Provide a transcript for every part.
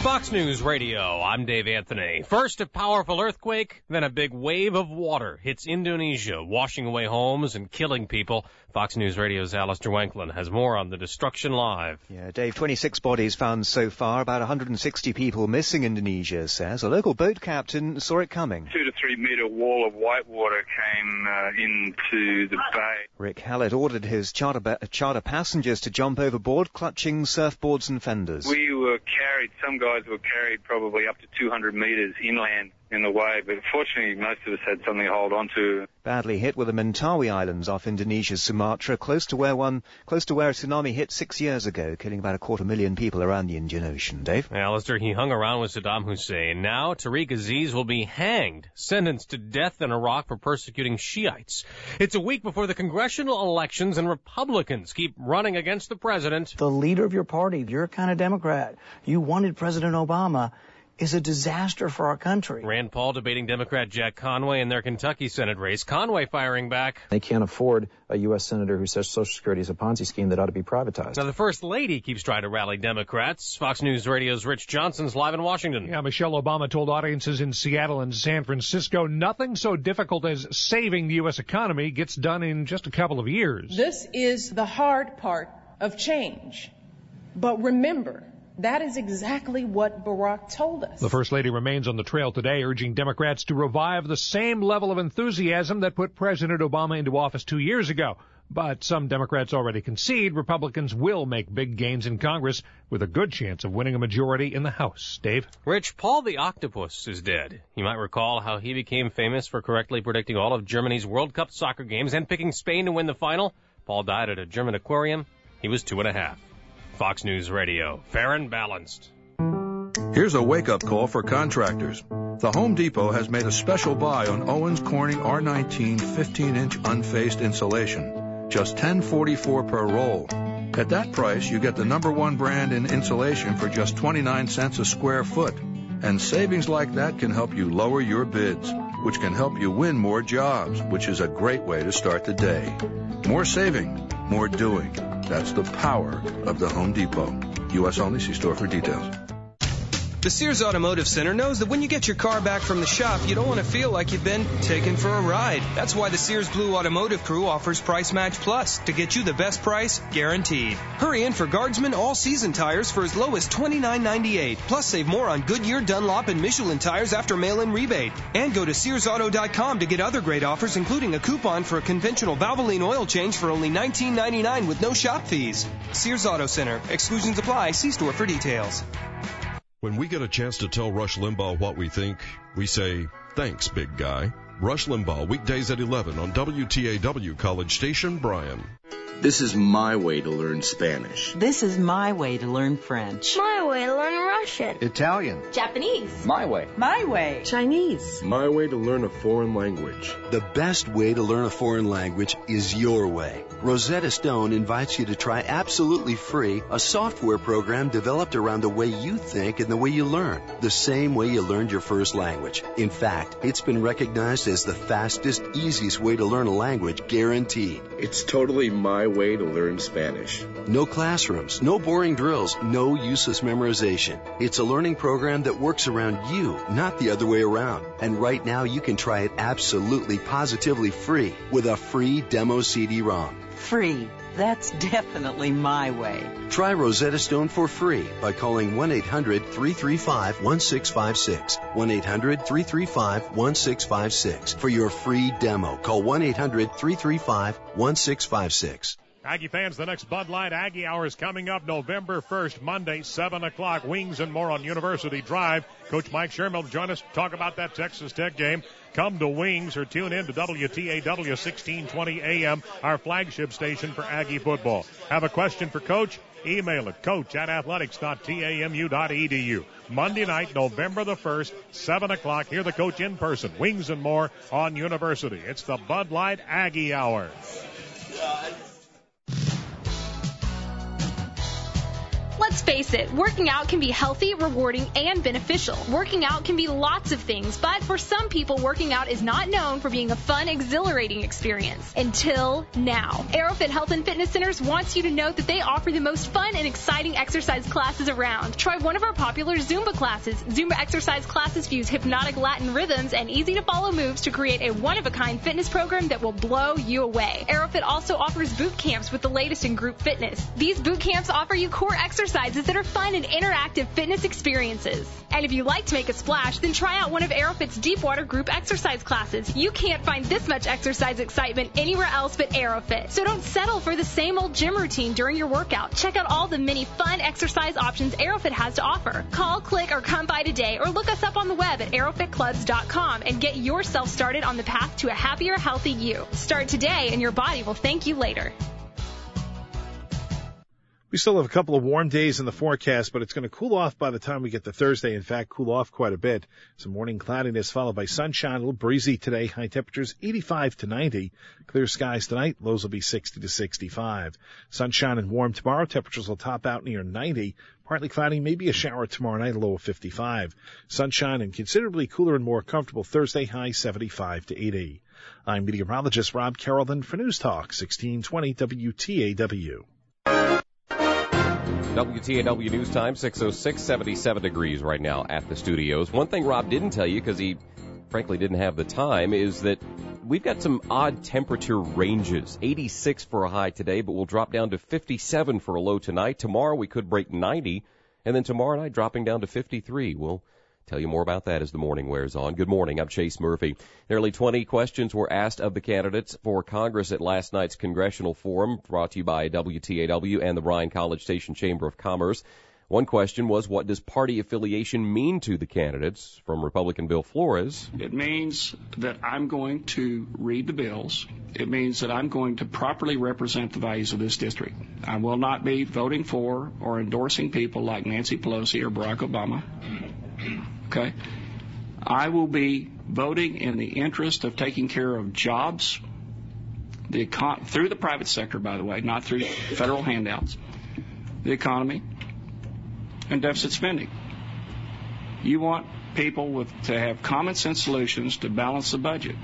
Fox News Radio, I'm Dave Anthony. First, a powerful earthquake, then a big wave of water hits Indonesia, washing away homes and killing people. Fox News Radio's Alistair Wanklin has more on the destruction live. Yeah, Dave, 26 bodies found so far, about 160 people missing, Indonesia says. A local boat captain saw it coming. 2 to 3 metre wall of white water came into the bay. Rick Hallett ordered his charter passengers to jump overboard, clutching surfboards and fenders. We were carried, some guys were carried probably up to 200 metres inland in the wave, but fortunately most of us had something to hold on to. Badly hit were the Mentawai Islands off Indonesia's Sumatra, close to where a tsunami hit 6 years ago, killing about 250,000 people around the Indian Ocean. Dave? Alistair, he hung around with Saddam Hussein. Now Tariq Aziz will be hanged, sentenced to death in Iraq for persecuting Shiites. It's a week before the congressional elections, and Republicans keep running against the president. The leader of your party, you're a kind of Democrat. You wanted President Obama. Is a disaster for our country. Rand Paul debating Democrat Jack Conway in their Kentucky Senate race. Conway firing back. They can't afford a U.S. senator who says Social Security is a Ponzi scheme that ought to be privatized. Now, the First Lady keeps trying to rally Democrats. Fox News Radio's Rich Johnson's live in Washington. Yeah, Michelle Obama told audiences in Seattle and San Francisco nothing so difficult as saving the U.S. economy gets done in just a couple of years. This is the hard part of change. But remember, that is exactly what Barack told us. The First Lady remains on the trail today, urging Democrats to revive the same level of enthusiasm that put President Obama into office 2 years ago. But some Democrats already concede Republicans will make big gains in Congress with a good chance of winning a majority in the House. Dave? Rich, Paul the Octopus is dead. You might recall how he became famous for correctly predicting all of Germany's World Cup soccer games and picking Spain to win the final. Paul died at a German aquarium. He was 2.5. Fox News Radio, fair and balanced. Here's a wake-up call for contractors. The Home Depot has made a special buy on Owens Corning R19 15-inch unfaced insulation, just $10.44 per roll. At that price, you get the #1 brand in insulation for just 29 cents a square foot. And savings like that can help you lower your bids, which can help you win more jobs, which is a great way to start the day. More saving, more doing. That's the power of the Home Depot. U.S. only. See store for details. The Sears Automotive Center knows that when you get your car back from the shop, you don't want to feel like you've been taken for a ride. That's why the Sears Blue Automotive Crew offers Price Match Plus to get you the best price guaranteed. Hurry in for Guardsman all-season tires for as low as $29.98. Plus, save more on Goodyear, Dunlop, and Michelin tires after mail-in rebate. And go to SearsAuto.com to get other great offers, including a coupon for a conventional Valvoline oil change for only $19.99 with no shop fees. Sears Auto Center. Exclusions apply. See store for details. When we get a chance to tell Rush Limbaugh what we think, we say, thanks, big guy. Rush Limbaugh, weekdays at 11 on WTAW College Station, Bryan. This is my way to learn Spanish. This is my way to learn French. My way to learn Russian. Italian. Japanese. My way. My way. Chinese. My way to learn a foreign language. The best way to learn a foreign language is your way. Rosetta Stone invites you to try absolutely free a software program developed around the way you think and the way you learn, the same way you learned your first language. In fact, it's been recognized as the fastest, easiest way to learn a language, guaranteed. It's totally my way to learn Spanish. No classrooms, no boring drills, no useless memorization. It's a learning program that works around you, not the other way around. And right now you can try it absolutely, positively free with a free demo CD-ROM. Free. That's definitely my way. Try Rosetta Stone for free by calling 1-800-335-1656. 1-800-335-1656. For your free demo, call 1-800-335-1656. Aggie fans, the next Bud Light Aggie Hour is coming up November 1st, Monday, 7 o'clock. Wings and more on University Drive. Coach Mike Sherman will join us to talk about that Texas Tech game. Come to Wings or tune in to WTAW 1620 AM, our flagship station for Aggie football. Have a question for Coach? Email it, coach@athletics.tamu.edu. Monday night, November the 1st, 7 o'clock. Hear the coach in person. Wings and more on University. It's the Bud Light Aggie Hour. Let's Let's face it, working out can be healthy, rewarding, and beneficial. Working out can be lots of things, but for some people, working out is not known for being a fun, exhilarating experience. Until now. AeroFit Health and Fitness Centers wants you to know that they offer the most fun and exciting exercise classes around. Try one of our popular Zumba classes. Zumba exercise classes fuse hypnotic Latin rhythms and easy-to-follow moves to create a one-of-a-kind fitness program that will blow you away. AeroFit also offers boot camps with the latest in group fitness. These boot camps offer you core exercises that are fun and interactive fitness experiences. And if you like to make a splash, then try out one of AeroFit's Deepwater group exercise classes. You can't find this much exercise excitement anywhere else but AeroFit. So don't settle for the same old gym routine during your workout. Check out all the many fun exercise options AeroFit has to offer. Call, click, or come by today, or look us up on the web at aerofitclubs.com and get yourself started on the path to a happier, healthy you. Start today and your body will thank you later. We still have a couple of warm days in the forecast, but it's going to cool off by the time we get to Thursday. In fact, cool off quite a bit. Some morning cloudiness followed by sunshine. A little breezy today. High temperatures 85 to 90. Clear skies tonight. Lows will be 60 to 65. Sunshine and warm tomorrow. Temperatures will top out near 90. Partly cloudy, maybe a shower tomorrow night, a low of 55. Sunshine and considerably cooler and more comfortable Thursday. High 75 to 80. I'm meteorologist Rob Carrollton for News Talk 1620 WTAW. WTAW News Time, 6:06, 77 degrees right now at the studios. One thing Rob didn't tell you, because he frankly didn't have the time, is that we've got some odd temperature ranges. 86 for a high today, but we'll drop down to 57 for a low tonight. Tomorrow we could break 90, and then tomorrow night dropping down to 53. We'll tell you more about that as the morning wears on. Good morning. I'm Chase Murphy. Nearly 20 questions were asked of the candidates for Congress at last night's congressional forum, brought to you by WTAW and the Bryan College Station Chamber of Commerce. One question was, what does party affiliation mean to the candidates? From Republican Bill Flores. It means that I'm going to read the bills. It means that I'm going to properly represent the values of this district. I will not be voting for or endorsing people like Nancy Pelosi or Barack Obama. Okay? I will be voting in the interest of taking care of jobs, through the private sector, by the way, not through federal handouts, the economy, and deficit spending. You want people to have common sense solutions to balance the budget.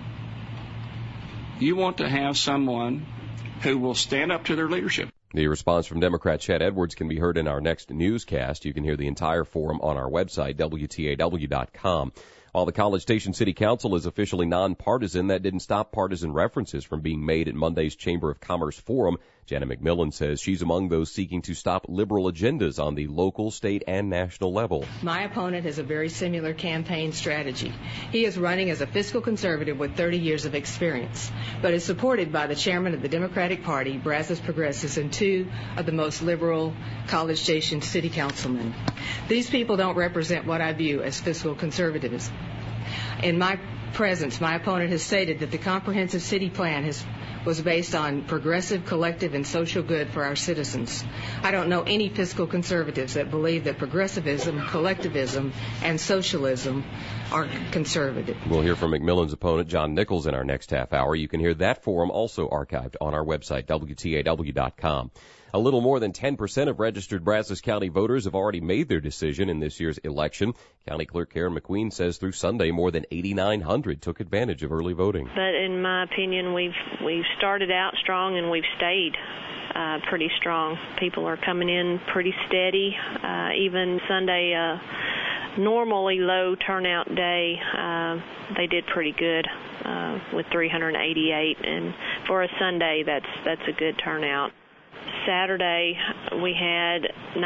You want to have someone who will stand up to their leadership. The response from Democrat Chad Edwards can be heard in our next newscast. You can hear the entire forum on our website, WTAW.com. While the College Station City Council is officially nonpartisan, that didn't stop partisan references from being made at Monday's Chamber of Commerce Forum. Janet McMillan says she's among those seeking to stop liberal agendas on the local, state, and national level. My opponent has a very similar campaign strategy. He is running as a fiscal conservative with 30 years of experience, but is supported by the chairman of the Democratic Party, Brazos Progressives, and two of the most liberal College Station city councilmen. These people don't represent what I view as fiscal conservatism. In my presence, my opponent has stated that the comprehensive city plan was based on progressive, collective, and social good for our citizens. I don't know any fiscal conservatives that believe that progressivism, collectivism, and socialism are conservative. We'll hear from McMillan's opponent, John Nichols, in our next half hour. You can hear that forum also archived on our website, WTAW.com. A little more than 10% of registered Brazos County voters have already made their decision in this year's election. County Clerk Karen McQueen says through Sunday, more than 8,900 took advantage of early voting. But in my opinion, we've started out strong and we've stayed pretty strong. People are coming in pretty steady. Even Sunday, normally low turnout day, they did pretty good with 388, and for a Sunday, that's a good turnout. Saturday, we had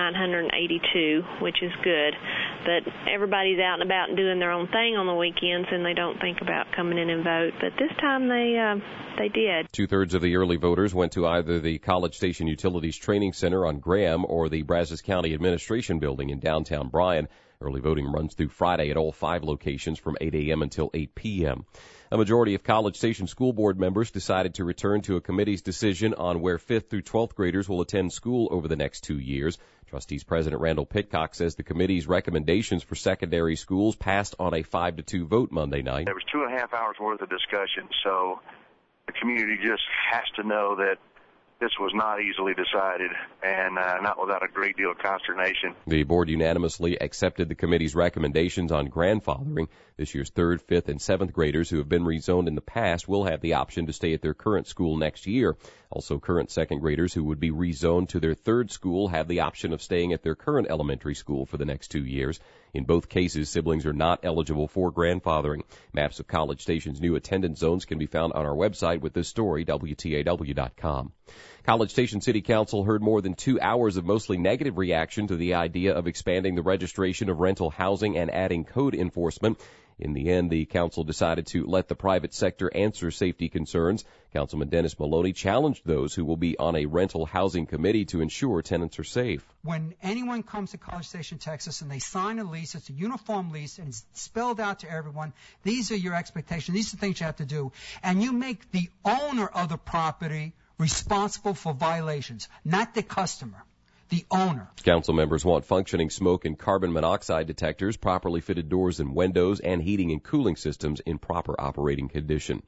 982, which is good, but everybody's out and about and doing their own thing on the weekends, and they don't think about coming in and vote. But this time they did. 2/3 of the early voters went to either the College Station Utilities Training Center on Graham or the Brazos County Administration Building in downtown Bryan. Early voting runs through Friday at all 5 locations from 8 a.m. until 8 p.m. A majority of College Station School Board members decided to return to a committee's decision on where 5th through 12th graders will attend school over the next 2 years. Trustees President Randall Pitcock says the committee's recommendations for secondary schools passed on a 5-2 vote Monday night. There was 2.5 hours worth of discussion, so the community just has to know that this was not easily decided, and not without a great deal of consternation. The board unanimously accepted the committee's recommendations on grandfathering. This year's 3rd, 5th, and 7th graders who have been rezoned in the past will have the option to stay at their current school next year. Also, current 2nd graders who would be rezoned to their 3rd school have the option of staying at their current elementary school for the next 2 years. In both cases, siblings are not eligible for grandfathering. Maps of College Station's new attendance zones can be found on our website with this story, WTAW.com. College Station City Council heard more than 2 hours of mostly negative reaction to the idea of expanding the registration of rental housing and adding code enforcement. In the end, the council decided to let the private sector answer safety concerns. Councilman Dennis Maloney challenged those who will be on a rental housing committee to ensure tenants are safe. When anyone comes to College Station, Texas, and they sign a lease, it's a uniform lease, and it's spelled out to everyone. These are your expectations. These are the things you have to do. And you make the owner of the property responsible for violations, not the customer. The owner. Council members want functioning smoke and carbon monoxide detectors, properly fitted doors and windows, and heating and cooling systems in proper operating condition.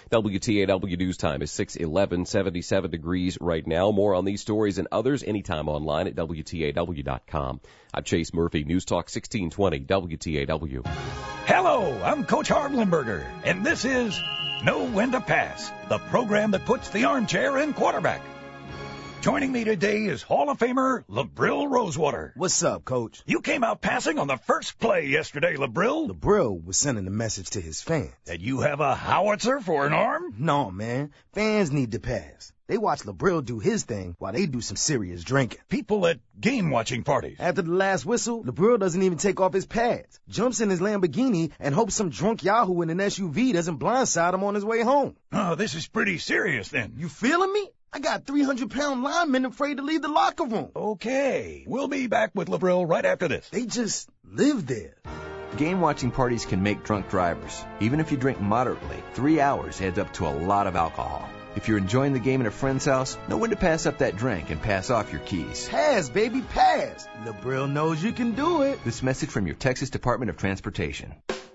WTAW News Time is 6:11, 77 degrees right now. More on these stories and others anytime online at WTAW.com. I'm Chase Murphy, News Talk 1620, WTAW. Hello, I'm Coach Hardlenberger, and this is Know When to Pass, the program that puts the armchair in quarterback. Joining me today is Hall of Famer LaBrill Rosewater. What's up, Coach? You came out passing on the first play yesterday, LaBrill. LaBrill was sending a message to his fans. That you have a howitzer for an arm? No, man. Fans need to pass. They watch LaBrill do his thing while they do some serious drinking. People at game-watching parties. After the last whistle, LaBrill doesn't even take off his pads. Jumps in his Lamborghini and hopes some drunk yahoo in an SUV doesn't blindside him on his way home. Oh, this is pretty serious then. You feeling me? I got 300-pound linemen afraid to leave the locker room. Okay. We'll be back with LaBrill right after this. They just live there. Game-watching parties can make drunk drivers. Even if you drink moderately, 3 hours adds up to a lot of alcohol. If you're enjoying the game at a friend's house, know when to pass up that drink and pass off your keys. Pass, baby, pass. LaBrill knows you can do it. This message from your Texas Department of Transportation.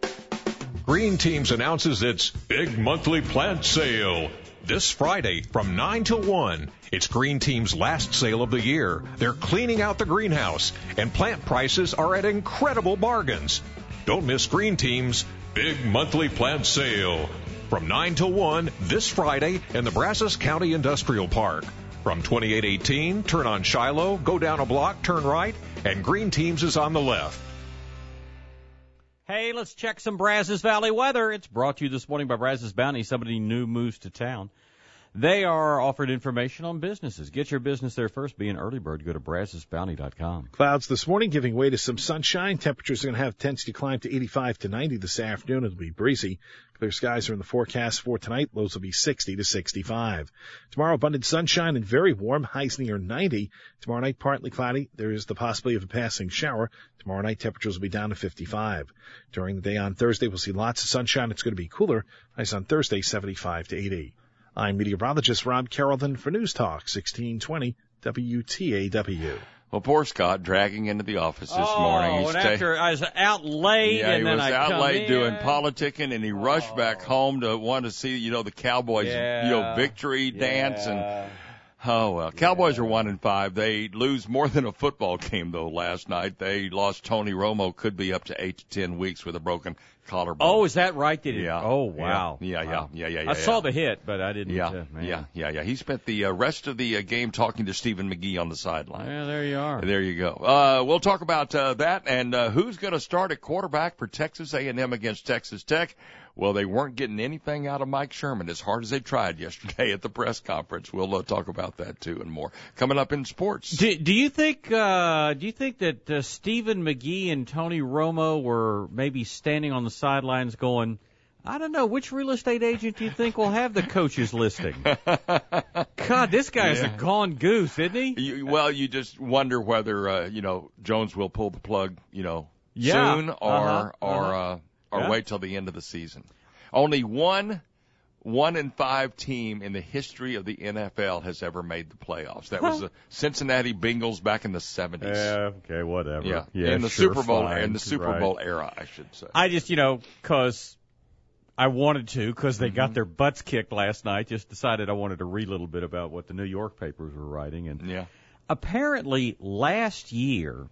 Green Teams announces its big monthly plant sale. This Friday from 9 till 1. It's Green Team's last sale of the year. They're cleaning out the greenhouse, and plant prices are at incredible bargains. Don't miss Green Team's big monthly plant sale. From 9 till 1 this Friday in the Brazos County Industrial Park. From 2818, turn on Shiloh, go down a block, turn right, and Green Teams is on the left. Hey, let's check some Brazos Valley weather. It's brought to you this morning by Brazos Bounty. Somebody new moves to town. They are offered information on businesses. Get your business there first. Be an early bird. Go to BrazosBounty.com. Clouds this morning giving way to some sunshine. Temperatures are going to have tendency to climb to 85 to 90 this afternoon. It'll be breezy. Clear skies are in the forecast for tonight. Lows will be 60 to 65. Tomorrow, abundant sunshine and very warm. Highs near 90. Tomorrow night, partly cloudy. There is the possibility of a passing shower. Tomorrow night, temperatures will be down to 55. During the day on Thursday, we'll see lots of sunshine. It's going to be cooler. Highs on Thursday, 75 to 80. I'm meteorologist Rob Carrollton for News Talk 1620 WTAW. Well, poor Scott dragging into the office this morning. And after I was out late, and then I come in. He was out late doing politicking, and he rushed back home to want to see, the Cowboys, victory dance. And oh, well, Cowboys are 1-5. They lose more than a football game, though, last night. They lost Tony Romo, could be up to 8 to 10 weeks with a broken collarbone. Oh, is that right? Did it? Yeah. Oh, wow. Yeah. I saw the hit, but I didn't. Yeah. He spent the rest of the game talking to Stephen McGee on the sideline. Yeah, there you are. There you go. We'll talk about that and who's going to start at quarterback for Texas A&M against Texas Tech. Well, they weren't getting anything out of Mike Sherman as hard as they tried yesterday at the press conference. We'll talk about that too and more coming up in sports. Do you think that Stephen McGee and Tony Romo were maybe standing on the sidelines going, I don't know, which real estate agent do you think will have the coach's listing? God, this guy is a gone goose, isn't he? You just wonder whether Jones will pull the plug, soon or wait till the end of the season. Only 1-5 team in the history of the NFL has ever made the playoffs. That was the Cincinnati Bengals back in the 70s. Yeah, okay, whatever. Yeah, in the Super Bowl era, I should say. I just, because I wanted to because they got their butts kicked last night. Just decided I wanted to read a little bit about what the New York papers were writing. And apparently last year,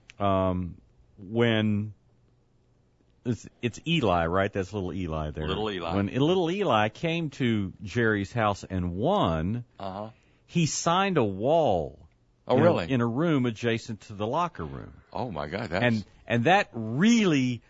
when it's Eli, right? That's little Eli there. Little Eli. When little Eli came to Jerry's house and won, he signed a wall. Oh, really? In a room adjacent to the locker room. Oh my God! And that really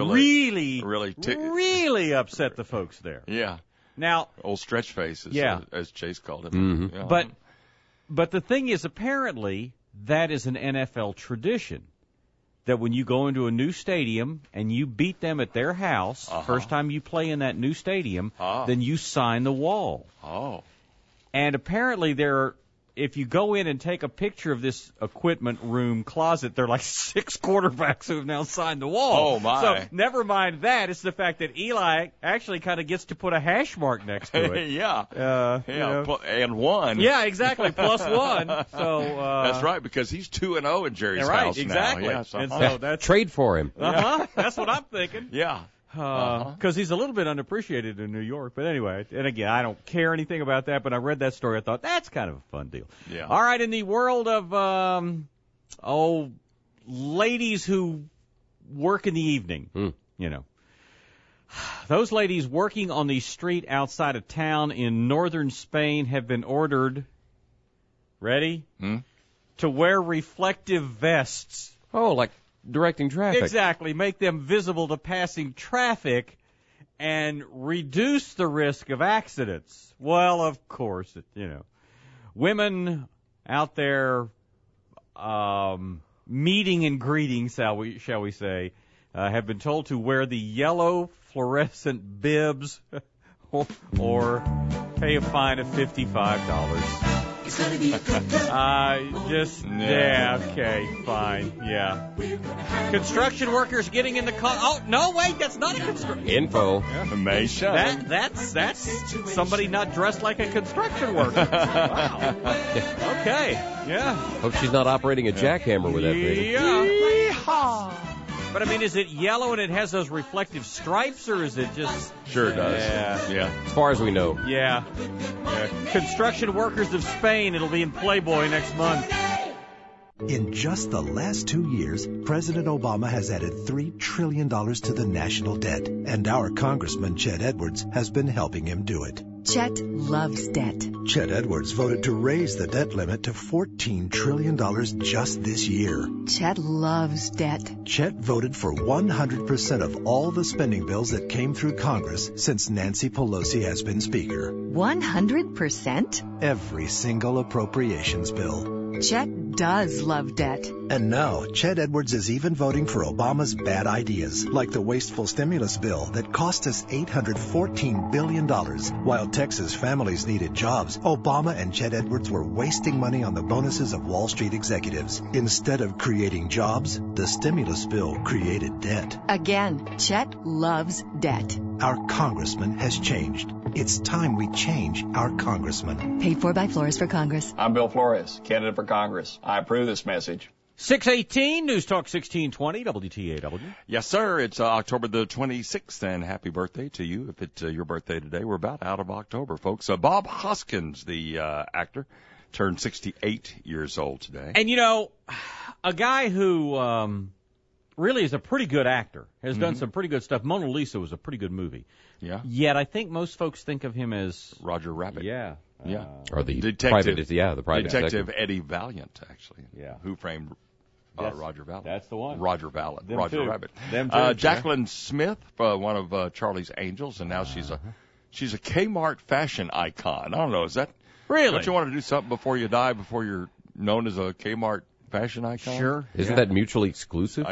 upset the folks there. Yeah. Now, old stretch face, as Chase called him. Mm-hmm. Yeah. But the thing is, apparently, that is an NFL tradition. That when you go into a new stadium and you beat them at their house, first time you play in that new stadium, then you sign the wall. Oh. And apparently if you go in and take a picture of this equipment room closet, there are like 6 quarterbacks who have now signed the wall. Oh, my. So never mind that. It's the fact that Eli actually kind of gets to put a hash mark next to it. And 1. Yeah, exactly, plus 1. So that's right, because he's 2-0 in Jerry's house exactly. now. And so that's trade for him. That's what I'm thinking. Yeah. Because he's a little bit unappreciated in New York. But anyway, and again, I don't care anything about that, but I read that story. I thought, that's kind of a fun deal. Yeah. All right, in the world of, ladies who work in the evening, those ladies working on the street outside of town in northern Spain have been ordered, ready? To wear reflective vests. Oh, like directing traffic. Exactly. Make them visible to passing traffic and reduce the risk of accidents. Well, of course, women out there meeting and greeting, shall we say, have been told to wear the yellow fluorescent bibs or pay a fine of $55. It's gonna be a good okay, fine, yeah. Construction workers getting in the car. Oh, no, wait, that's not a construction. Info. Information. That's somebody not dressed like a construction worker. Wow. Okay, yeah. Hope she's not operating a jackhammer with that thing. Yeah. But, I mean, is it yellow and it has those reflective stripes, or is it just... Sure does. Yeah. As far as we know. Yeah. Construction workers of Spain, it'll be in Playboy next month. In just the last 2 years, President Obama has added $3 trillion to the national debt, and our Congressman Chet Edwards has been helping him do it. Chet loves debt. Chet Edwards voted to raise the debt limit to $14 trillion just this year. Chet loves debt. Chet voted for 100% of all the spending bills that came through Congress since Nancy Pelosi has been Speaker. 100%? Every single appropriations bill. Chet does love debt. And now, Chet Edwards is even voting for Obama's bad ideas, like the wasteful stimulus bill that cost us $814 billion. While Texas families needed jobs, Obama and Chet Edwards were wasting money on the bonuses of Wall Street executives. Instead of creating jobs, the stimulus bill created debt. Again, Chet loves debt. Our congressman has changed. It's time we change our congressman. Paid for by Flores for Congress. I'm Bill Flores, candidate for Congress. I approve this message. 618 News Talk 1620 WTAW. Yes, sir. It's October the 26th, and happy birthday to you. If it's your birthday today, we're about out of October, folks. Bob Hoskins, the actor, turned 68 years old today. And, a guy who really is a pretty good actor, has done some pretty good stuff. Mona Lisa was a pretty good movie. Yeah. Yet I think most folks think of him as... Roger Rabbit. Yeah. Or the detective, private detective Eddie Valiant, actually. Yeah. Who framed Roger Valet. That's the one. Roger Valet. Them Roger too. Rabbit. Them too. Jacqueline Smith, one of Charlie's Angels, and now she's a Kmart fashion icon. I don't know, is that... Really? Don't you want to do something before you die, before you're known as a Kmart fashion icon? Sure. Isn't that mutually exclusive?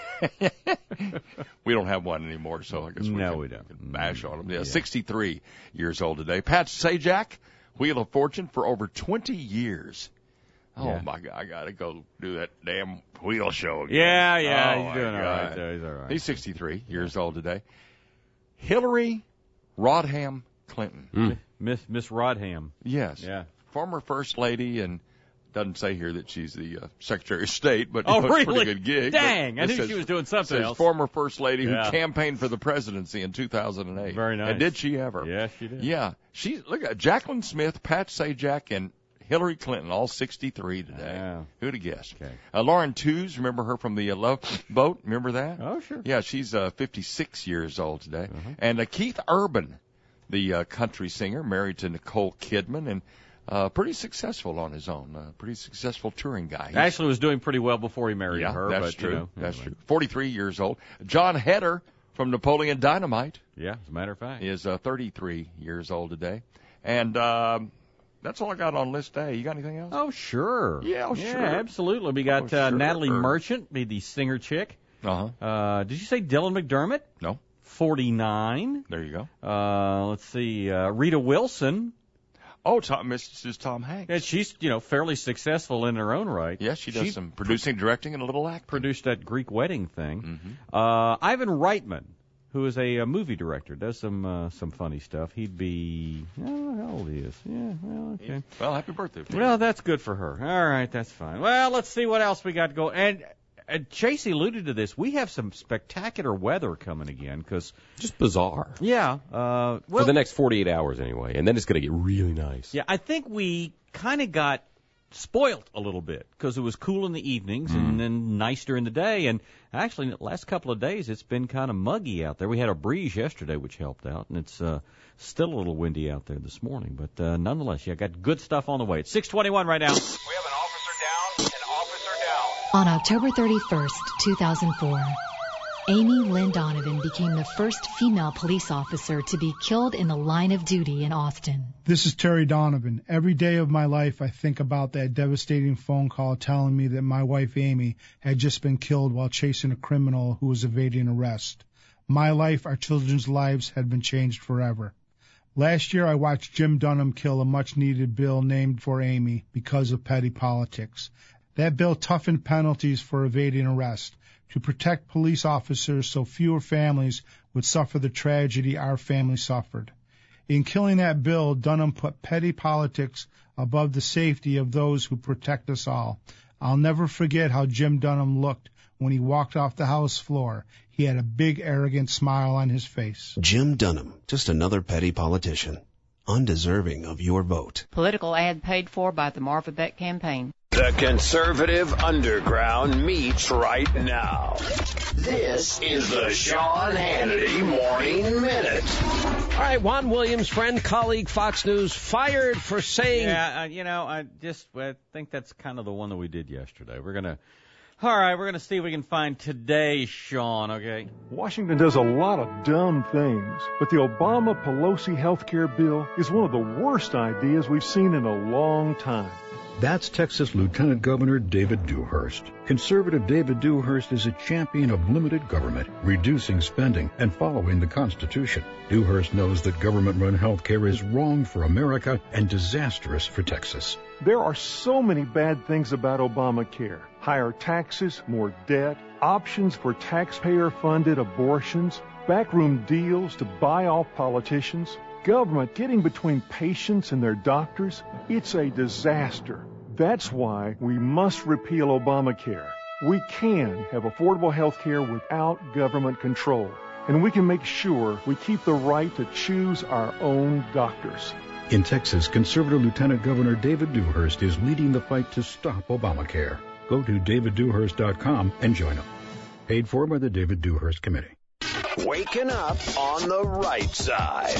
We don't have one anymore, so I guess we don't bash on them. 63 years old today. Pat Sajak, Wheel of Fortune for over 20 years. Oh, my God, I got to go do that damn wheel show again. Yeah, he's doing all right. He's all right. He's 63 years old today. Hillary Rodham Clinton. Miss Rodham. Yes. Yeah. Former First Lady and Doesn't say here that she's the Secretary of State, but oh, it's really? a pretty good gig. Dang, I knew she was doing something else. Former First Lady who campaigned for the presidency in 2008. Very nice. And did she ever? Yes, she did. Yeah. Look at Jacqueline Smith, Pat Sajak, and Hillary Clinton, all 63 today. Yeah. Who'd have guessed? Okay. Lauren Tews, remember her from the Love Boat? Remember that? Oh, sure. Yeah, she's 56 years old today. Uh-huh. And Keith Urban, the country singer, married to Nicole Kidman, and pretty successful on his own. Pretty successful touring guy. Actually was doing pretty well before he married her. That's but, true. You know, that's anyway. true. 43 years old. John Heder from Napoleon Dynamite. Yeah, as a matter of fact. Is 33 years old today. And that's all I got on list A. You got anything else? Oh, sure. Yeah, yeah, sure. absolutely. We got sure. Natalie Merchant, be the singer chick. Uh-huh. Did you say Dylan McDermott? No. 49. There you go. Let's see. Rita Wilson. Oh, Mrs. Tom Hanks. And she's, fairly successful in her own right. Yes, she does some producing, directing, and a little acting. Produced that Greek wedding thing. Mm-hmm. Ivan Reitman, who is a movie director, does some funny stuff. He'd be, I don't know how old he is. Yeah, well, okay. Well, happy birthday. Well, that's good for her. All right, that's fine. Well, let's see what else we got going. And Chase alluded to this. We have some spectacular weather coming again because just bizarre. Yeah. For the next 48 hours anyway, and then it's going to get really nice. Yeah, I think we kind of got spoiled a little bit because it was cool in the evenings and then nice during the day. And actually, in the last couple of days, it's been kind of muggy out there. We had a breeze yesterday, which helped out, and it's still a little windy out there this morning. But nonetheless, got good stuff on the way. It's 6:21 right now. We have an officer down. An officer down. On October 31st, 2004, Amy Lynn Donovan became the first female police officer to be killed in the line of duty in Austin. This is Terry Donovan. Every day of my life, I think about that devastating phone call telling me that my wife, Amy, had just been killed while chasing a criminal who was evading arrest. My life, our children's lives, had been changed forever. Last year, I watched Jim Dunham kill a much-needed bill named for Amy because of petty politics. That bill toughened penalties for evading arrest to protect police officers so fewer families would suffer the tragedy our family suffered. In killing that bill, Dunham put petty politics above the safety of those who protect us all. I'll never forget how Jim Dunham looked when he walked off the House floor. He had a big, arrogant smile on his face. Jim Dunham, just another petty politician, undeserving of your vote. Political ad paid for by the Marva Beck campaign. The conservative underground meets right now. This is the Sean Hannity Morning Minute. All right, Juan Williams, friend, colleague, Fox News, fired for saying... Yeah, I think that's kind of the one that we did yesterday. All right, we're going to see if we can find today, Sean, okay? Washington does a lot of dumb things, but the Obama-Pelosi health care bill is one of the worst ideas we've seen in a long time. That's Texas Lieutenant Governor David Dewhurst. Conservative David Dewhurst is a champion of limited government, reducing spending, and following the Constitution. Dewhurst knows that government-run health care is wrong for America and disastrous for Texas. There are so many bad things about Obamacare. Higher taxes, more debt, options for taxpayer-funded abortions, backroom deals to buy off politicians, government getting between patients and their doctors. It's a disaster. That's why we must repeal Obamacare. We can have affordable health care without government control. And we can make sure we keep the right to choose our own doctors. In Texas, conservative Lieutenant Governor David Dewhurst is leading the fight to stop Obamacare. Go to daviddewhurst.com and join him. Paid for by the David Dewhurst Committee. Waking up on the right side.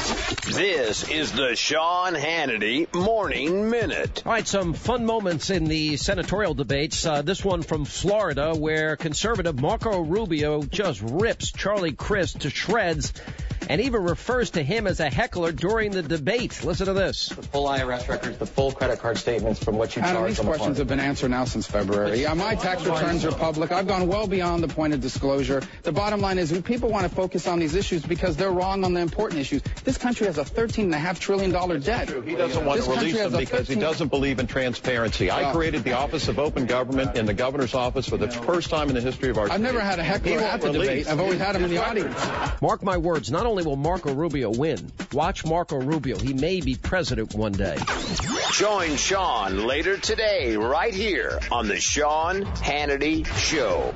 This is the Sean Hannity Morning Minute. All right, some fun moments in the senatorial debates. This one from Florida, where conservative Marco Rubio just rips Charlie Crist to shreds and even refers to him as a heckler during the debate. Listen to this. The full IRS records, the full credit card statements from what you charged. These questions have been answered now since February. Yeah, my tax returns are public. I've gone well beyond the point of disclosure. The bottom line is people want to focus on these issues because they're wrong on the important issues. This country has a $13.5 trillion debt. He doesn't want to release them because he doesn't believe in transparency. I created the Office of Open Government in the governor's office for the first time in the history of our state. I've never had a heckler at the debate. I've always had him in the audience. Mark my words, not only will Marco Rubio win, watch Marco Rubio. He may be president one day. Join Sean later today right here on the Sean Hannity Show.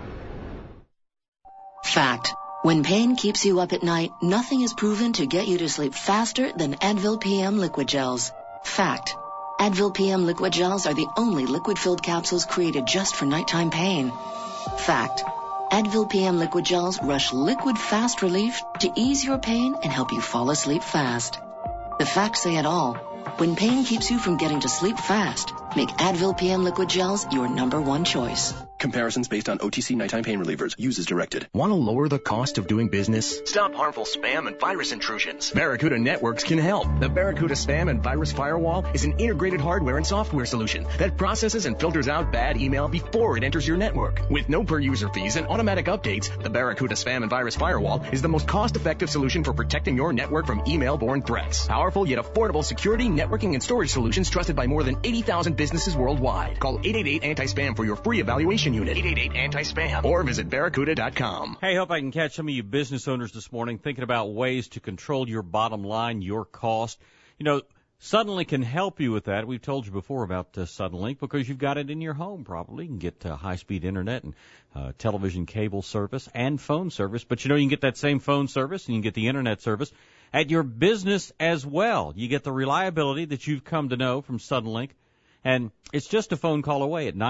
Fact. When pain keeps you up at night, nothing is proven to get you to sleep faster than Advil PM liquid gels. Fact. Advil PM liquid gels are the only liquid-filled capsules created just for nighttime pain. Fact. Advil PM liquid gels rush liquid fast relief to ease your pain and help you fall asleep fast. The facts say it all. When pain keeps you from getting to sleep fast, make Advil PM liquid gels your number one choice. Comparisons based on OTC nighttime pain relievers. Use as directed. Want to lower the cost of doing business? Stop harmful spam and virus intrusions. Barracuda Networks can help. The Barracuda Spam and Virus Firewall is an integrated hardware and software solution that processes and filters out bad email before it enters your network. With no per-user fees and automatic updates, the Barracuda Spam and Virus Firewall is the most cost-effective solution for protecting your network from email-borne threats. Powerful yet affordable security, networking, and storage solutions trusted by more than 80,000 businesses worldwide. Call 888-ANTI-SPAM for your free evaluation unit. 888-ANTI-SPAM or visit barracuda.com. Hey, hope I can catch some of you business owners this morning thinking about ways to control your bottom line, your cost. You know, Suddenlink can help you with that. We've told you before about Suddenlink because you've got it in your home probably. You can get high-speed internet and television cable service and phone service. But, you know, you can get that same phone service and you can get the internet service at your business as well. You get the reliability that you've come to know from Suddenlink. And it's just a phone call away at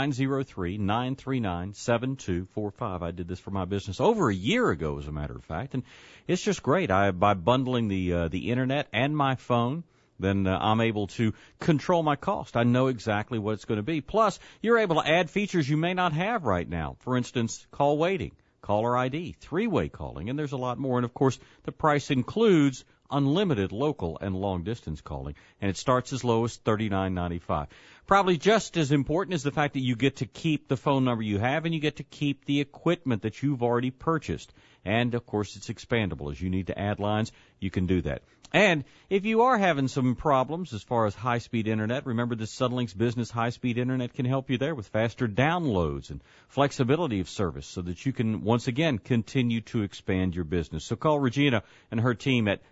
903-939-7245. I did this for my business over a year ago, as a matter of fact. And it's just great. By bundling the internet and my phone, then I'm able to control my cost. I know exactly what it's going to be. Plus, you're able to add features you may not have right now. For instance, call waiting, caller ID, three-way calling, and there's a lot more. And, of course, the price includes unlimited local and long-distance calling, and it starts as low as $39.95. Probably just as important is the fact that you get to keep the phone number you have and you get to keep the equipment that you've already purchased. And, of course, it's expandable. As you need to add lines, you can do that. And if you are having some problems as far as high-speed internet, remember that Suddenlink's business high-speed internet can help you there with faster downloads and flexibility of service so that you can, once again, continue to expand your business. So call Regina and her team at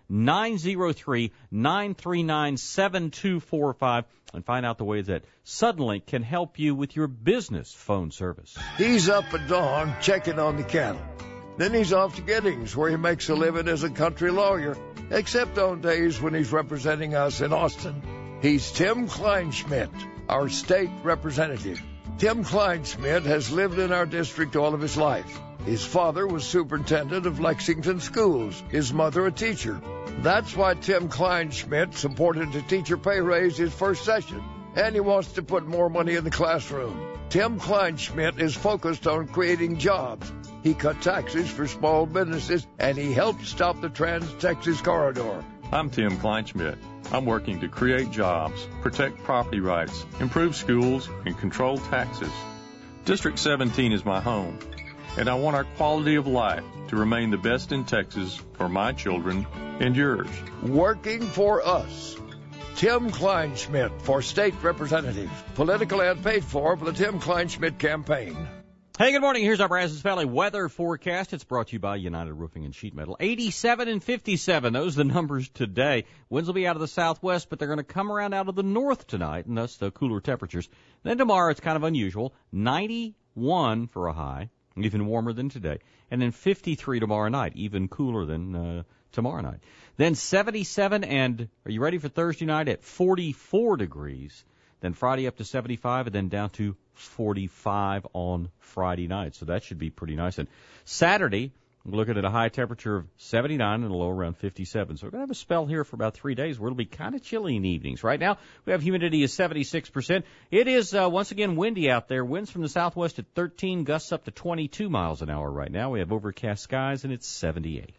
903-939-7245 and find out the ways that Suddenlink can help you with your business phone service. He's up at dawn checking on the cattle. Then he's off to Giddings, where he makes a living as a country lawyer, except on days when he's representing us in Austin. He's Tim Kleinschmidt, our state representative. Tim Kleinschmidt has lived in our district all of his life. His father was superintendent of Lexington schools, his mother a teacher. That's why Tim Kleinschmidt supported a teacher pay raise his first session, and he wants to put more money in the classroom. Tim Kleinschmidt is focused on creating jobs. He cut taxes for small businesses, and he helped stop the Trans-Texas Corridor. I'm Tim Kleinschmidt. I'm working to create jobs, protect property rights, improve schools, and control taxes. District 17 is my home, and I want our quality of life to remain the best in Texas for my children and yours. Working for us. Tim Kleinschmidt for state representative. Political ad paid for by the Tim Kleinschmidt campaign. Hey, good morning. Here's our Brazos Valley weather forecast. It's brought to you by United Roofing and Sheet Metal. 87 and 57. Those are the numbers today. Winds will be out of the southwest, but they're going to come around out of the north tonight, and thus the cooler temperatures. Then tomorrow, it's kind of unusual. 91 for a high, even warmer than today. And then 53 tomorrow night, even cooler than tomorrow night. Then 77 and, are you ready for Thursday night, at 44 degrees. Then Friday up to 75, and then down to 45 on Friday night. So that should be pretty nice. And Saturday, we're looking at a high temperature of 79 and a low around 57. So we're going to have a spell here for about 3 days where it'll be kind of chilly in evenings. Right now, we have humidity of 76%. It is, once again, windy out there. Winds from the southwest at 13, gusts up to 22 miles an hour right now. We have overcast skies, and it's 78.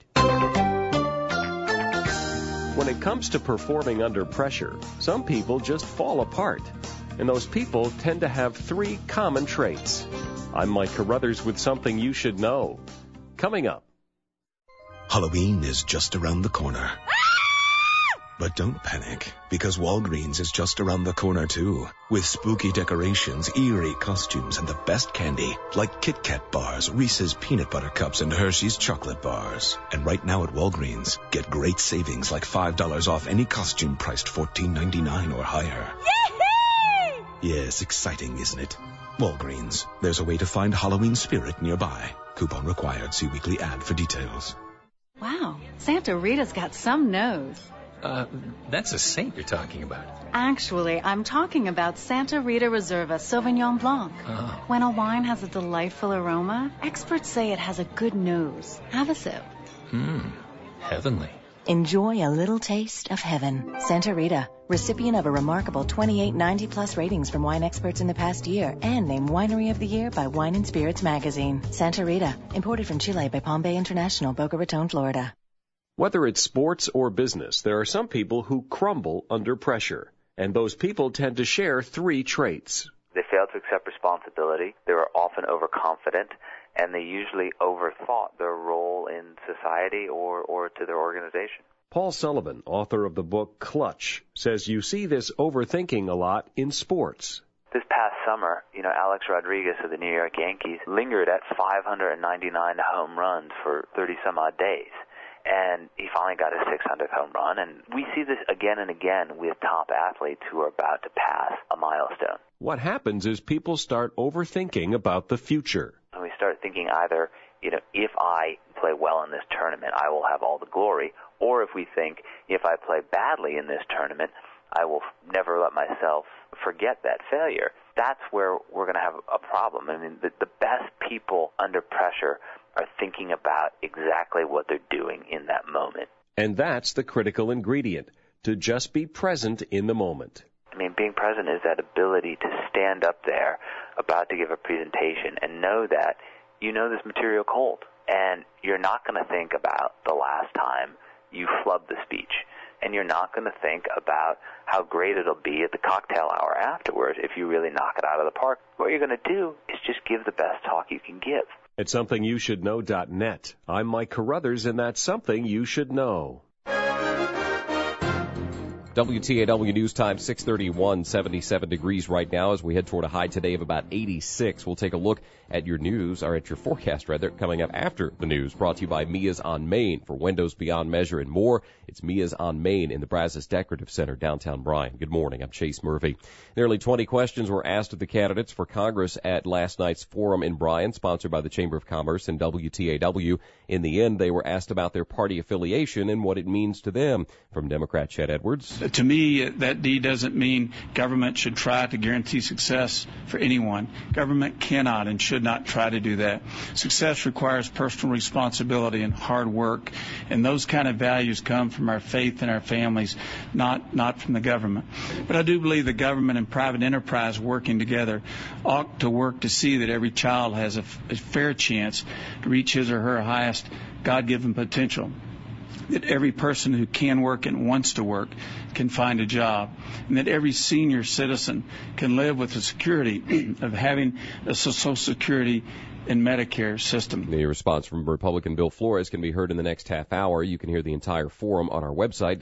When it comes to performing under pressure, some people just fall apart. And those people tend to have 3 common traits. I'm Mike Carruthers with something you should know. Coming up. Halloween is just around the corner. But don't panic, because Walgreens is just around the corner too, with spooky decorations, eerie costumes, and the best candy, like Kit Kat bars, Reese's peanut butter cups, and Hershey's chocolate bars. And right now at Walgreens, get great savings like $5 off any costume priced $14.99 or higher. Yee-hee! Yes, exciting, isn't it? Walgreens. There's a way to find Halloween spirit nearby. Coupon required. See weekly ad for details. Wow, Santa Rita's got some nose. That's a saint you're talking about. Actually, I'm talking about Santa Rita Reserva Sauvignon Blanc. Oh. When a wine has a delightful aroma, experts say it has a good nose. Have a sip. Heavenly. Enjoy a little taste of heaven. Santa Rita, recipient of a remarkable 28 90+ ratings from wine experts in the past year, and named Winery of the Year by Wine and Spirits magazine. Santa Rita, imported from Chile by Palm Bay International, Boca Raton, Florida. Whether it's sports or business, there are some people who crumble under pressure, and those people tend to share 3 traits. They fail to accept responsibility, they are often overconfident, and they usually overthought their role in society or to their organization. Paul Sullivan, author of the book Clutch, says you see this overthinking a lot in sports. This past summer, Alex Rodriguez of the New York Yankees lingered at 599 home runs for 30-some-odd days. And he finally got his 600th home run. And we see this again and again with top athletes who are about to pass a milestone. What happens is people start overthinking about the future. And we start thinking either, if I play well in this tournament, I will have all the glory. Or if we think, if I play badly in this tournament, I will never let myself forget that failure. That's where we're going to have a problem. I mean, the best people under pressure are thinking about exactly what they're doing in that moment. And that's the critical ingredient, to just be present in the moment. I mean, being present is that ability to stand up there about to give a presentation and know that you know this material cold. And you're not going to think about the last time you flubbed the speech. And you're not going to think about how great it'll be at the cocktail hour afterwards if you really knock it out of the park. What you're going to do is just give the best talk you can give. At SomethingYouShouldKnow.net, I'm Mike Carruthers, and that's Something You Should Know. WTAW News Time, 6:31, 77 degrees right now as we head toward a high today of about 86. We'll take a look at your news, or at your forecast rather, coming up after the news, brought to you by Mia's on Main. For windows beyond measure and more, it's Mia's on Main in the Brazos Decorative Center, downtown Bryan. Good morning, I'm Chase Murphy. Nearly 20 questions were asked of the candidates for Congress at last night's forum in Bryan, sponsored by the Chamber of Commerce and WTAW. In the end, they were asked about their party affiliation and what it means to them. From Democrat Chet Edwards. To me, that D doesn't mean government should try to guarantee success for anyone. Government cannot and should not try to do that. Success requires personal responsibility and hard work, and those kind of values come from our faith and our families, not from the government. But I do believe the government and private enterprise working together ought to work to see that every child has a fair chance to reach his or her highest God-given potential, that every person who can work and wants to work can find a job, and that every senior citizen can live with the security of having a Social Security and Medicare system. The response from Republican Bill Flores can be heard in the next half hour. You can hear the entire forum on our website,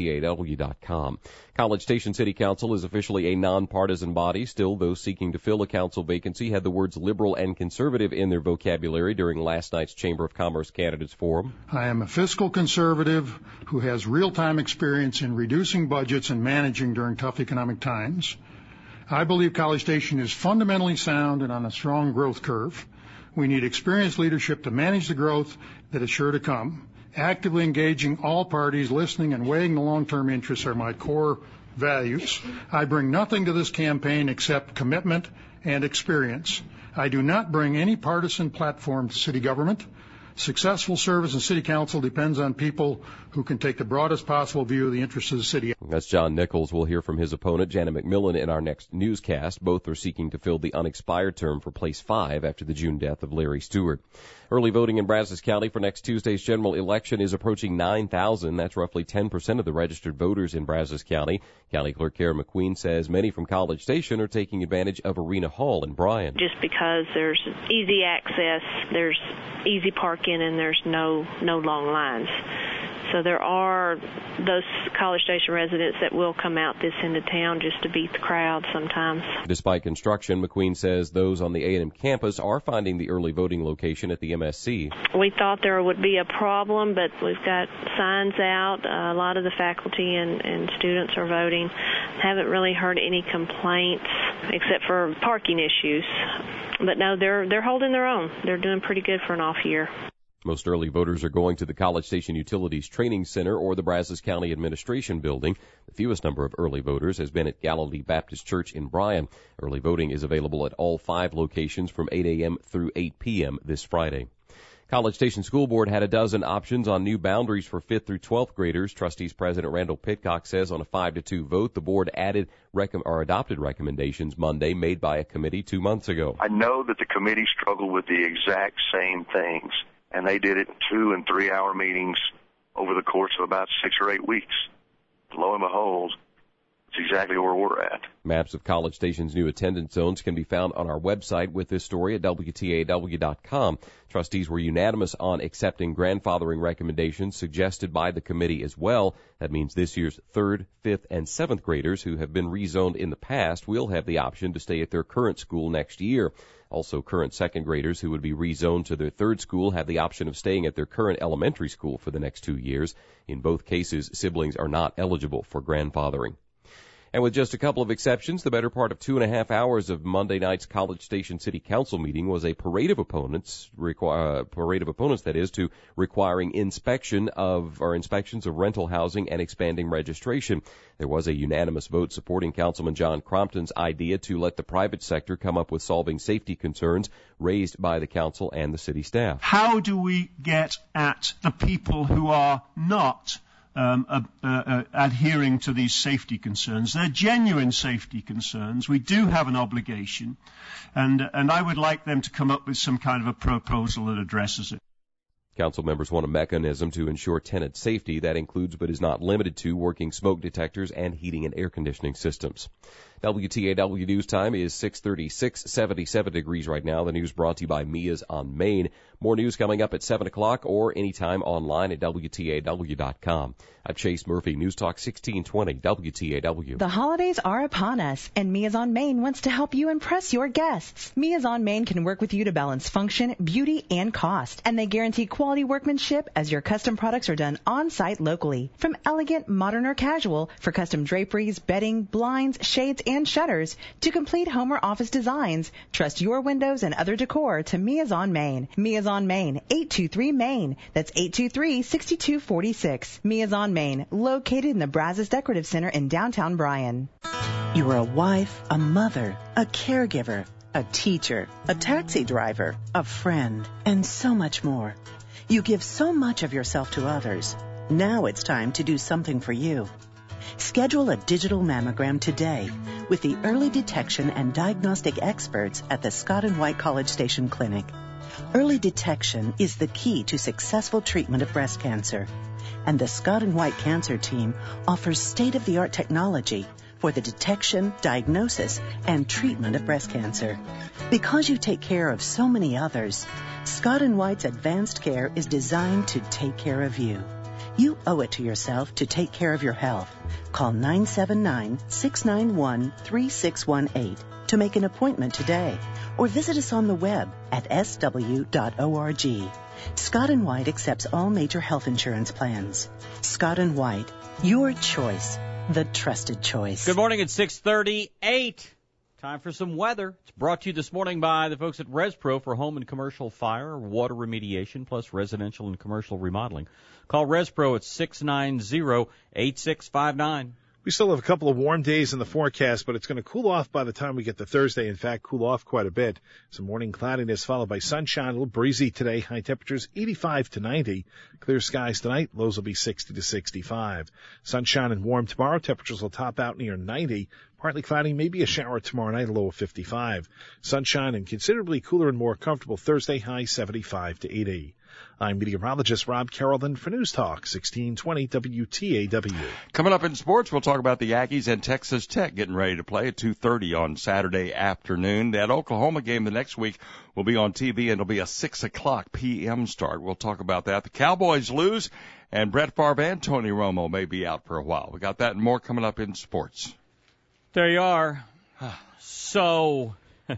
WTAW.com. College Station City Council is officially a nonpartisan body. Still, those seeking to fill a council vacancy had the words liberal and conservative in their vocabulary during last night's Chamber of Commerce Candidates Forum. I am a fiscal conservative who has real-time experience in reducing budgets and managing during tough economic times. I believe College Station is fundamentally sound and on a strong growth curve. We need experienced leadership to manage the growth that is sure to come. Actively engaging all parties, listening and weighing the long-term interests are my core values. I bring nothing to this campaign except commitment and experience. I do not bring any partisan platform to city government. Successful service in City Council depends on people who can take the broadest possible view of the interests of the city. That's John Nichols. We'll hear from his opponent, Janet McMillan, in our next newscast. Both are seeking to fill the unexpired term for Place 5 after the June death of Larry Stewart. Early voting in Brazos County for next Tuesday's general election is approaching 9,000. That's roughly 10% of the registered voters in Brazos County. County Clerk Karen McQueen says many from College Station are taking advantage of Arena Hall in Bryan. Just because there's easy access, there's easy parking, and there's no long lines. So there are those College Station residents that will come out this end of town just to beat the crowd sometimes. Despite construction, McQueen says those on the A&M campus are finding the early voting location at the MSC. We thought there would be a problem, but we've got signs out. A lot of the faculty and students are voting. Haven't really heard any complaints except for parking issues. But no, they're holding their own. They're doing pretty good for an off year. Most early voters are going to the College Station Utilities Training Center or the Brazos County Administration Building. The fewest number of early voters has been at Galilee Baptist Church in Bryan. Early voting is available at all 5 locations from 8 a.m. through 8 p.m. this Friday. College Station School Board had a dozen options on new boundaries for 5th through 12th graders. Trustees President Randall Pitcock says on a 5-2 vote, the board adopted recommendations Monday made by a committee 2 months ago. I know that the committee struggled with the exact same things, and they did it in 2- and 3-hour meetings over the course of about 6 or 8 weeks. Lo and behold, it's exactly where we're at. Maps of College Station's new attendance zones can be found on our website with this story at WTAW.com. Trustees were unanimous on accepting grandfathering recommendations suggested by the committee as well. That means this year's 3rd, 5th, and 7th graders who have been rezoned in the past will have the option to stay at their current school next year. Also, current 2nd graders who would be rezoned to their 3rd school have the option of staying at their current elementary school for the next 2 years. In both cases, siblings are not eligible for grandfathering. And with just a couple of exceptions, the better part of 2.5 hours of Monday night's College Station City Council meeting was a parade of opponents, that is, to requiring inspections of rental housing and expanding registration. There was a unanimous vote supporting Councilman John Crompton's idea to let the private sector come up with solving safety concerns raised by the council and the city staff. How do we get at the people who are not adhering to these safety concerns? They're genuine safety concerns. We do have an obligation, and I would like them to come up with some kind of a proposal that addresses it. Council members want a mechanism to ensure tenant safety that includes but is not limited to working smoke detectors and heating and air conditioning systems. WTAW News Time is 6:36, 77 degrees right now. The news brought to you by Mia's on Main. More news coming up at 7 o'clock or anytime online at WTAW.com. I'm Chase Murphy, News Talk 1620, WTAW. The holidays are upon us, and Mia's on Main wants to help you impress your guests. Mia's on Main can work with you to balance function, beauty, and cost, and they guarantee quality workmanship as your custom products are done on-site locally. From elegant, modern, or casual, for custom draperies, bedding, blinds, shades, and shutters, to complete home or office designs, trust your windows and other decor to Mia's on Main. Mia's on Main, 823 Main. That's 823-6246. Mia's on Main, located in the Brazos Decorative Center in downtown Bryan. You're a wife, a mother, a caregiver, a teacher, a taxi driver, a friend, and so much more. You give so much of yourself to others. Now it's time to do something for you. Schedule a digital mammogram today with the early detection and diagnostic experts at the Scott & White College Station Clinic. Early detection is the key to successful treatment of breast cancer, and the Scott & White Cancer Team offers state-of-the-art technology for the detection, diagnosis, and treatment of breast cancer. Because you take care of so many others, Scott & White's advanced care is designed to take care of you. You owe it to yourself to take care of your health. Call 979-691-3618 to make an appointment today, or visit us on the web at sw.org. Scott & White accepts all major health insurance plans. Scott & White, your choice, the trusted choice. Good morning at 6:38. Time for some weather. It's brought to you this morning by the folks at ResPro for home and commercial fire, water remediation, plus residential and commercial remodeling. Call ResPro at 690-8659. We still have a couple of warm days in the forecast, but it's going to cool off by the time we get to Thursday. In fact, cool off quite a bit. Some morning cloudiness followed by sunshine, a little breezy today. High temperatures 85 to 90. Clear skies tonight. Lows will be 60 to 65. Sunshine and warm tomorrow. Temperatures will top out near 90. Partly cloudy, maybe a shower tomorrow night, a low of 55. Sunshine and considerably cooler and more comfortable Thursday, high 75 to 80. I'm meteorologist Rob Carrollton for News Talk 1620 WTAW. Coming up in sports, we'll talk about the Aggies and Texas Tech getting ready to play at 2:30 on Saturday afternoon. That Oklahoma game the next week will be on TV, and it'll be a 6 o'clock p.m. start. We'll talk about that. The Cowboys lose, and Brett Favre and Tony Romo may be out for a while. We got that and more coming up in sports. There you are. So,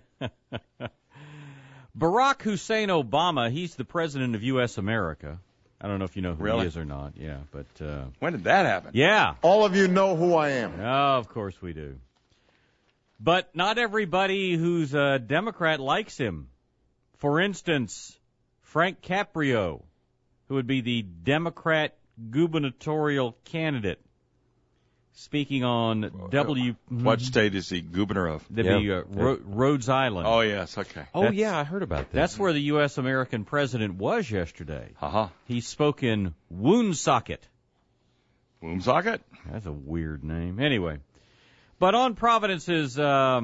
Barack Hussein Obama, he's the president of U.S. America. I don't know if you know who he is or not. Yeah, but when did that happen? Yeah. All of you know who I am. Oh, of course we do. But not everybody who's a Democrat likes him. For instance, Frank Caprio, who would be the Democrat gubernatorial candidate. Speaking on What state is he governor of? Rhode Island. Oh, yes, okay. I heard about that. That's where the U.S. American president was yesterday. He spoke in Woonsocket. Woonsocket? That's a weird name. Anyway. But on Providence's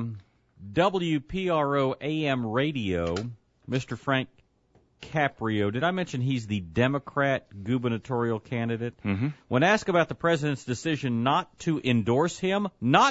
WPRO AM radio, Mr. Frank Caprio, did I mention he's the Democrat gubernatorial candidate? Mm-hmm. When asked about the president's decision not to endorse him,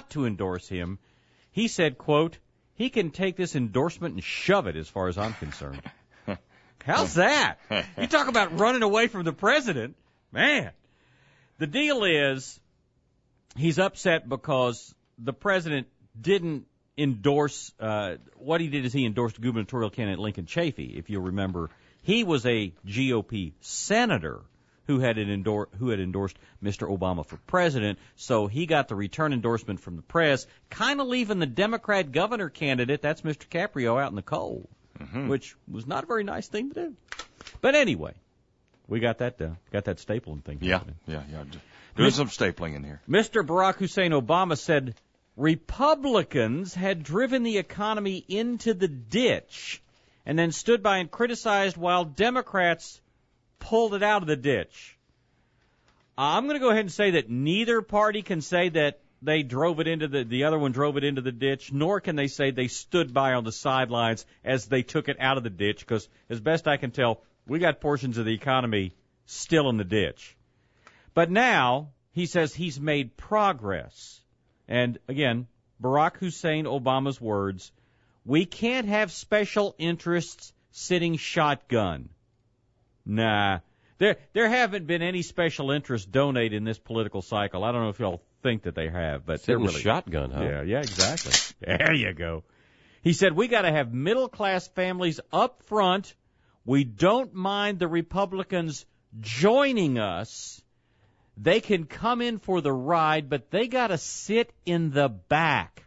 he said, quote, he can take this endorsement and shove it as far as I'm concerned. How's that? You talk about running away from the president. Man. The deal is he's upset because the president didn't endorse, what he did is he endorsed gubernatorial candidate Lincoln Chafee. If you'll remember, he was a GOP senator who had endorsed Mr. Obama for president, so he got the return endorsement from the press, kind of leaving the Democrat governor candidate, that's Mr. Caprio, out in the cold, which was not a very nice thing to do. But anyway, we got that done. Got that stapling thing. Yeah. Doing some stapling in here. Mr. Barack Hussein Obama said Republicans had driven the economy into the ditch and then stood by and criticized while Democrats pulled it out of the ditch. I'm going to go ahead and say that neither party can say that they drove it into the other one drove it into the ditch, nor can they say they stood by on the sidelines as they took it out of the ditch, because as best I can tell, we got portions of the economy still in the ditch. But now he says he's made progress. And again, Barack Hussein Obama's words, we can't have special interests sitting shotgun. Nah. There haven't been any special interests donate in this political cycle. I don't know if y'all think that they have, but they're really shotgun, huh? Yeah, exactly. There you go. He said we got to have middle-class families up front. We don't mind the Republicans joining us. They can come in for the ride, but they got to sit in the back.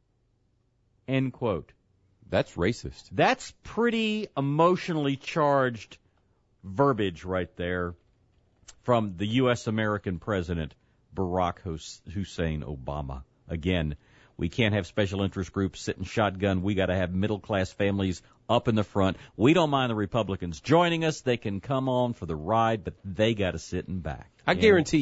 End quote. That's racist. That's pretty emotionally charged verbiage right there from the U.S. American president, Barack Hussein Obama. Again, we can't have special interest groups sitting shotgun. We got to have middle-class families up in the front. We don't mind the Republicans joining us. They can come on for the ride, but they got to sit in back. I guarantee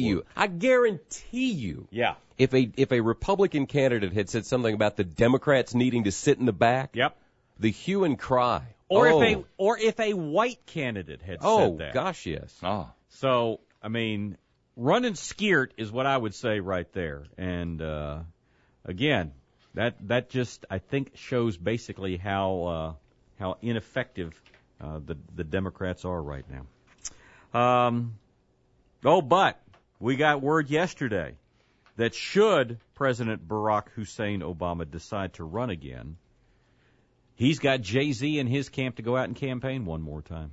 you. Yeah. If a Republican candidate had said something about the Democrats needing to sit in the back, yep, the hue and cry. Or if a white candidate had said that. Oh, gosh, yes. Oh. So, I mean, run and skirt is what I would say right there. And again, that just, I think, shows basically how ineffective the Democrats are right now. But we got word yesterday that should President Barack Hussein Obama decide to run again, he's got Jay-Z in his camp to go out and campaign one more time.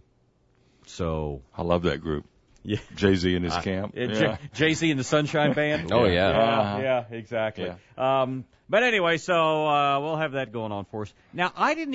So I love that group. Yeah, Jay-Z in his camp. Jay-Z and the Sunshine Band. Oh yeah. Yeah, exactly. Yeah. But anyway, so we'll have that going on for us. Now,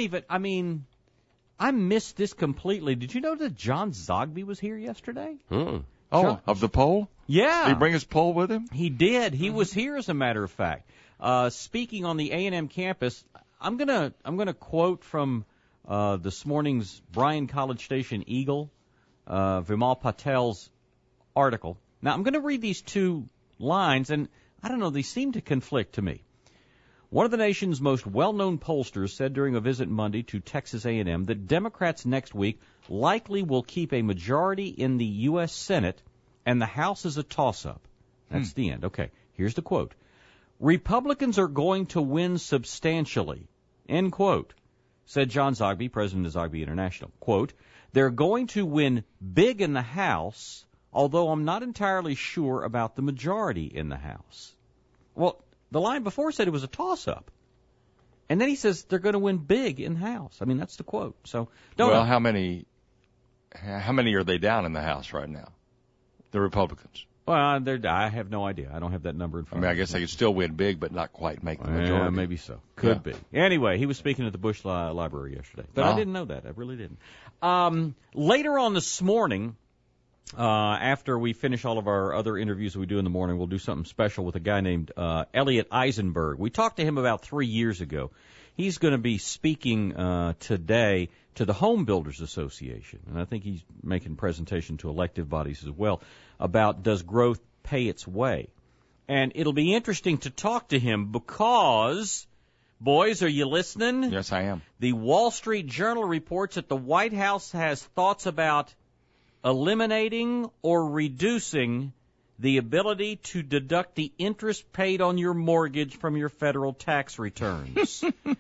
I missed this completely. Did you know that John Zogby was here yesterday? Oh, of the poll? Yeah. Did he bring his poll with him? He did. He was here, as a matter of fact. Speaking on the A&M campus, I'm gonna quote from this morning's Bryan College Station Eagle, Vimal Patel's article. Now, I'm going to read these two lines, and I don't know, they seem to conflict to me. One of the nation's most well-known pollsters said during a visit Monday to Texas A&M that Democrats next week likely will keep a majority in the U.S. Senate, and the House is a toss-up. That's the end. Okay, here's the quote. Republicans are going to win substantially, end quote, said John Zogby, president of Zogby International. Quote, they're going to win big in the House, although I'm not entirely sure about the majority in the House. Well, the line before said it was a toss-up. And then he says they're going to win big in the House. I mean, that's the quote. So, don't know. How many are they down in the House right now? The Republicans. Well, I have no idea. I don't have that number in front of me. I guess they could still win big, but not quite make the majority. Yeah, maybe so. Could be. Anyway, he was speaking at the Bush Library yesterday. But I didn't know that. I really didn't. Later on this morning, after we finish all of our other interviews that we do in the morning, we'll do something special with a guy named Elliot Eisenberg. We talked to him about 3 years ago. He's going to be speaking today to the Home Builders Association, and I think he's making a presentation to elective bodies as well about does growth pay its way. And it'll be interesting to talk to him because, boys, are you listening? Yes, I am. The Wall Street Journal reports that the White House has thoughts about eliminating or reducing the ability to deduct the interest paid on your mortgage from your federal tax returns.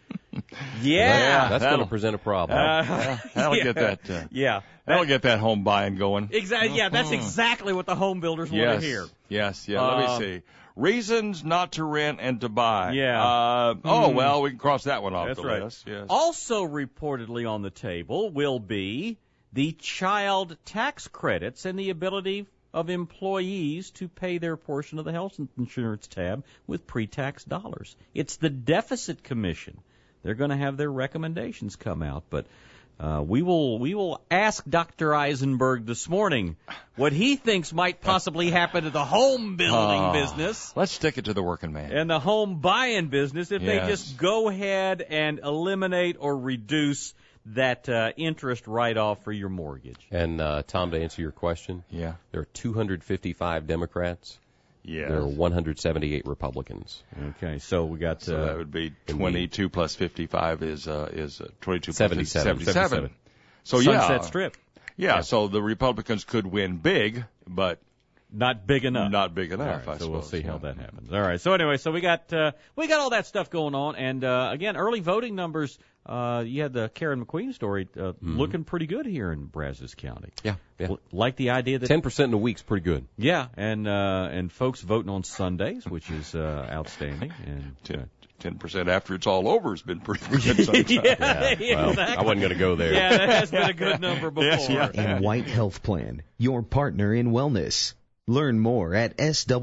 Yeah. That's going to present a problem. That'll get that. That'll get that home buying going. Exactly. Yeah, that's exactly what the home builders want to hear. Yes. Let me see. Reasons not to rent and to buy. Yeah. Well, we can cross that one off that's the right. list. Yes. Also reportedly on the table will be the child tax credits and the ability of employees to pay their portion of the health insurance tab with pre-tax dollars. It's the Deficit Commission. They're going to have their recommendations come out, but we will ask Dr. Eisenberg this morning what he thinks might possibly happen to the home building business. Let's stick it to the working man. And the home buying business if they just go ahead and eliminate or reduce that interest write-off for your mortgage. And, Tom, to answer your question, there are 255 Democrats. Yeah. There are 178 Republicans. Okay, so we got... So that would be 22 plus 55 is 22 plus 77. So, Sunset Strip. Yeah, so the Republicans could win big, but... Not big enough. Not big enough, right, I suppose. So we'll see how that happens. All right, so anyway, so we got all that stuff going on, and again, early voting numbers... you had the Karen McQueen story looking pretty good here in Brazos County. Yeah. Like the idea that 10% in a week's pretty good. Yeah, and folks voting on Sundays, which is outstanding. And 10% after it's all over has been pretty good sometimes. Well, exactly. I wasn't going to go there. Yeah, that has been a good number before. And White Health Plan, your partner in wellness. Learn more at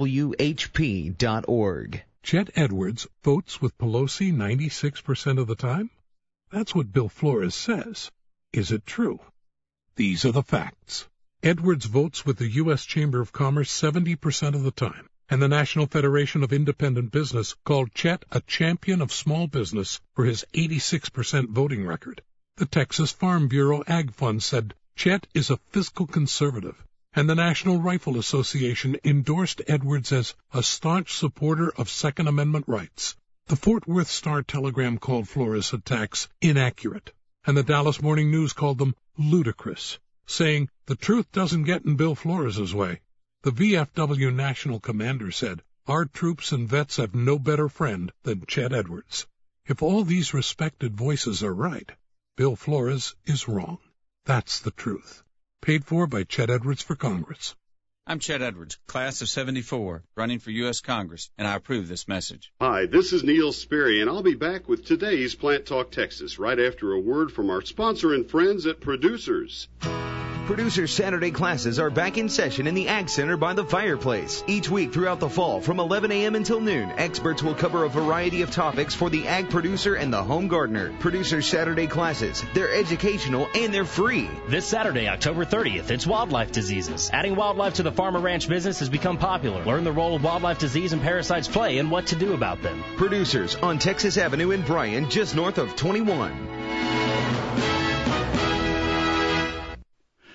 swhp.org. Chet Edwards votes with Pelosi 96% of the time? That's what Bill Flores says. Is it true? These are the facts. Edwards votes with the U.S. Chamber of Commerce 70% of the time, and the National Federation of Independent Business called Chet a champion of small business for his 86% voting record. The Texas Farm Bureau Ag Fund said Chet is a fiscal conservative, and the National Rifle Association endorsed Edwards as a staunch supporter of Second Amendment rights. The Fort Worth Star-Telegram called Flores' attacks inaccurate, and the Dallas Morning News called them ludicrous, saying the truth doesn't get in Bill Flores' way. The VFW National Commander said, our troops and vets have no better friend than Chet Edwards. If all these respected voices are right, Bill Flores is wrong. That's the truth. Paid for by Chet Edwards for Congress. I'm Chet Edwards, class of 74, running for U.S. Congress, and I approve this message. Hi, this is Neil Sperry, and I'll be back with today's Plant Talk Texas right after a word from our sponsor and friends at Producers. Producers Saturday classes are back in session in the Ag Center by the fireplace. Each week throughout the fall from 11 a.m. until noon, experts will cover a variety of topics for the ag producer and the home gardener. Producers Saturday classes, they're educational and they're free. This Saturday, October 30th, it's wildlife diseases. Adding wildlife to the farm and ranch business has become popular. Learn the role of wildlife disease and parasites play and what to do about them. Producers on Texas Avenue in Bryan, just north of 21.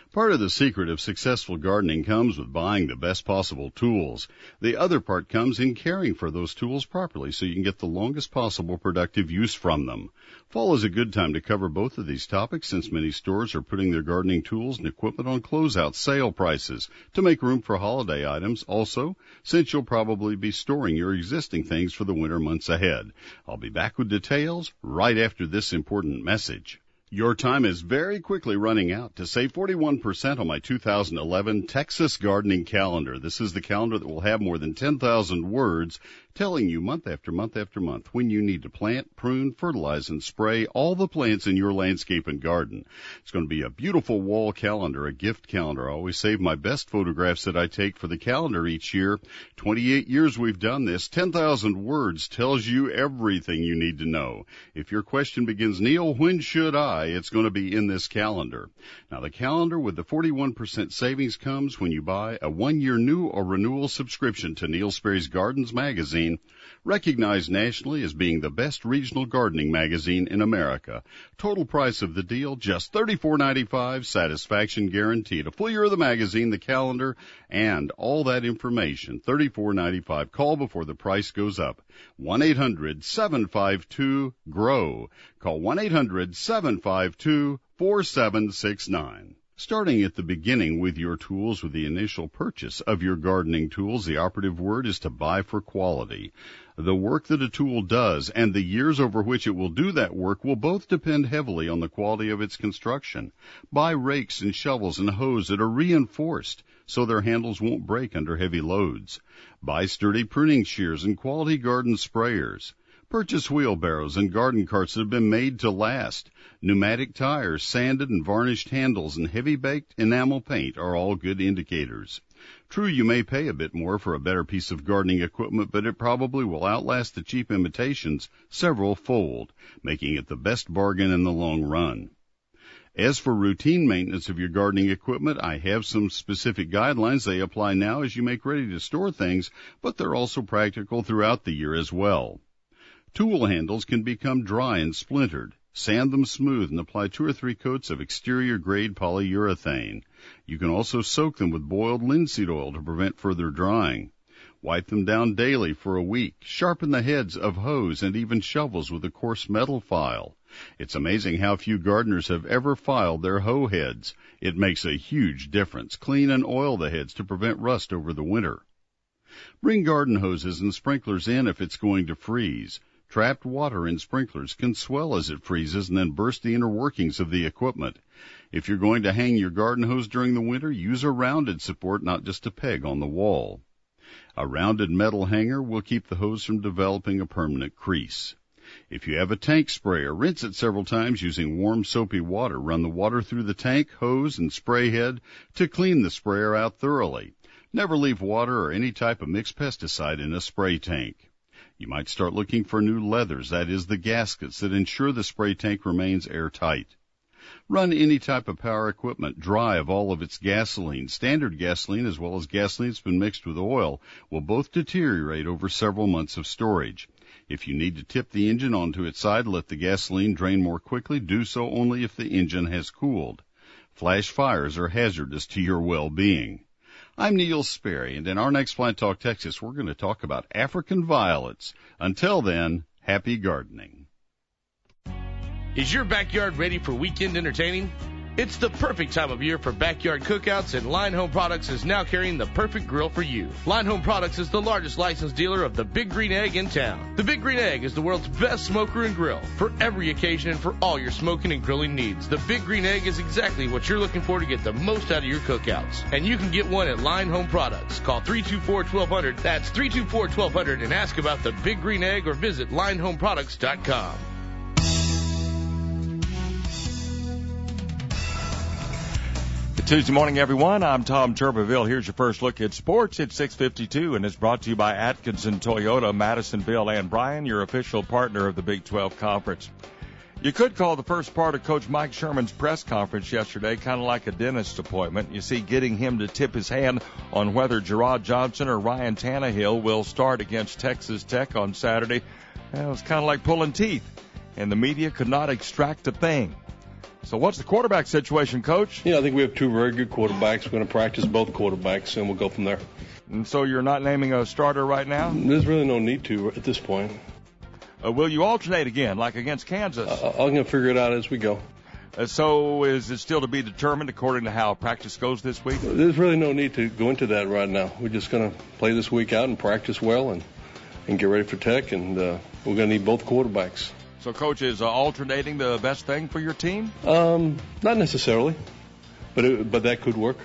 Part of the secret of successful gardening comes with buying the best possible tools. The other part comes in caring for those tools properly so you can get the longest possible productive use from them. Fall is a good time to cover both of these topics since many stores are putting their gardening tools and equipment on closeout sale prices to make room for holiday items. Also, since you'll probably be storing your existing things for the winter months ahead. I'll be back with details right after this important message. Your time is very quickly running out. To save 41% on my 2011 Texas Gardening Calendar. This is the calendar that will have more than 10,000 words telling you month after month after month when you need to plant, prune, fertilize, and spray all the plants in your landscape and garden. It's going to be a beautiful wall calendar, a gift calendar. I always save my best photographs that I take for the calendar each year. 28 years we've done this. 10,000 words tells you everything you need to know. If your question begins, Neil, when should I? It's going to be in this calendar. Now, the calendar with the 41% savings comes when you buy a 1-year new or renewal subscription to Neil Sperry's Gardens magazine, recognized nationally as being the best regional gardening magazine in America. Total price of the deal, just $34.95, satisfaction guaranteed. A full year of the magazine, the calendar, and all that information, $34.95. Call before the price goes up. 1-800-752-GROW. Call 1-800-752-4769. Starting at the beginning with your tools with the initial purchase of your gardening tools, the operative word is to buy for quality. The work that a tool does and the years over which it will do that work will both depend heavily on the quality of its construction. Buy rakes and shovels and hoes that are reinforced so their handles won't break under heavy loads. Buy sturdy pruning shears and quality garden sprayers. Purchase wheelbarrows and garden carts that have been made to last. Pneumatic tires, sanded and varnished handles, and heavy-baked enamel paint are all good indicators. True, you may pay a bit more for a better piece of gardening equipment, but it probably will outlast the cheap imitations several-fold, making it the best bargain in the long run. As for routine maintenance of your gardening equipment, I have some specific guidelines. They apply now as you make ready to store things, but they're also practical throughout the year as well. Tool handles can become dry and splintered. Sand them smooth and apply 2 or 3 coats of exterior-grade polyurethane. You can also soak them with boiled linseed oil to prevent further drying. Wipe them down daily for a week. Sharpen the heads of hoes and even shovels with a coarse metal file. It's amazing how few gardeners have ever filed their hoe heads. It makes a huge difference. Clean and oil the heads to prevent rust over the winter. Bring garden hoses and sprinklers in if it's going to freeze. Trapped water in sprinklers can swell as it freezes and then burst the inner workings of the equipment. If you're going to hang your garden hose during the winter, use a rounded support, not just a peg on the wall. A rounded metal hanger will keep the hose from developing a permanent crease. If you have a tank sprayer, rinse it several times using warm soapy water. Run the water through the tank, hose, and spray head to clean the sprayer out thoroughly. Never leave water or any type of mixed pesticide in a spray tank. You might start looking for new leathers, that is, the gaskets that ensure the spray tank remains airtight. Run any type of power equipment dry of all of its gasoline. Standard gasoline as well as gasoline that's been mixed with oil will both deteriorate over several months of storage. If you need to tip the engine onto its side to let the gasoline drain more quickly, do so only if the engine has cooled. Flash fires are hazardous to your well-being. I'm Neil Sperry, and in our next Plant Talk Texas, we're going to talk about African violets. Until then, happy gardening. Is your backyard ready for weekend entertaining? It's the perfect time of year for backyard cookouts, and Line Home Products is now carrying the perfect grill for you. Line Home Products is the largest licensed dealer of the Big Green Egg in town. The Big Green Egg is the world's best smoker and grill for every occasion and for all your smoking and grilling needs. The Big Green Egg is exactly what you're looking for to get the most out of your cookouts. And you can get one at Line Home Products. Call 324-1200. That's 324-1200 and ask about the Big Green Egg or visit linehomeproducts.com. Tuesday morning, everyone. I'm Tom Turbeville. Here's your first look at sports. It's 6:52, and it's brought to you by Atkinson Toyota, Madisonville, and Bryan, your official partner of the Big 12 Conference. You could call the first part of Coach Mike Sherman's press conference yesterday kind of like a dentist appointment. You see, getting him to tip his hand on whether Gerard Johnson or Ryan Tannehill will start against Texas Tech on Saturday, it was kind of like pulling teeth, and the media could not extract a thing. So what's the quarterback situation, Coach? Yeah, I think we have two very good quarterbacks. We're going to practice both quarterbacks, and we'll go from there. And so you're not naming a starter right now? There's really no need to at this point. Will you alternate again, like against Kansas? I'm going to figure it out as we go. So is it still to be determined according to how practice goes this week? There's really no need to go into that right now. We're just going to play this week out and practice well and get ready for Tech, and we're going to need both quarterbacks. So, Coach, is alternating the best thing for your team? Not necessarily, but that could work.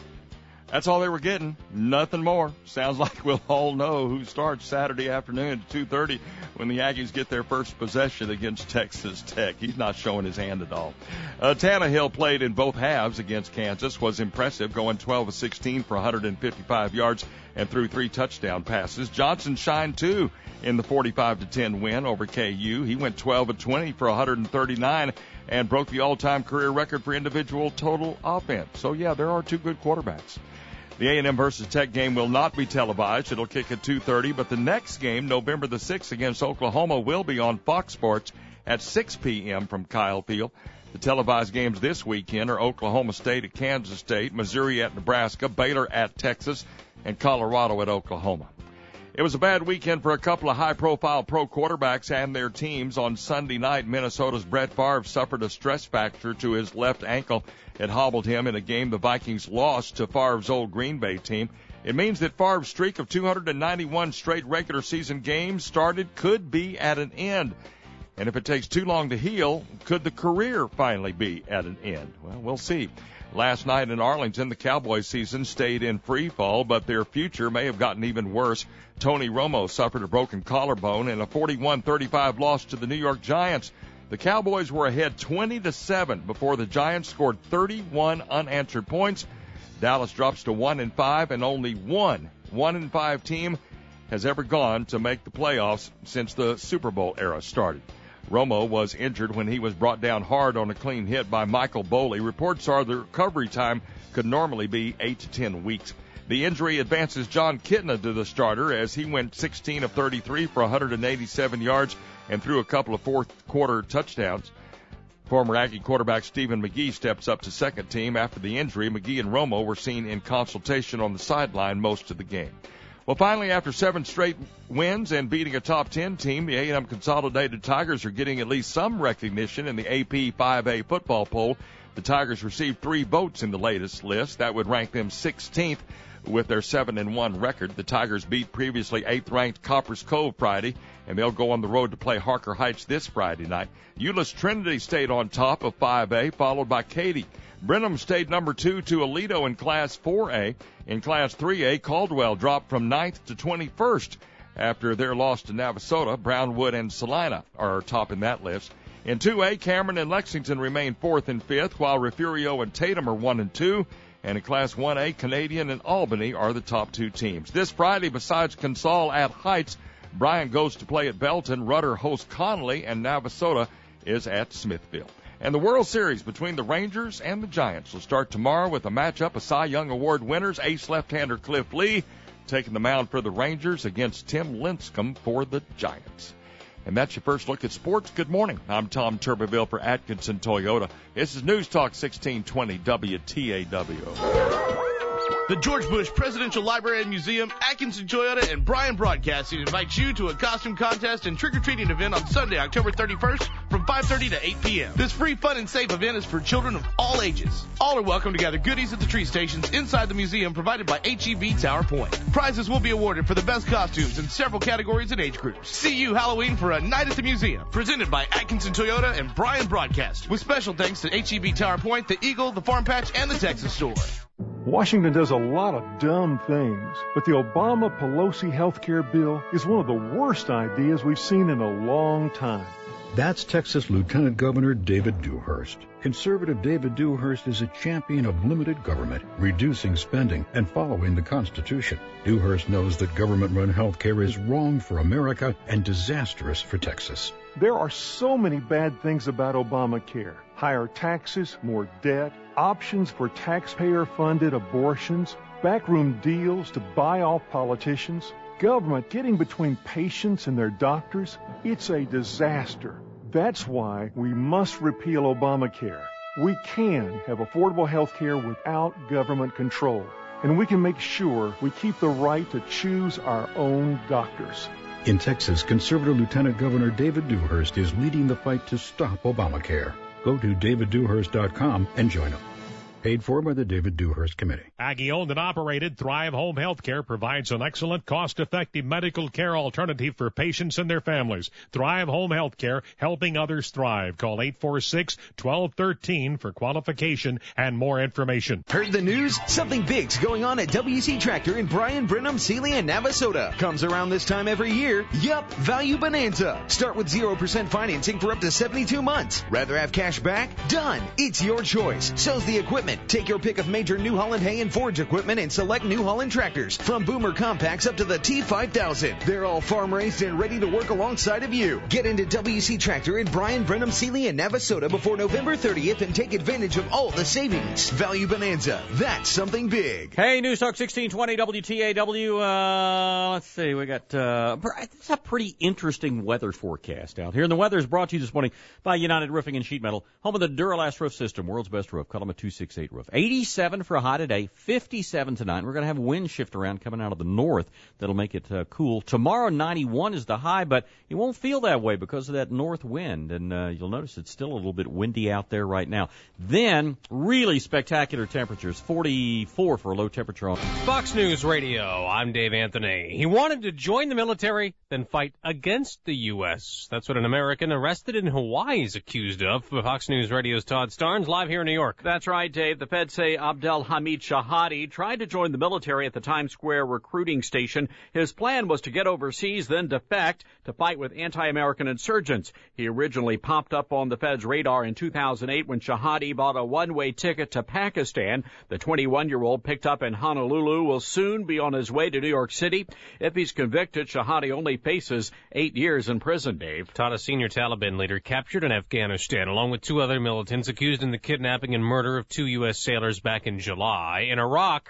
That's all they were getting. Nothing more. Sounds like we'll all know who starts Saturday afternoon at 2:30 when the Aggies get their first possession against Texas Tech. He's not showing his hand at all. Tannehill played in both halves against Kansas, was impressive, going 12 of 16 for 155 yards and threw 3 touchdown passes. Johnson shined, too, in the 45-10 win over KU. He went 12 of 20 for 139 and broke the all-time career record for individual total offense. So, yeah, there are two good quarterbacks. The A&M versus Tech game will not be televised. It'll kick at 2:30, but the next game, November the 6th against Oklahoma, will be on Fox Sports at 6 p.m. from Kyle Field. The televised games this weekend are Oklahoma State at Kansas State, Missouri at Nebraska, Baylor at Texas, and Colorado at Oklahoma. It was a bad weekend for a couple of high-profile pro quarterbacks and their teams. On Sunday night, Minnesota's Brett Favre suffered a stress fracture to his left ankle. It hobbled him in a game the Vikings lost to Favre's old Green Bay team. It means that Favre's streak of 291 straight regular season games could be at an end. And if it takes too long to heal, could the career finally be at an end? Well, we'll see. Last night in Arlington, the Cowboys season stayed in free fall, but their future may have gotten even worse. Tony Romo suffered a broken collarbone in a 41-35 loss to the New York Giants. The Cowboys were ahead 20-7 before the Giants scored 31 unanswered points. Dallas drops to 1-5, and only one 1-5 team has ever gone to make the playoffs since the Super Bowl era started. Romo was injured when he was brought down hard on a clean hit by Michael Boley. Reports are the recovery time could normally be 8 to 10 weeks. The injury advances John Kitna to the starter as he went 16 of 33 for 187 yards and threw a couple of fourth-quarter touchdowns. Former Aggie quarterback Stephen McGee steps up to second team. After the injury, McGee and Romo were seen in consultation on the sideline most of the game. Well, finally, after 7 straight wins and beating a top 10 team, the A&M Consolidated Tigers are getting at least some recognition in the AP 5A football poll. The Tigers received 3 votes in the latest list. That would rank them 16th with their 7-1 record. The Tigers beat previously 8th-ranked Copper's Cove Friday, and they'll go on the road to play Harker Heights this Friday night. Euless Trinity stayed on top of 5A, followed by Katy. Brenham stayed number 2 to Aledo in Class 4A. In Class 3A, Caldwell dropped from 9th to 21st after their loss to Navasota. Brownwood and Salina are top in that list. In 2A, Cameron and Lexington remain 4th and 5th, while Refugio and Tatum are 1 and 2. And in Class 1A, Canadian and Albany are the top 2 teams. This Friday, besides Consol at Heights, Bryant goes to play at Belton, Rudder hosts Connolly, and Navasota is at Smithville. And the World Series between the Rangers and the Giants will start tomorrow with a matchup of Cy Young Award winners, ace left-hander Cliff Lee, taking the mound for the Rangers against Tim Lincecum for the Giants. And that's your first look at sports. Good morning. I'm Tom Turbeville for Atkinson Toyota. This is News Talk 1620 WTAW. The George Bush Presidential Library and Museum, Atkinson Toyota, and Bryan Broadcasting invites you to a costume contest and trick-or-treating event on Sunday, October 31st from 5:30 to 8 p.m. This free, fun, and safe event is for children of all ages. All are welcome to gather goodies at the tree stations inside the museum provided by H-E-B Tower Point. Prizes will be awarded for the best costumes in several categories and age groups. See you Halloween for a night at the museum. Presented by Atkinson Toyota and Bryan Broadcast. With special thanks to H-E-B Tower Point, the Eagle, the Farm Patch, and the Texas Store. Washington does a lot of dumb things, but the Obama-Pelosi health care bill is one of the worst ideas we've seen in a long time. That's Texas Lieutenant Governor David Dewhurst. Conservative David Dewhurst is a champion of limited government, reducing spending, and following the Constitution. Dewhurst knows that government-run health care is wrong for America and disastrous for Texas. There are so many bad things about Obamacare. Higher taxes, more debt, options for taxpayer-funded abortions, backroom deals to buy off politicians, government getting between patients and their doctors. It's a disaster. That's why we must repeal Obamacare. We can have affordable health care without government control, and we can make sure we keep the right to choose our own doctors. In Texas, conservative Lieutenant Governor David Dewhurst is leading the fight to stop Obamacare. Go to daviddewhurst.com and join him. Paid for by the David Dewhurst Committee. Aggie-owned and operated, Thrive Home Healthcare provides an excellent, cost-effective medical care alternative for patients and their families. Thrive Home Healthcare, helping others thrive. Call 846-1213 for qualification and more information. Heard the news? Something big's going on at WC Tractor in Bryan, Brenham, Sealy, and Navasota. Comes around this time every year. Yup, Value Bonanza. Start with 0% financing for up to 72 months. Rather have cash back? Done. It's your choice. So's the equipment. Take your pick of major New Holland hay and forage equipment and select New Holland tractors. From Boomer Compacts up to the T5000. They're all farm-raised and ready to work alongside of you. Get into WC Tractor in Bryan, Brenham, Sealy, and Navasota before November 30th and take advantage of all the savings. Value Bonanza. That's something big. Hey, News Talk 1620 WTAW. Let's see. We got it's a pretty interesting weather forecast out here. And the weather is brought to you this morning by United Roofing and Sheet Metal, home of the Duralast Roof System, world's best roof. Call them at 268 Roof. 87 for a high today, 57 tonight. We're going to have a wind shift around coming out of the north that'll make it cool. Tomorrow, 91 is the high, but it won't feel that way because of that north wind. And you'll notice it's still a little bit windy out there right now. Then, really spectacular temperatures, 44 for a low temperature on Fox News Radio. I'm Dave Anthony. He wanted to join the military, then fight against the U.S. That's what an American arrested in Hawaii is accused of. Fox News Radio's Todd Starnes, live here in New York. That's right, Dave. The feds say Abdel Hamid Shahadi tried to join the military at the Times Square recruiting station. His plan was to get overseas, then defect to fight with anti-American insurgents. He originally popped up on the feds' radar in 2008 when Shahadi bought a one-way ticket to Pakistan. The 21-year-old picked up in Honolulu will soon be on his way to New York City. If he's convicted, Shahadi only faces 8 years in prison, Dave. Todd, a senior Taliban leader captured in Afghanistan, along with 2 other militants accused in the kidnapping and murder of 2 U.S. sailors back in July. In Iraq,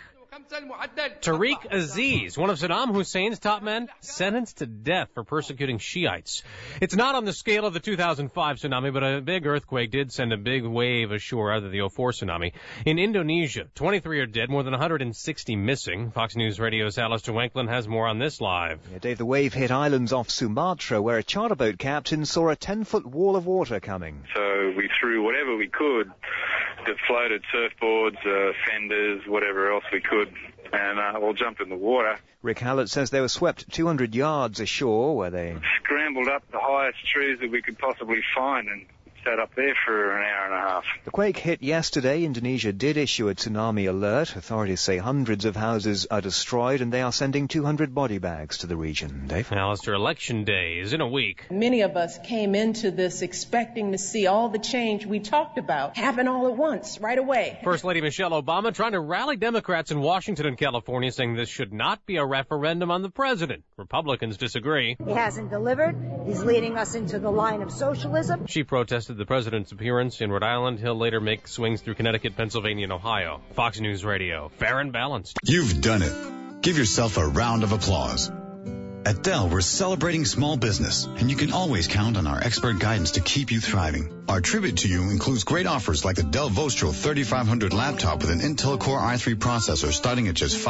Tariq Aziz, one of Saddam Hussein's top men, sentenced to death for persecuting Shiites. It's not on the scale of the 2005 tsunami, but a big earthquake did send a big wave ashore out of the 2004 tsunami. In Indonesia, 23 are dead, more than 160 missing. Fox News Radio's Alistair Wanklin has more on this live. Yeah, Dave, the wave hit islands off Sumatra where a charter boat captain saw a 10-foot wall of water coming. So we threw whatever we could that floated, surfboards, fenders, whatever else we could, and all jumped in the water. Rick Hallett says they were swept 200 yards ashore where they scrambled up the highest trees that we could possibly find and sat up there for an hour and a half. The quake hit yesterday. Indonesia did issue a tsunami alert. Authorities say hundreds of houses are destroyed and they are sending 200 body bags to the region. Dave? Alistair, Election Day is in a week. Many of us came into this expecting to see all the change we talked about happen all at once, right away. First Lady Michelle Obama trying to rally Democrats in Washington and California, saying this should not be a referendum on the president. Republicans disagree. He hasn't delivered. He's leading us into the line of socialism. She protested the president's appearance in Rhode Island. He'll later make swings through Connecticut, Pennsylvania, and Ohio. Fox News Radio. Fair and balanced. You've done it. Give yourself a round of applause. At Dell, we're celebrating small business, and you can always count on our expert guidance to keep you thriving. Our tribute to you includes great offers like the Dell Vostro 3500 laptop with an Intel Core i3 processor starting at just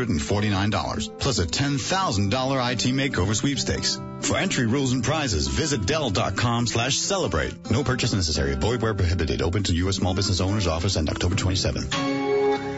$549, plus a $10,000 IT makeover sweepstakes. For entry rules and prizes, visit Dell.com/celebrate. No purchase necessary. Void where prohibited. Open to U.S. Small Business Owners Office on October 27th.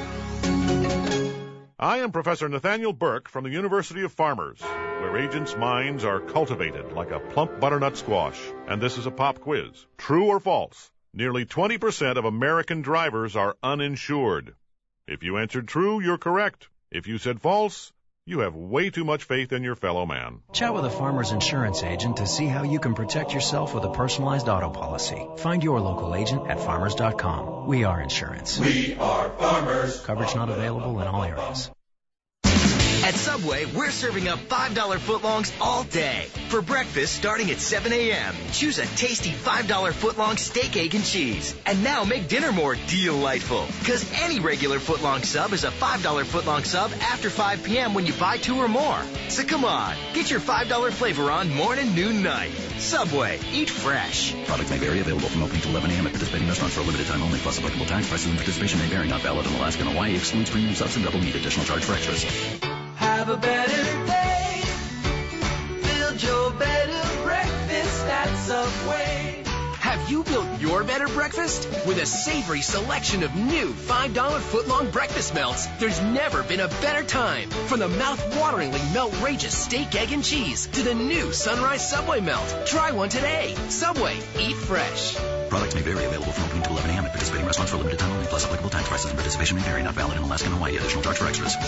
I am Professor Nathaniel Burke from the University of Farmers, where agents' minds are cultivated like a plump butternut squash. And this is a pop quiz. True or false? Nearly 20% of American drivers are uninsured. If you answered true, you're correct. If you said false, you have way too much faith in your fellow man. Chat with a Farmers insurance agent to see how you can protect yourself with a personalized auto policy. Find your local agent at farmers.com. We are insurance. We are Farmers. Coverage not available in all areas. At Subway, we're serving up $5 footlongs all day. For breakfast, starting at 7 a.m., choose a tasty $5 footlong steak, egg, and cheese. And now make dinner more delightful. Because any regular footlong sub is a $5 footlong sub after 5 p.m. when you buy 2 or more. So come on, get your $5 flavor on morning, noon, night. Subway, eat fresh. Products may vary, available from opening to 11 a.m. at participating restaurants for a limited time only, plus applicable tax. Prices and participation may vary, not valid in Alaska and Hawaii. Excludes premium subs and double meat. Additional charge for extras. Have a better day. Build your better breakfast at Subway. Have you built your better breakfast? With a savory selection of new $5 footlong breakfast melts, there's never been a better time. From the mouth-wateringly melt-rageous steak, egg, and cheese to the new Sunrise Subway melt. Try one today. Subway, eat fresh. Products may vary, available from opening to 11 a.m. at participating restaurants for a limited time only, plus applicable tax. Prices and participation may vary, not valid in Alaska and Hawaii. Additional charge for extras.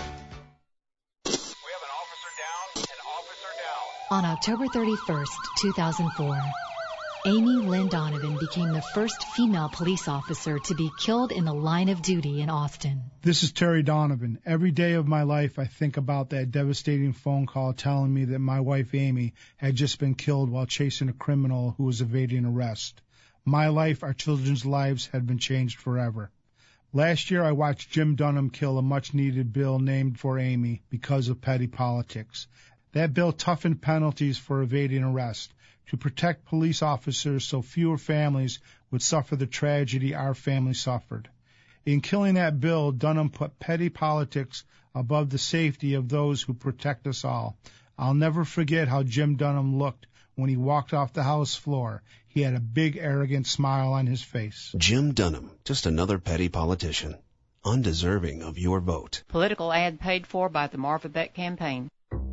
On October 31st, 2004, Amy Lynn Donovan became the first female police officer to be killed in the line of duty in Austin. This is Terry Donovan. Every day of my life, I think about that devastating phone call telling me that my wife Amy had just been killed while chasing a criminal who was evading arrest. My life, our children's lives, had been changed forever. Last year, I watched Jim Dunham kill a much-needed bill named for Amy because of petty politics. That bill toughened penalties for evading arrest to protect police officers so fewer families would suffer the tragedy our family suffered. In killing that bill, Dunham put petty politics above the safety of those who protect us all. I'll never forget how Jim Dunham looked when he walked off the House floor. He had a big, arrogant smile on his face. Jim Dunham, just another petty politician, undeserving of your vote. Political ad paid for by the Marva Beck campaign.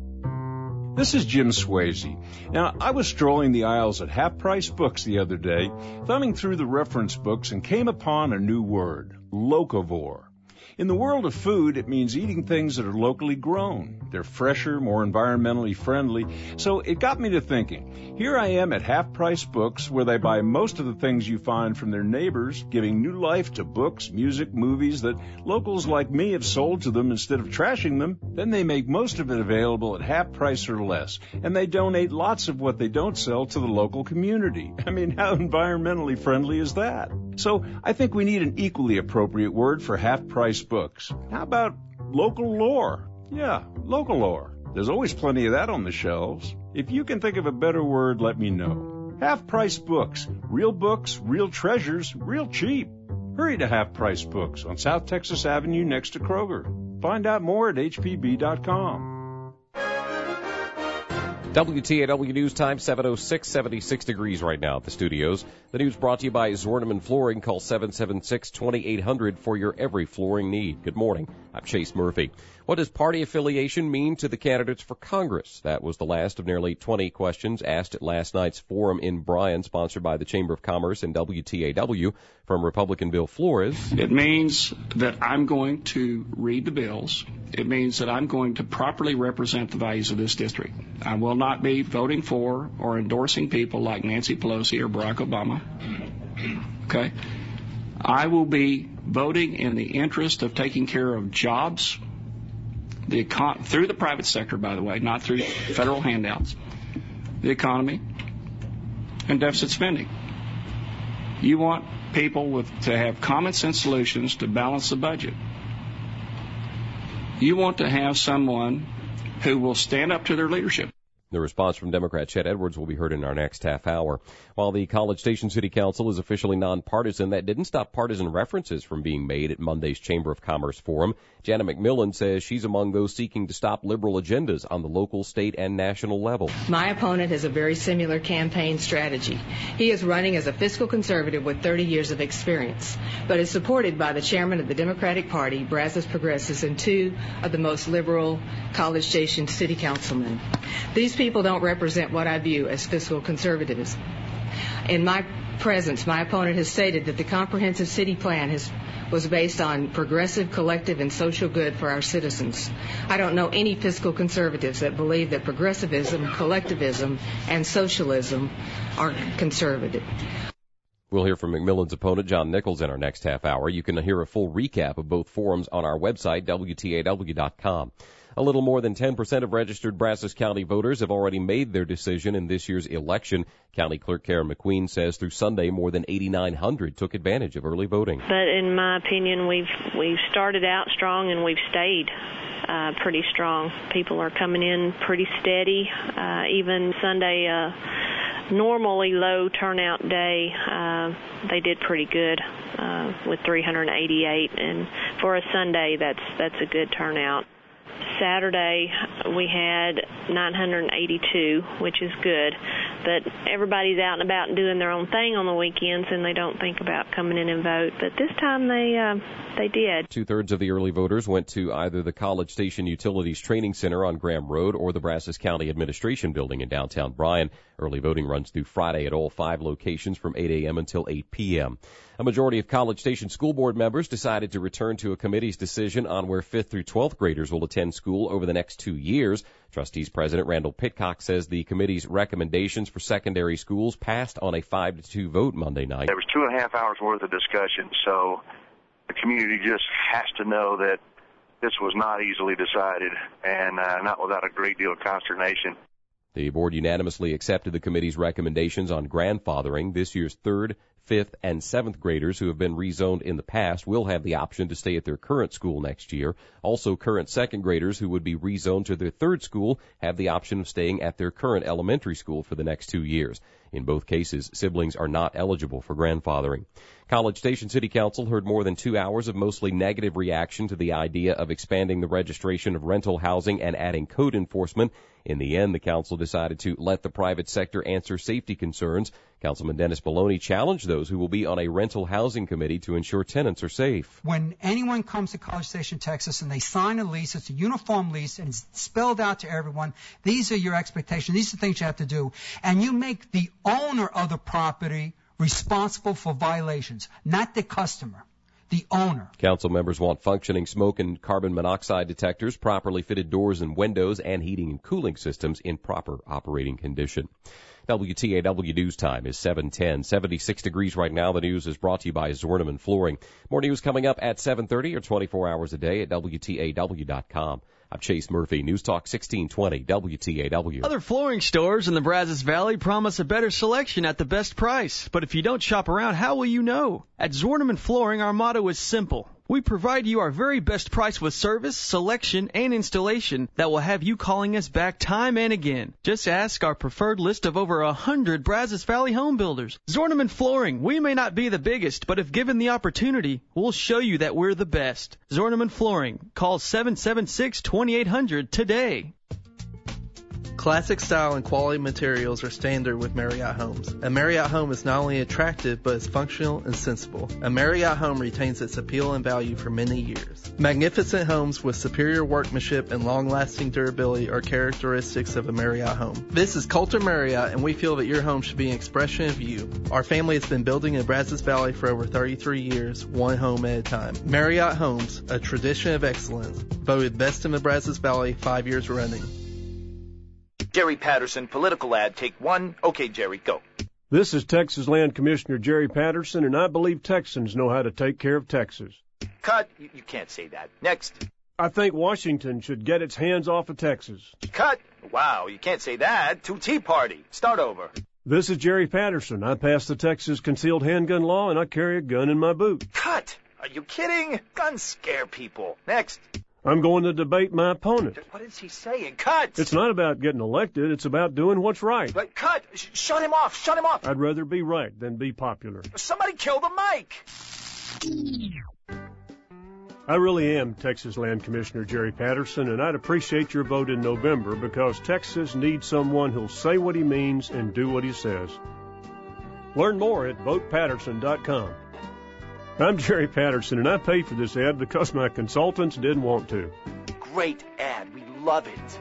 This is Jim Swayze. Now, I was strolling the aisles at Half Price Books the other day, thumbing through the reference books, and came upon a new word, locavore. In the world of food, it means eating things that are locally grown. They're fresher, more environmentally friendly. So it got me to thinking. Here I am at Half Price Books, where they buy most of the things you find from their neighbors, giving new life to books, music, movies that locals like me have sold to them instead of trashing them. Then they make most of it available at half price or less, and they donate lots of what they don't sell to the local community. I mean, how environmentally friendly is that? So I think we need an equally appropriate word for Half Price Books. How about local lore? Yeah, local lore. There's always plenty of that on the shelves. If you can think of a better word, let me know. Half Price Books. Books, real treasures, real cheap. Hurry to Half Price Books on South Texas Avenue next to Kroger. Find out more at hpb.com. WTAW News Time, 7:06, 76 degrees right now at the studios. The news brought to you by Zorneman Flooring. Call 776-2800 for your every flooring need. Good morning. I'm Chase Murphy. What does party affiliation mean to the candidates for Congress? That was the last of nearly 20 questions asked at last night's forum in Bryan, sponsored by the Chamber of Commerce and WTAW. From Republican Bill Flores. It means that I'm going to read the bills. It means that I'm going to properly represent the values of this district. I will not be voting for or endorsing people like Nancy Pelosi or Barack Obama. Okay? I will be voting in the interest of taking care of jobs, through the private sector, by the way, not through federal handouts, the economy, and deficit spending. You want people to have common sense solutions to balance the budget. You want to have someone who will stand up to their leadership. The response from Democrat Chet Edwards will be heard in our next half hour. While the College Station City Council is officially nonpartisan, that didn't stop partisan references from being made at Monday's Chamber of Commerce Forum. Janet McMillan says she's among those seeking to stop liberal agendas on the local, state, and national level. My opponent has a very similar campaign strategy. He is running as a fiscal conservative with 30 years of experience, but is supported by the chairman of the Democratic Party, Brazos Progressives, and two of the most liberal College Station City Councilmen. These people don't represent what I view as fiscal conservatism. In my presence, my opponent has stated that the comprehensive city plan was based on progressive, collective, and social good for our citizens. I don't know any fiscal conservatives that believe that progressivism, collectivism, and socialism are conservative. We'll hear from McMillan's opponent, John Nichols, in our next half hour. You can hear a full recap of both forums on our website, WTAW.com. A little more than 10% of registered Brazos County voters have already made their decision in this year's election. County Clerk Karen McQueen says through Sunday, more than 8,900 took advantage of early voting. But in my opinion, we've started out strong and we've stayed pretty strong. People are coming in pretty steady. Even Sunday, normally low turnout day, they did pretty good with 388, and for a Sunday, that's a good turnout. Saturday, we had 982, which is good, but everybody's out and about and doing their own thing on the weekends, and they don't think about coming in and vote. But this time they did. 2/3 of the early voters went to either the College Station Utilities Training Center on Graham Road or the Brazos County Administration Building in downtown Bryan. Early voting runs through Friday at all 5 locations from 8 a.m. until 8 p.m. A majority of College Station school board members decided to return to a committee's decision on where 5th through 12th graders will attend school over the next 2 years. Trustees President Randall Pitcock says the committee's recommendations for secondary schools passed on a 5-2 vote Monday night. There was 2.5 hours worth of discussion, so the community just has to know that this was not easily decided and not without a great deal of consternation. The board unanimously accepted the committee's recommendations on grandfathering. This year's 3rd, 5th, and 7th graders who have been rezoned in the past will have the option to stay at their current school next year. Also, current 2nd graders who would be rezoned to their 3rd school have the option of staying at their current elementary school for the next 2 years. In both cases, siblings are not eligible for grandfathering. College Station City Council heard more than 2 hours of mostly negative reaction to the idea of expanding the registration of rental housing and adding code enforcement. In the end, the council decided to let the private sector answer safety concerns. Councilman Dennis Maloney challenged those who will be on a rental housing committee to ensure tenants are safe. When anyone comes to College Station, Texas, and they sign a lease, it's a uniform lease, and it's spelled out to everyone. These are your expectations. These are the things you have to do. And you make the owner of the property responsible for violations, not the customer. The owner. Council members want functioning smoke and carbon monoxide detectors, properly fitted doors and windows, and heating and cooling systems in proper operating condition. WTAW News Time is 7:10, 76 degrees right now. The news is brought to you by Zorneman Flooring. More news coming up at 7:30 or 24 hours a day at WTAW.com. I'm Chase Murphy, News Talk 1620, WTAW. Other flooring stores in the Brazos Valley promise a better selection at the best price. But if you don't shop around, how will you know? At Zorneman Flooring, our motto is simple. We provide you our very best price with service, selection, and installation that will have you calling us back time and again. Just ask our preferred list of over 100 Brazos Valley home builders. Zorneman Flooring, we may not be the biggest, but if given the opportunity, we'll show you that we're the best. Zorneman Flooring. Call 776-2800 today. Classic style and quality materials are standard with Marriott Homes. A Marriott home is not only attractive, but is functional and sensible. A Marriott home retains its appeal and value for many years. Magnificent homes with superior workmanship and long-lasting durability are characteristics of a Marriott home. This is Coulter Marriott, and we feel that your home should be an expression of you. Our family has been building in Brazos Valley for over 33 years, one home at a time. Marriott Homes, a tradition of excellence, voted best in the Brazos Valley 5 years running. Jerry Patterson, political ad, take one. Okay, Jerry, go. This is Texas Land Commissioner Jerry Patterson, and I believe Texans know how to take care of Texas. Cut. You can't say that. Next. I think Washington should get its hands off of Texas. Cut. Wow, you can't say that. To Tea Party. Start over. This is Jerry Patterson. I passed the Texas concealed handgun law, and I carry a gun in my boot. Cut. Are you kidding? Guns scare people. Next. I'm going to debate my opponent. What is he saying? Cut! It's not about getting elected. It's about doing what's right. But cut! Shut him off! Shut him off! I'd rather be right than be popular. Somebody kill the mic! I really am Texas Land Commissioner Jerry Patterson, and I'd appreciate your vote in November because Texas needs someone who'll say what he means and do what he says. Learn more at votepatterson.com. I'm Jerry Patterson, and I paid for this ad because my consultants didn't want to. Great ad. We love it.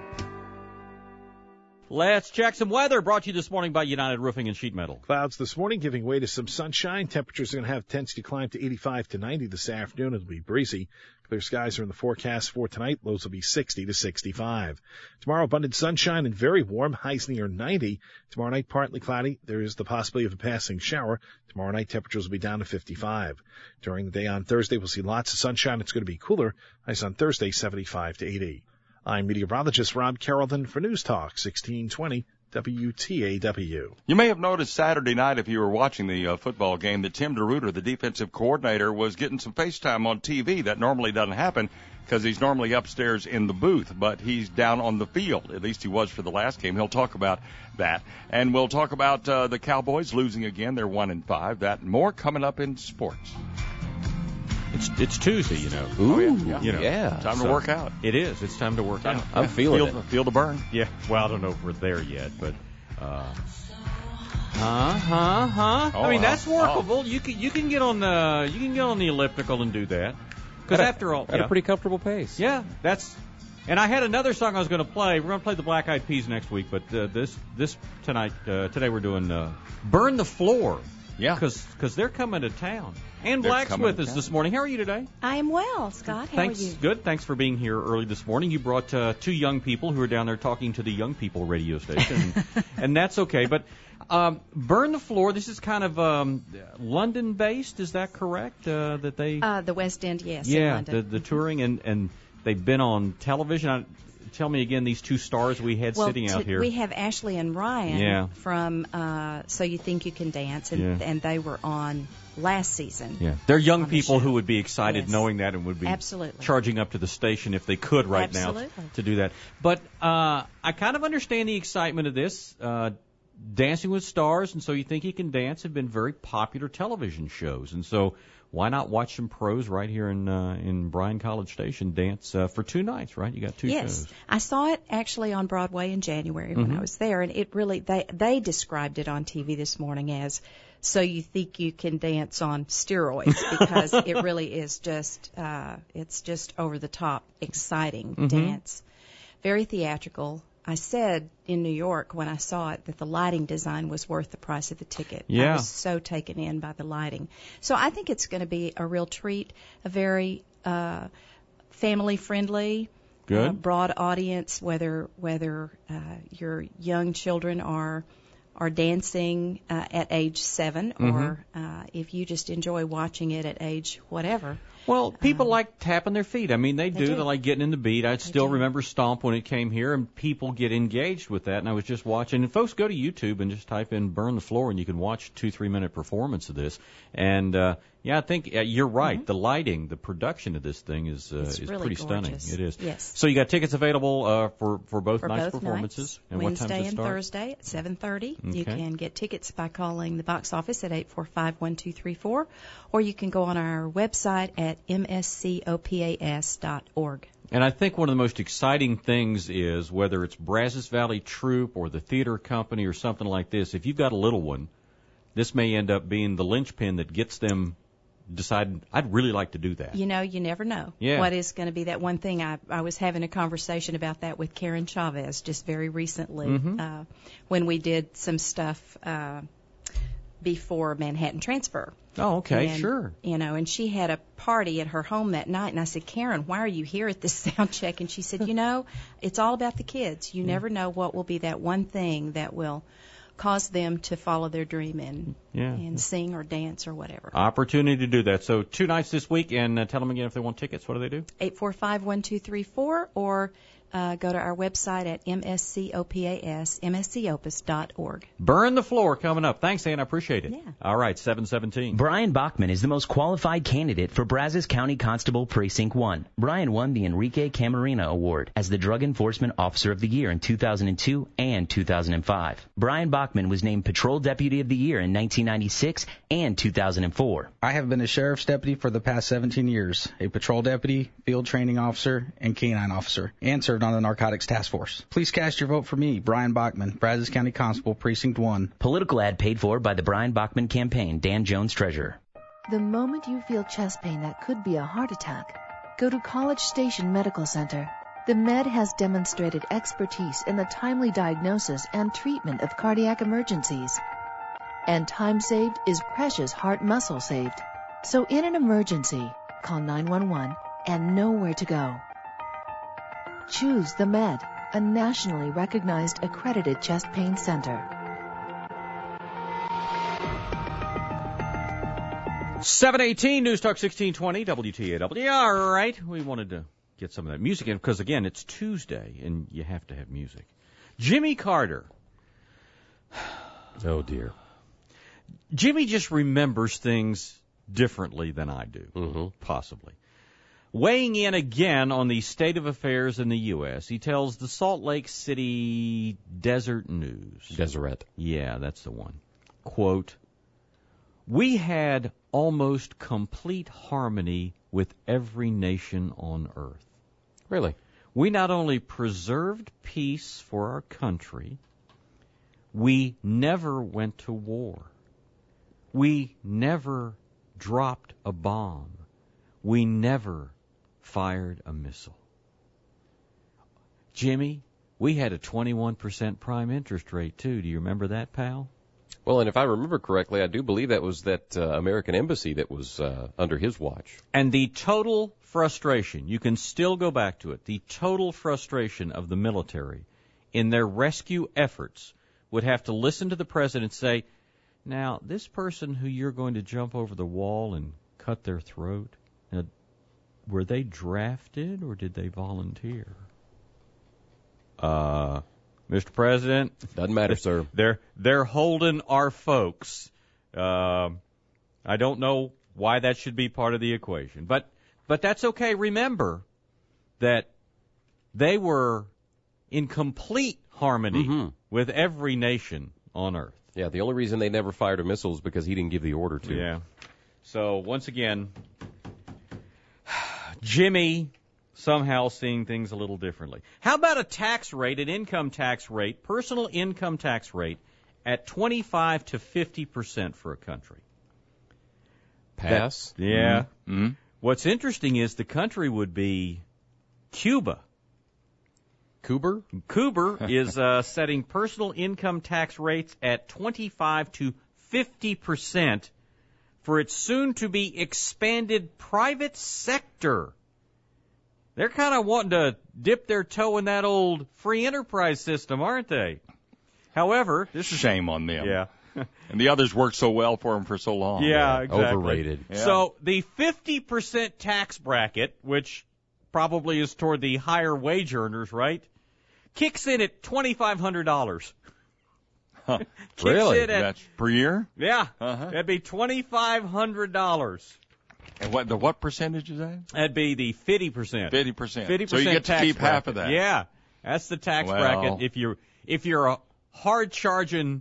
Let's check some weather, brought to you this morning by United Roofing and Sheet Metal. Clouds this morning giving way to some sunshine. Temperatures are going to have tendency to climb to 85 to 90 this afternoon. It'll be breezy. Clear skies are in the forecast for tonight. Lows will be 60 to 65. Tomorrow, abundant sunshine and very warm. Highs near 90. Tomorrow night, partly cloudy. There is the possibility of a passing shower. Tomorrow night, temperatures will be down to 55. During the day on Thursday, we'll see lots of sunshine. It's going to be cooler. Highs on Thursday, 75 to 80. I'm meteorologist Rob Carrollton for News Talk 1620 WTAW. You may have noticed Saturday night, if you were watching the football game, that Tim DeRuyter, the defensive coordinator, was getting some FaceTime on TV. That normally doesn't happen because he's normally upstairs in the booth, but he's down on the field. At least he was for the last game. He'll talk about that. And we'll talk about the Cowboys losing again. They're 1-5. That and more coming up in sports. It's Tuesday, you know. Ooh, yeah. Time to work out. It is. It's time to work out. I'm feeling it. Feel the burn. Yeah. Well, I don't know if we're there yet, but. I mean, that's workable. You can get on the elliptical and do that. Because after all, at a pretty comfortable pace. Yeah, that's. And I had another song I was going to play. We're going to play the Black Eyed Peas next week, but this today we're doing "Burn the Floor." Yeah, because they're coming to town. Ann Black's with us this morning. How are you today? I am well, Scott. How are you? Good. Thanks for being here early this morning. You brought two young people who are down there talking to the young people radio station, and that's okay. But Burn the Floor, this is kind of London-based, is that correct? That they the West End, yes. Yeah, in London. the touring, and they've been on television. Tell me again, these two stars we had sitting out here. We have Ashley and Ryan from So You Think You Can Dance, and they were on last season. Yeah, they're young people who would be excited knowing that and would be charging up to the station if they could now to do that. But I kind of understand the excitement of this. Dancing with Stars and So You Think You Can Dance have been very popular television shows, and so why not watch some pros right here in Bryan College Station dance for 2 nights, right? You got two shows. Yes. I saw it actually on Broadway in January when I was there, and it really they described it on TV this morning as So You Think You Can Dance on steroids, because it really is just it's just over the top exciting dance. Very theatrical. I said in New York when I saw it that the lighting design was worth the price of the ticket. Yeah. I was so taken in by the lighting. So I think it's going to be a real treat, a very family-friendly, broad audience, whether your young children are dancing at age 7 or if you just enjoy watching it at age whatever. Well, people like tapping their feet. I mean, they do. They like getting in the beat. I still remember Stomp when it came here, and people get engaged with that. And I was just watching. And folks, go to YouTube and just type in "Burn the Floor," and you can watch 2-3 minute performance of this. And I think you're right. The lighting, the production of this thing is really pretty stunning. Gorgeous. It is. Yes. So you got tickets available for both nights' Nights. performances. And Wednesday what time does it and start? Thursday at 7:30. Okay. You can get tickets by calling the box office at 845-1234, or you can go on our website at mscopas.org. And I think one of the most exciting things is, whether it's Brazos Valley Troupe or the theater company or something like this, if you've got a little one, this may end up being the linchpin that gets them deciding, I'd really like to do that. You know, you never know what is going to be that one thing. I was having a conversation about that with Karen Chavez just very recently when we did some stuff before Manhattan Transfer. Oh, okay, and, sure. You know, and she had a party at her home that night, and I said, Karen, why are you here at this sound check? And she said, you know, it's all about the kids. You never know what will be that one thing that will cause them to follow their dream and sing or dance or whatever. Opportunity to do that. So 2 nights this week, and tell them again if they want tickets. What do they do? 845-1234, or go to our website at mscopus.org. Burn the Floor coming up. Thanks, Ann. I appreciate it. Yeah. All right, 7:17. Brian Bachman is the most qualified candidate for Brazos County Constable Precinct 1. Brian won the Enrique Camarena Award as the Drug Enforcement Officer of the Year in 2002 and 2005. Brian Bachman was named Patrol Deputy of the Year in 1996 and 2004. I have been a sheriff's deputy for the past 17 years, a patrol deputy, field training officer, and canine officer, and served on the Narcotics Task Force. Please cast your vote for me, Brian Bachman, Brazos County Constable, Precinct 1. Political ad paid for by the Brian Bachman Campaign, Dan Jones, Treasurer. The moment you feel chest pain that could be a heart attack, go to College Station Medical Center. The Med has demonstrated expertise in the timely diagnosis and treatment of cardiac emergencies. And time saved is precious heart muscle saved. So in an emergency, call 911 and nowhere to go. Choose the Med, a nationally recognized accredited chest pain center. 718 News Talk 1620 WTAW. All right, we wanted to get some of that music in because, again, it's Tuesday and you have to have music. Jimmy Carter. Oh, dear. Jimmy just remembers things differently than I do, possibly. Weighing in again on the state of affairs in the U.S., he tells the Salt Lake City Desert News. Deseret. Yeah, that's the one. Quote, "We had almost complete harmony with every nation on earth." Really? We not only preserved peace for our country, we never went to war. We never dropped a bomb. We never fired a missile. Jimmy, we had a 21% prime interest rate, too. Do you remember that, pal? Well, and if I remember correctly, I do believe that was that American embassy that was under his watch. And the total frustration, you can still go back to it, the total frustration of the military in their rescue efforts would have to listen to the president say, now, this person who you're going to jump over the wall and cut their throat, were they drafted or did they volunteer? Mr. President? Doesn't matter, sir. They're holding our folks. I don't know why that should be part of the equation. But that's okay. Remember that they were in complete harmony with every nation on earth. Yeah, the only reason they never fired a missile is because he didn't give the order to. Yeah. So, once again, Jimmy somehow seeing things a little differently. How about a tax rate, an income tax rate, personal income tax rate at 25 to 50% for a country? Pass? Yeah. Mm-hmm. What's interesting is the country would be Cuba. Cuba is setting personal income tax rates at 25 to 50% for its soon-to-be expanded private sector. They're kind of wanting to dip their toe in that old free enterprise system, aren't they? However, this is... Shame on them. Yeah. And the others worked so well for them for so long. Yeah, exactly. Overrated. Yeah. So the 50% tax bracket, which probably is toward the higher wage earners, right, kicks in at $2,500. Huh. Really? That's per year? Yeah. That'd be $2,500. And what percentage is that? That'd be the 50%. 50%. So you get to keep half of that. Yeah. That's the tax bracket if you're a hard charging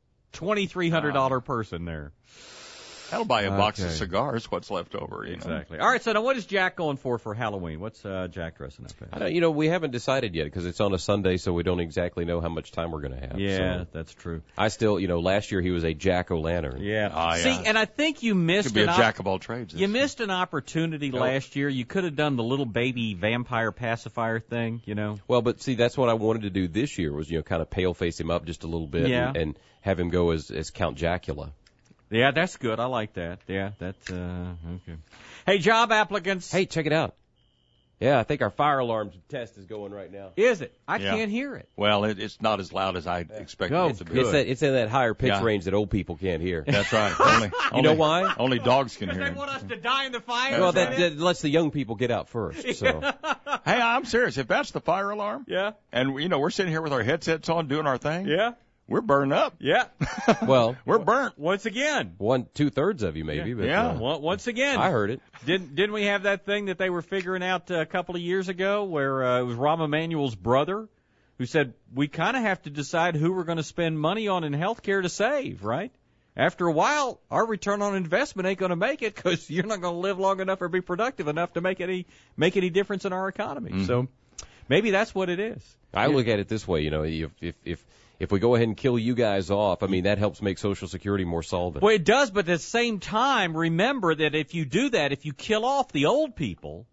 $2,300 person there. That'll buy a box of cigars, what's left over. Exactly. All right, so now what is Jack going for Halloween? What's Jack dressing up as? We haven't decided yet because it's on a Sunday, so we don't exactly know how much time we're going to have. Yeah, so that's true. I still, last year he was a jack-o'-lantern. Yeah. See, and I think you missed Could be a jack of all trades. You missed an opportunity last year. You could have done the little baby vampire pacifier thing, Well, but see, that's what I wanted to do this year was, kind of pale-face him up just a little bit and have him go as Count Jacula. Yeah, that's good. I like that. Yeah, that's okay. Hey, job applicants. Hey, check it out. Yeah, I think our fire alarm test is going right now. Is it? I can't hear it. Well, it's not as loud as I expected it to be. It's in that higher pitch range that old people can't hear. That's right. You know why? Only dogs can hear it. They want us to die in the fire? Well, that lets the young people get out first. So. Hey, I'm serious. If that's the fire alarm, and we're sitting here with our headsets on doing our thing, we're burned up. Yeah. Well, we're burnt. Once again. 2/3 of you maybe. Yeah. But, once again. I heard it. Didn't we have that thing that they were figuring out a couple of years ago where it was Rahm Emanuel's brother who said we kind of have to decide who we're going to spend money on in health care to save, right? After a while, our return on investment ain't going to make it because you're not going to live long enough or be productive enough to make any difference in our economy. Mm-hmm. So maybe that's what it is. I look at it this way, if we go ahead and kill you guys off, that helps make Social Security more solvent. Well, it does, but at the same time, remember that if you do that, if you kill off the old people,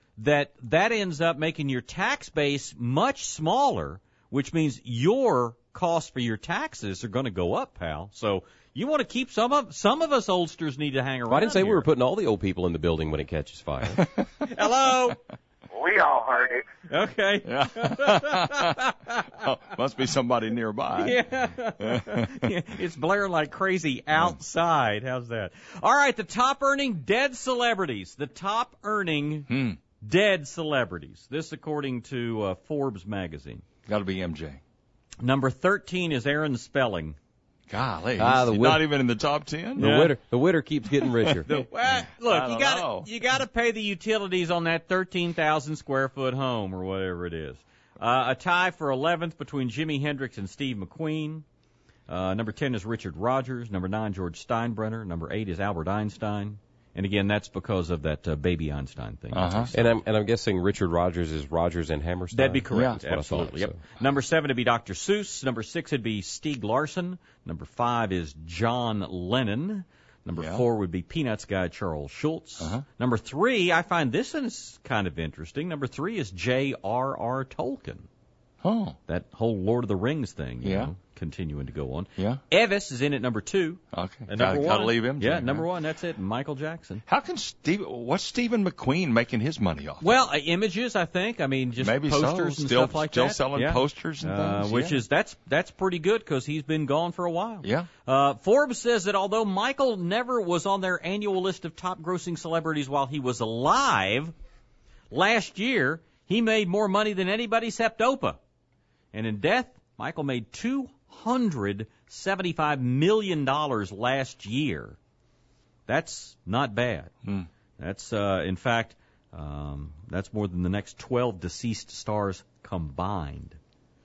that ends up making your tax base much smaller, which means your costs for your taxes are going to go up, pal. So you want to keep some of us oldsters need to hang around. Well, I didn't say here. we were putting all the old people in the building when it catches fire. Hello. We all heard it. Okay. Yeah. Oh, must be somebody nearby. Yeah. It's blaring like crazy outside. How's that? All right, the top earning dead celebrities. The top earning dead celebrities. This according to Forbes magazine. Got to be MJ. Number 13 is Aaron Spelling. Golly, he's not even in the top 10? The winner keeps getting richer. Look, you got to pay the utilities on that 13,000 square foot home or whatever it is. A tie for 11th between Jimi Hendrix and Steve McQueen. Number 10 is Richard Rodgers. Number 9, George Steinbrenner. Number 8 is Albert Einstein. And again, that's because of that baby Einstein thing. And I'm guessing Richard Rodgers is Rodgers and Hammerstein. That'd be correct. Yeah, Absolutely. Thought, yep. so. Number 7 would be Dr. Seuss. Number 6 would be Stieg Larsson. Number 5 is John Lennon. Number 4 would be Peanuts guy Charles Schultz. Number 3, I find this is kind of interesting. Number 3 is J.R.R. Tolkien. Oh. That whole Lord of the Rings thing, you know, continuing to go on. Yeah. Elvis is in at number 2. Okay. And number 1. Gotta leave him. Yeah, number 1, that's it. Michael Jackson. How can what's Stephen McQueen making his money off? Well, images, I think. I mean, just maybe posters and stuff like still that. Still selling posters and things. Which is, that's pretty good because he's been gone for a while. Yeah. Forbes says that although Michael never was on their annual list of top grossing celebrities while he was alive, last year he made more money than anybody except Oprah. And in death, Michael made $275 million last year. That's not bad. That's, in fact, that's more than the next 12 deceased stars combined.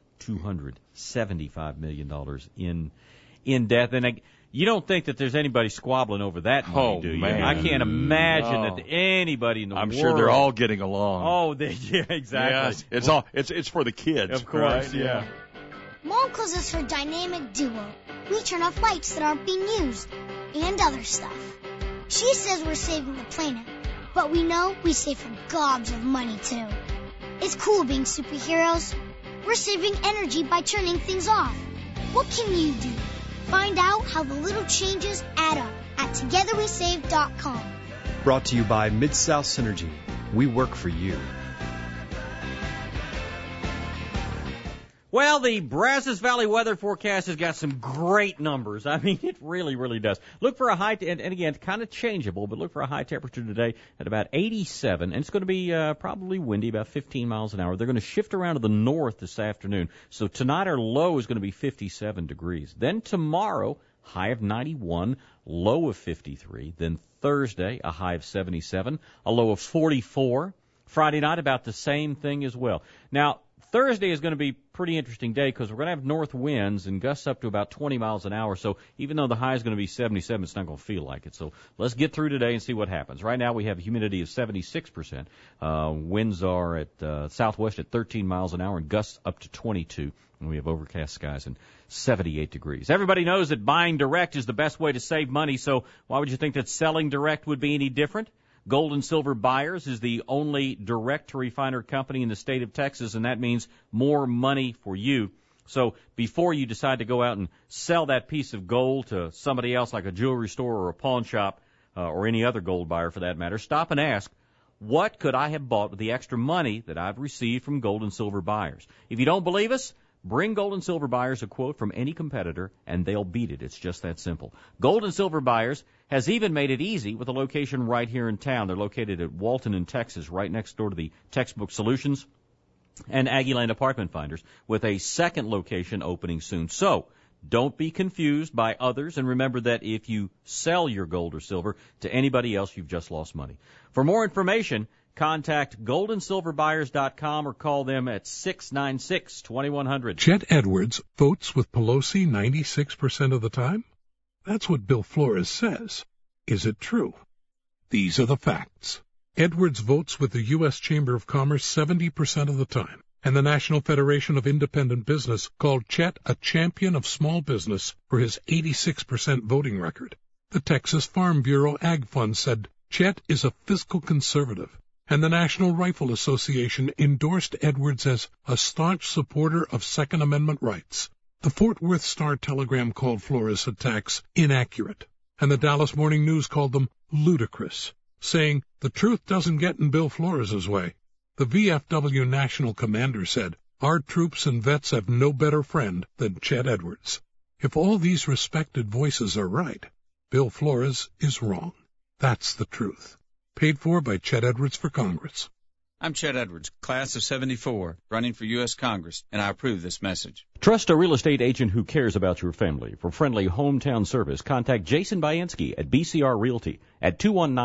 $275 million in death. And you don't think that there's anybody squabbling over that money, do you? Man. I can't imagine that anybody in the world. I'm sure they're all getting along. Oh, yeah, exactly. Yeah, it's for the kids. Of course, right? yeah. Mom calls us her dynamic duo. We turn off lights that aren't being used and other stuff. She says we're saving the planet, but we know we save her gobs of money too. It's cool being superheroes. We're saving energy by turning things off. What can you do? Find out how the little changes add up at TogetherWeSave.com. Brought to you by Mid-South Synergy. We work for you. Well, the Brazos Valley weather forecast has got some great numbers. I mean, it really, really does. Look for a high, and again, kind of changeable, but look for a high temperature today at about 87, and it's going to be probably windy, about 15 miles an hour. They're going to shift around to the north this afternoon. So tonight our low is going to be 57 degrees. Then tomorrow, high of 91, low of 53. Then Thursday, a high of 77, a low of 44. Friday night, about the same thing as well. Now, Thursday is going to be a pretty interesting day because we're going to have north winds and gusts up to about 20 miles an hour. So even though the high is going to be 77, it's not going to feel like it. So let's get through today and see what happens. Right now we have humidity of 76%. Winds are at southwest at 13 miles an hour and gusts up to 22. And we have overcast skies and 78 degrees. Everybody knows that buying direct is the best way to save money. So why would you think that selling direct would be any different? Gold and Silver Buyers is the only direct-to-refiner company in the state of Texas, and that means more money for you. So before you decide to go out and sell that piece of gold to somebody else like a jewelry store or a pawn shop or any other gold buyer for that matter, stop and ask, what could I have bought with the extra money that I've received from Gold and Silver Buyers? If you don't believe us, bring Gold and Silver Buyers a quote from any competitor, and they'll beat it. It's just that simple. Gold and Silver Buyers has even made it easy with a location right here in town. They're located at Walton in Texas, right next door to the Textbook Solutions and Aggieland Apartment Finders, with a second location opening soon. So don't be confused by others, and remember that if you sell your gold or silver to anybody else, you've just lost money. For more information, contact goldandsilverbuyers.com or call them at 696-2100. Chet Edwards votes with Pelosi 96% of the time? That's what Bill Flores says. Is it true? These are the facts. Edwards votes with the U.S. Chamber of Commerce 70% of the time, and the National Federation of Independent Business called Chet a champion of small business for his 86% voting record. The Texas Farm Bureau Ag Fund said Chet is a fiscal conservative, and the National Rifle Association endorsed Edwards as a staunch supporter of Second Amendment rights. The Fort Worth Star-Telegram called Flores' attacks inaccurate, and the Dallas Morning News called them ludicrous, saying the truth doesn't get in Bill Flores' way. The VFW National Commander said, "Our troops and vets have no better friend than Chet Edwards." If all these respected voices are right, Bill Flores is wrong. That's the truth. Paid for by Chet Edwards for Congress. I'm Chet Edwards, class of 74, running for U.S. Congress, and I approve this message. Trust a real estate agent who cares about your family. For friendly hometown service, contact Jason Bainski at BCR Realty at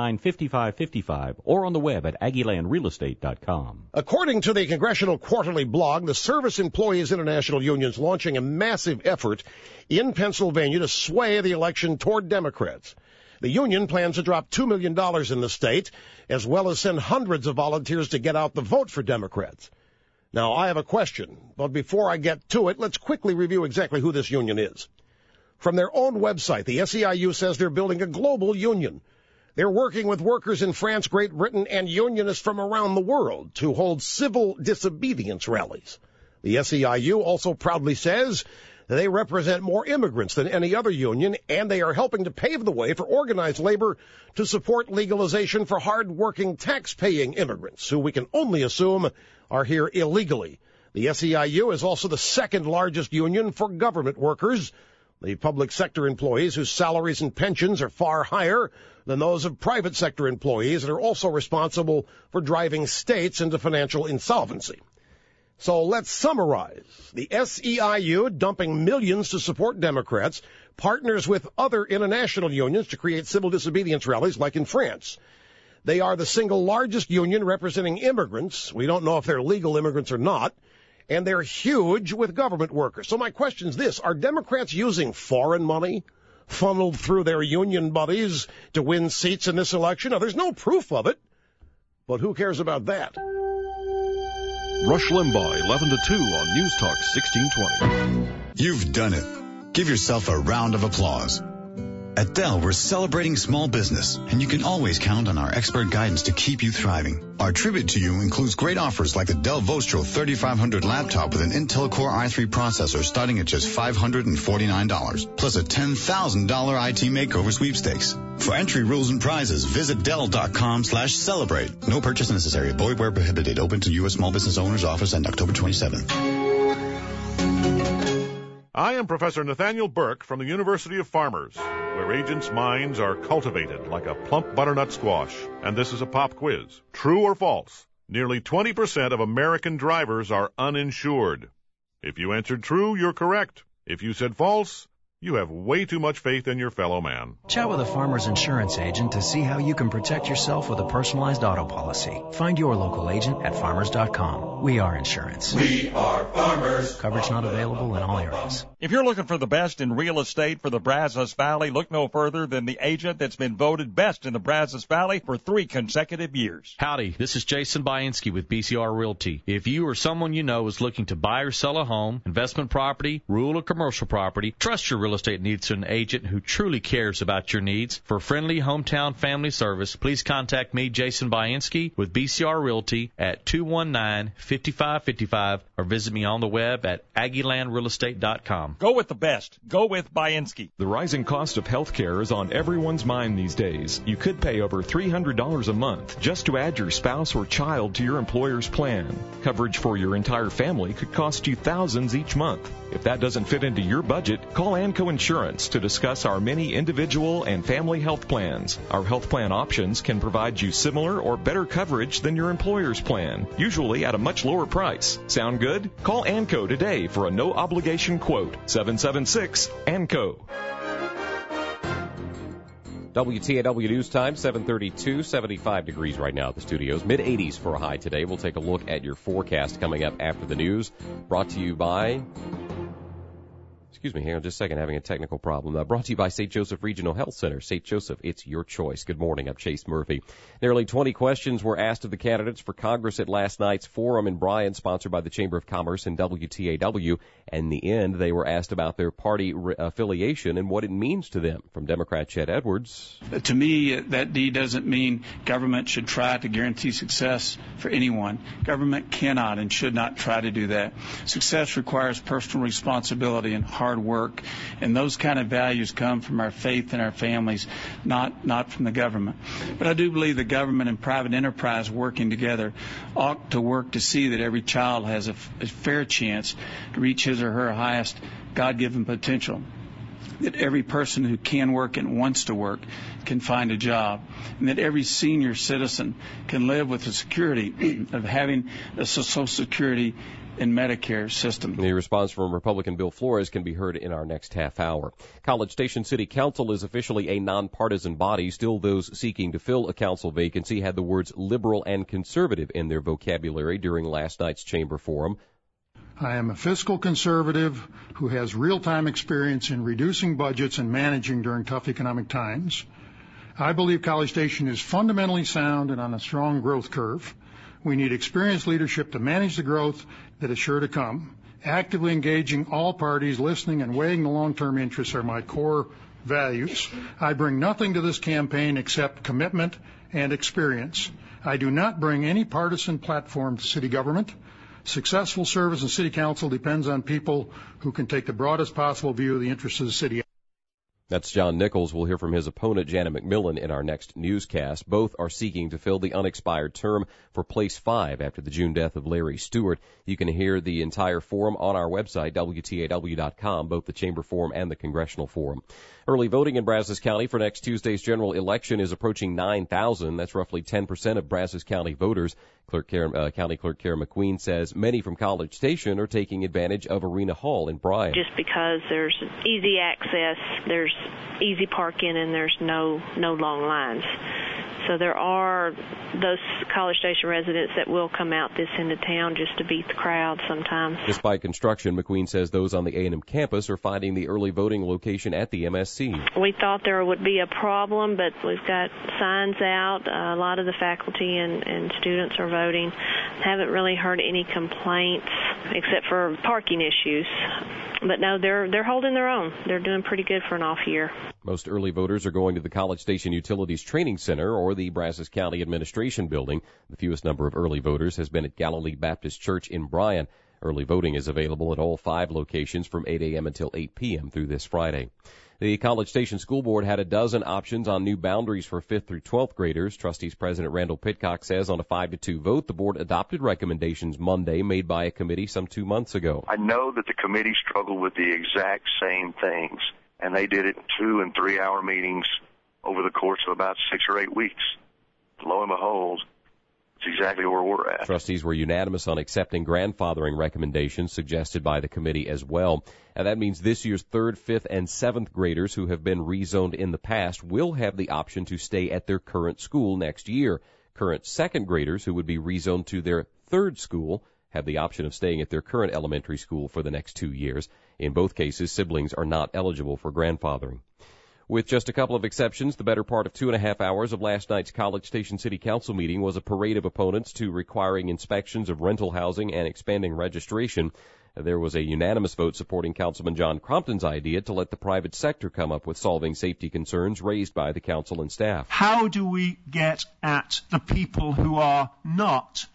219-5555 or on the web at AggielandRealestate.com. According to the Congressional Quarterly blog, the Service Employees International Union is launching a massive effort in Pennsylvania to sway the election toward Democrats. The union plans to drop $2 million in the state, as well as send hundreds of volunteers to get out the vote for Democrats. Now, I have a question, but before I get to it, let's quickly review exactly who this union is. From their own website, the SEIU says they're building a global union. They're working with workers in France, Great Britain, and unionists from around the world to hold civil disobedience rallies. The SEIU also proudly says they represent more immigrants than any other union, and they are helping to pave the way for organized labor to support legalization for hard-working, tax-paying immigrants, who we can only assume are here illegally. The SEIU is also the second largest union for government workers, the public sector employees whose salaries and pensions are far higher than those of private sector employees and are also responsible for driving states into financial insolvency. So let's summarize. The SEIU, dumping millions to support Democrats, partners with other international unions to create civil disobedience rallies like in France. They are the single largest union representing immigrants. We don't know if they're legal immigrants or not. And they're huge with government workers. So my question is this. Are Democrats using foreign money funneled through their union buddies to win seats in this election? Now, there's no proof of it. But who cares about that? Rush Limbaugh, 11 to 2 on News Talk 1620. You've done it. Give yourself a round of applause. At Dell, we're celebrating small business, and you can always count on our expert guidance to keep you thriving. Our tribute to you includes great offers like the Dell Vostro 3500 laptop with an Intel Core i3 processor starting at just $549, plus a $10,000 IT makeover sweepstakes. For entry rules and prizes, visit Dell.com/celebrate. No purchase necessary. Void where prohibited. Open to U.S. Small Business Owners Office on October 27th. I am Professor Nathaniel Burke from the University of Farmers, where agents' minds are cultivated like a plump butternut squash. And this is a pop quiz. True or false? Nearly 20% of American drivers are uninsured. If you answered true, you're correct. If you said false, you have way too much faith in your fellow man. Chat with a Farmers insurance agent to see how you can protect yourself with a personalized auto policy. Find your local agent at farmers.com. We are insurance. We are Farmers. Coverage not available in all areas. If you're looking for the best in real estate for the Brazos Valley, look no further than the agent that's been voted best in the Brazos Valley for 3 consecutive years. Howdy, this is Jason Bainski with BCR Realty. If you or someone you know is looking to buy or sell a home, investment property, rural or commercial property, trust your real estate needs to an agent who truly cares about your needs. For friendly hometown family service, please contact me, Jason Bainski, with BCR Realty at 219-5555 or visit me on the web at AggielandRealestate.com. Go with the best. Go with Bainski. The rising cost of health care is on everyone's mind these days. You could pay over $300 a month just to add your spouse or child to your employer's plan. Coverage for your entire family could cost you thousands each month. If that doesn't fit into your budget, call ANCO Insurance to discuss our many individual and family health plans. Our health plan options can provide you similar or better coverage than your employer's plan, usually at a much lower price. Sound good? Call ANCO today for a no-obligation quote. 776-ANCO. WTAW News Time, 7:32, 75 degrees right now at the studios. Mid-80s for a high today. We'll take a look at your forecast coming up after the news. Brought to you by Excuse me, hang on just a second, having a technical problem. Brought to you by St. Joseph Regional Health Center. St. Joseph, it's your choice. Good morning, I'm Chase Murphy. Nearly 20 questions were asked of the candidates for Congress at last night's forum in Bryan, sponsored by the Chamber of Commerce and WTAW. And in the end, they were asked about their party affiliation and what it means to them. From Democrat Chet Edwards. To me, that D doesn't mean government should try to guarantee success for anyone. Government cannot and should not try to do that. Success requires personal responsibility and hard work, and those kind of values come from our faith and our families, not from the government. But I do believe the government and private enterprise working together ought to work to see that every child has a fair chance to reach his or her highest God-given potential, that every person who can work and wants to work can find a job, and that every senior citizen can live with the security of having a Social Security and Medicare system. The response from Republican Bill Flores can be heard in our next half hour. College Station City Council is officially a nonpartisan body. Still, those seeking to fill a council vacancy had the words liberal and conservative in their vocabulary during last night's chamber forum. I am a fiscal conservative who has real-time experience in reducing budgets and managing during tough economic times. I believe College Station is fundamentally sound and on a strong growth curve. We need experienced leadership to manage the growth that is sure to come. Actively engaging all parties, listening and weighing the long-term interests are my core values. I bring nothing to this campaign except commitment and experience. I do not bring any partisan platform to city government. Successful service in city council depends on people who can take the broadest possible view of the interests of the city. That's John Nichols. We'll hear from his opponent, Janet McMillan, in our next newscast. Both are seeking to fill the unexpired term for Place 5 after the June death of Larry Stewart. You can hear the entire forum on our website, WTAW.com, both the Chamber Forum and the Congressional Forum. Early voting in Brazos County for next Tuesday's general election is approaching 9,000. That's roughly 10% of Brazos County voters. County Clerk Karen McQueen says many from College Station are taking advantage of Arena Hall in Bryan. Just because there's easy access, there's easy parking, and there's no long lines. So there are those College Station residents that will come out this end of town just to beat the crowd sometimes. Despite construction, McQueen says those on the A&M campus are finding the early voting location at the MSC. We thought there would be a problem, but we've got signs out. A lot of the faculty and students are voting. Haven't really heard any complaints except for parking issues. But no, they're holding their own. They're doing pretty good for an off year. Most early voters are going to the College Station Utilities Training Center or the Brazos County Administration Building. The fewest number of early voters has been at Galilee Baptist Church in Bryan. Early voting is available at all 5 locations from 8 a.m. until 8 p.m. through this Friday. The College Station School Board had a dozen options on new boundaries for 5th through 12th graders. Trustees President Randall Pitcock says on a 5-2 vote, the board adopted recommendations Monday made by a committee some 2 months ago. I know that the committee struggled with the exact same things, and they did it in 2 and 3 hour meetings over the course of about 6 or 8 weeks. Lo and behold, it's exactly where we're at. Trustees were unanimous on accepting grandfathering recommendations suggested by the committee as well. And that means this year's 3rd, 5th, and 7th graders who have been rezoned in the past will have the option to stay at their current school next year. Current 2nd graders who would be rezoned to their 3rd school have the option of staying at their current elementary school for the next 2 years. In both cases, siblings are not eligible for grandfathering. With just a couple of exceptions, the better part of 2.5 hours of last night's College Station City Council meeting was a parade of opponents to requiring inspections of rental housing and expanding registration. There was a unanimous vote supporting Councilman John Crompton's idea to let the private sector come up with solving safety concerns raised by the council and staff. How do we get at the people who are not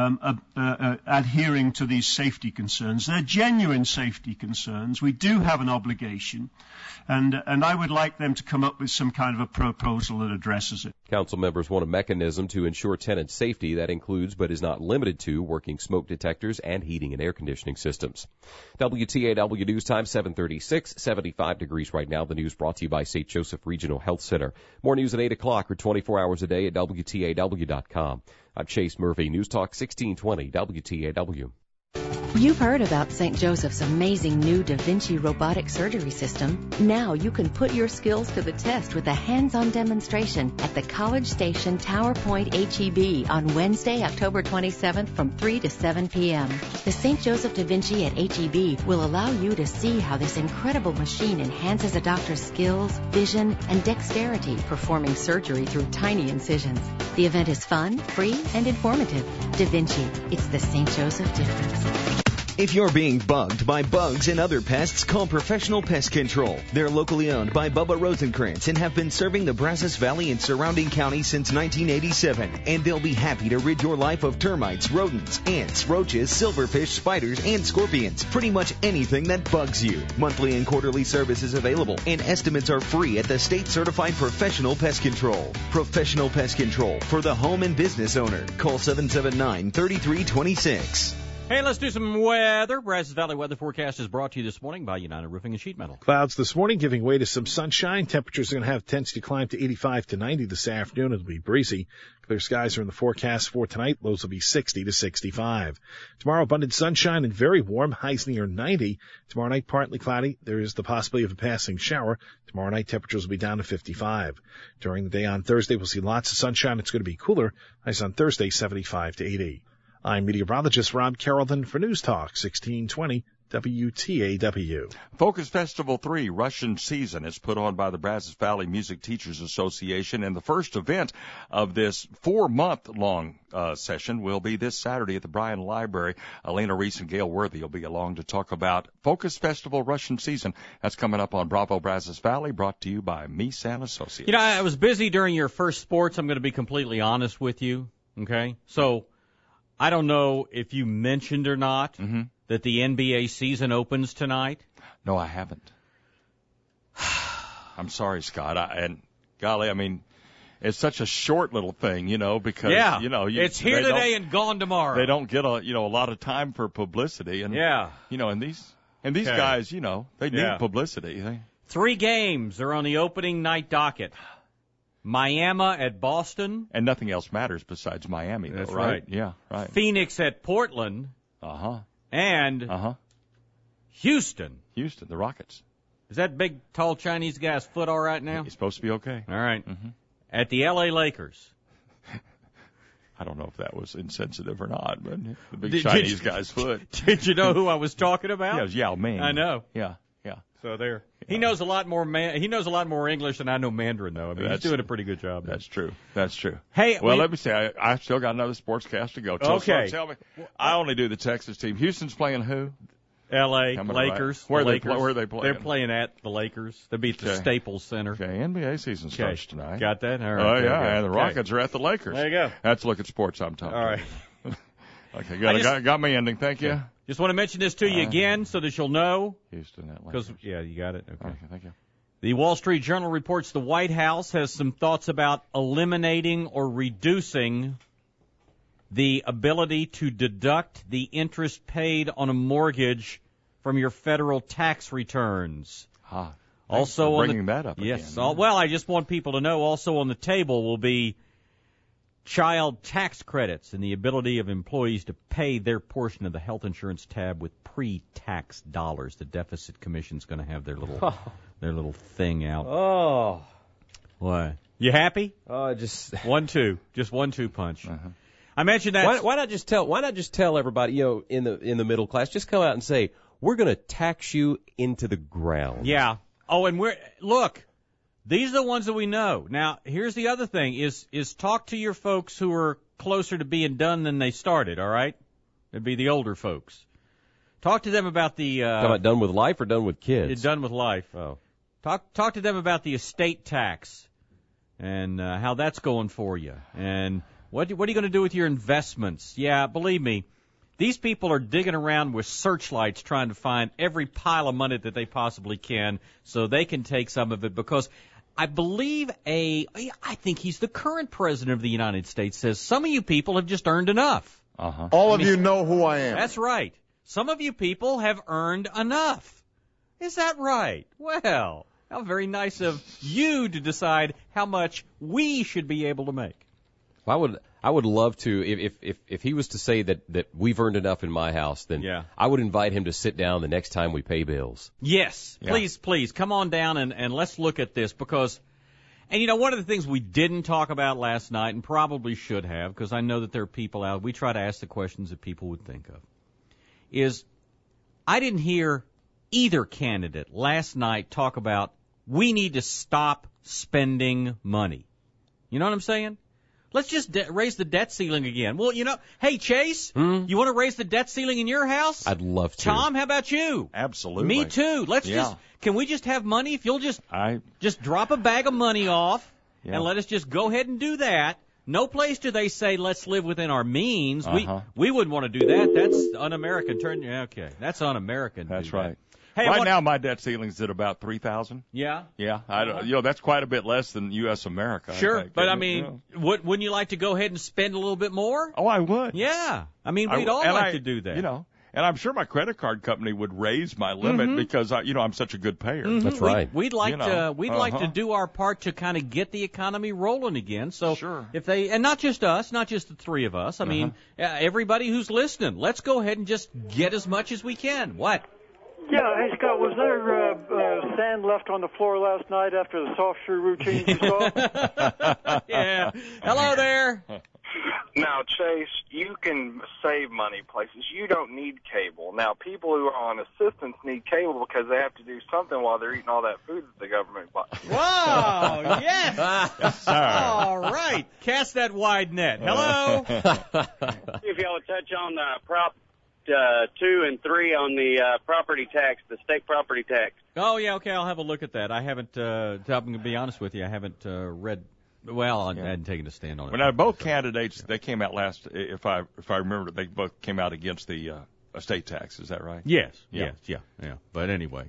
adhering to these safety concerns? They're genuine safety concerns. We do have an obligation, and I would like them to come up with some kind of a proposal that addresses it. Council members want a mechanism to ensure tenant safety that includes but is not limited to working smoke detectors and heating and air conditioning systems. WTAW News Time 7:36, 75 degrees right now. The news brought to you by St. Joseph Regional Health Center. More news at 8 o'clock or 24 hours a day at WTAW.com. I'm Chase Murphy, News Talk 1620 WTAW. You've heard about St. Joseph's amazing new Da Vinci robotic surgery system. Now you can put your skills to the test with a hands-on demonstration at the College Station Tower Point HEB on Wednesday, October 27th from 3 to 7 p.m. The St. Joseph Da Vinci at HEB will allow you to see how this incredible machine enhances a doctor's skills, vision, and dexterity performing surgery through tiny incisions. The event is fun, free, and informative. Da Vinci, it's the St. Joseph difference. If you're being bugged by bugs and other pests, call Professional Pest Control. They're locally owned by Bubba Rosenkrantz and have been serving the Brazos Valley and surrounding counties since 1987. And they'll be happy to rid your life of termites, rodents, ants, roaches, silverfish, spiders, and scorpions. Pretty much anything that bugs you. Monthly and quarterly service is available, and estimates are free at the state-certified Professional Pest Control. Professional Pest Control for the home and business owner. Call 779-3326. Hey, let's do some weather. Brazos Valley weather forecast is brought to you this morning by United Roofing and Sheet Metal. Clouds this morning giving way to some sunshine. Temperatures are going to have tendency to climb to 85 to 90 this afternoon. It'll be breezy. Clear skies are in the forecast for tonight. Lows will be 60 to 65. Tomorrow, abundant sunshine and very warm. Highs near 90. Tomorrow night, partly cloudy. There is the possibility of a passing shower. Tomorrow night, temperatures will be down to 55. During the day on Thursday, we'll see lots of sunshine. It's going to be cooler. Highs on Thursday, 75 to 80. I'm meteorologist Rob Carrollton for News Talk 1620 WTAW. Focus Festival 3 Russian Season is put on by the Brazos Valley Music Teachers Association, and the first event of this 4-month-long session will be this Saturday at the Bryan Library. Elena Reese and Gail Worthy will be along to talk about Focus Festival Russian Season. That's coming up on Bravo Brazos Valley, brought to you by Meese & Associates. You know, I was busy during your first sports. I'm going to be completely honest with you, okay? So I don't know if you mentioned or not that the NBA season opens tonight. No, I haven't. I'm sorry, Scott. And golly, I mean, it's such a short little thing, because it's here today and gone tomorrow. They don't get a lot of time for publicity, and and these guys, they need publicity. 3 games are on the opening night docket. Miami at Boston. And nothing else matters besides Miami, though, That's right? Yeah, right. Phoenix at Portland. And Houston. The Rockets. Is that big, tall Chinese guy's foot all right now? He's supposed to be okay. All right. At the L.A. Lakers. I don't know if that was insensitive or not, but the big Chinese guy's foot. Did you know who I was talking about? Yeah, it was Yao Ming. I know. Yeah. So there. He knows a lot more. He knows a lot more English than I know Mandarin, though. I mean, he's doing a pretty good job. That's true. That's true. Hey, well, let me say, I still got another sportscast to go. Okay. So tell me, I only do the Texas team. Houston's playing who? L.A. Lakers. Where are they playing? They're playing at the Lakers. They'll be at the Staples Center. Okay, NBA season starts tonight. Got that? All right. Oh, yeah, and the Rockets are at the Lakers. There you go. That's Look at Sports I'm talking. All right. Okay, got my ending. Thank you. Just want to mention this to you again so that you'll know. Houston, Atlanta. Because, you got it. Okay, thank you. The Wall Street Journal reports the White House has some thoughts about eliminating or reducing the ability to deduct the interest paid on a mortgage from your federal tax returns. Also, bringing that up yes. again. Well, I just want people to know also on the table will be child tax credits and the ability of employees to pay their portion of the health insurance tab with pre-tax dollars. The Deficit Commission's going to have their little thing out. Oh. What? You happy? Just 1-2. Just 1-2 punch. I mentioned that. Why not just tell everybody, in the middle class, just come out and say, we're going to tax you into the ground. Yeah. Oh, and look, these are the ones that we know. Now, here's the other thing is talk to your folks who are closer to being done than they started, all right? It'd be the older folks. Talk to them about the Talking about done with life or done with kids? Done with life. Oh. Talk to them about the estate tax and how that's going for you. And what are you going to do with your investments? Yeah, believe me, these people are digging around with searchlights trying to find every pile of money that they possibly can so they can take some of it because I believe I think he's the current president of the United States, says some of you people have just earned enough. All of you know who I am. That's right. Some of you people have earned enough. Is that right? Well, how very nice of you to decide how much we should be able to make. Why would I would love to, if he was to say that we've earned enough in my house, then I would invite him to sit down the next time we pay bills. Yes, please, come on down and let's look at this because, and one of the things we didn't talk about last night and probably should have, because I know that there are people out, we try to ask the questions that people would think of, is I didn't hear either candidate last night talk about we need to stop spending money. You know what I'm saying? Let's just raise the debt ceiling again. Well, hey, Chase, you want to raise the debt ceiling in your house? I'd love to. Tom, how about you? Absolutely. Me too. Can we just have money? If you'll just drop a bag of money off and let us just go ahead and do that. No place do they say let's live within our means. We wouldn't want to do that. That's un-American. That's un-American. That's right. Hey, right now, my debt ceiling's at about $3,000. Yeah. Yeah. That's quite a bit less than U.S. America. Sure, but I mean, wouldn't you like to go ahead and spend a little bit more? Oh, I would. Yeah. I mean, we'd all like to do that. And I'm sure my credit card company would raise my limit because I'm such a good payer. Mm-hmm. That's right. We'd like to do our part to kind of get the economy rolling again. So if they, and not just us, not just the three of us. I mean, everybody who's listening, let's go ahead and just get as much as we can. What? Yeah, hey Scott, was there sand left on the floor last night after the soft shoe routine you saw? Yeah. Hello there. Now, Chase, you can save money places. You don't need cable. Now, people who are on assistance need cable because they have to do something while they're eating all that food that the government buys. Wow, yes. All right. Cast that wide net. Hello. If y'all would touch on Prop 2 and 3 on the property tax, the state property tax. Oh, yeah, okay, I'll have a look at that. I haven't, I'm going to be honest with you, I haven't read. Well, I hadn't taken a stand on it. But now both candidates, they came out last. If I remember, they both came out against the estate tax. Is that right? Yes. Yeah. But anyway,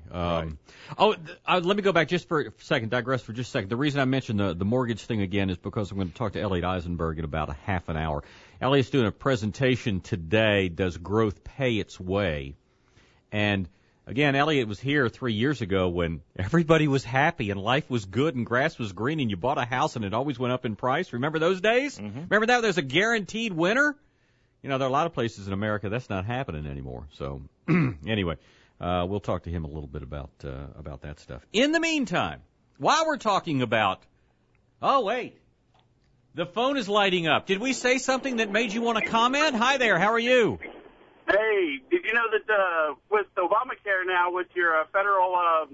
let me go back just for a second. Digress for just a second. The reason I mentioned the mortgage thing again is because I'm going to talk to Elliot Eisenberg in about a half an hour. Elliot's doing a presentation today. Does growth pay its way? And again, Elliot was here 3 years ago when everybody was happy and life was good and grass was green and you bought a house and it always went up in price. Remember those days? Mm-hmm. Remember that? There's a guaranteed winner? There are a lot of places in America that's not happening anymore. So anyway, we'll talk to him a little bit about that stuff. In the meantime, while we're talking about, the phone is lighting up. Did we say something that made you want to comment? Hi there. How are you? Hey, did you know that with Obamacare now, with your federal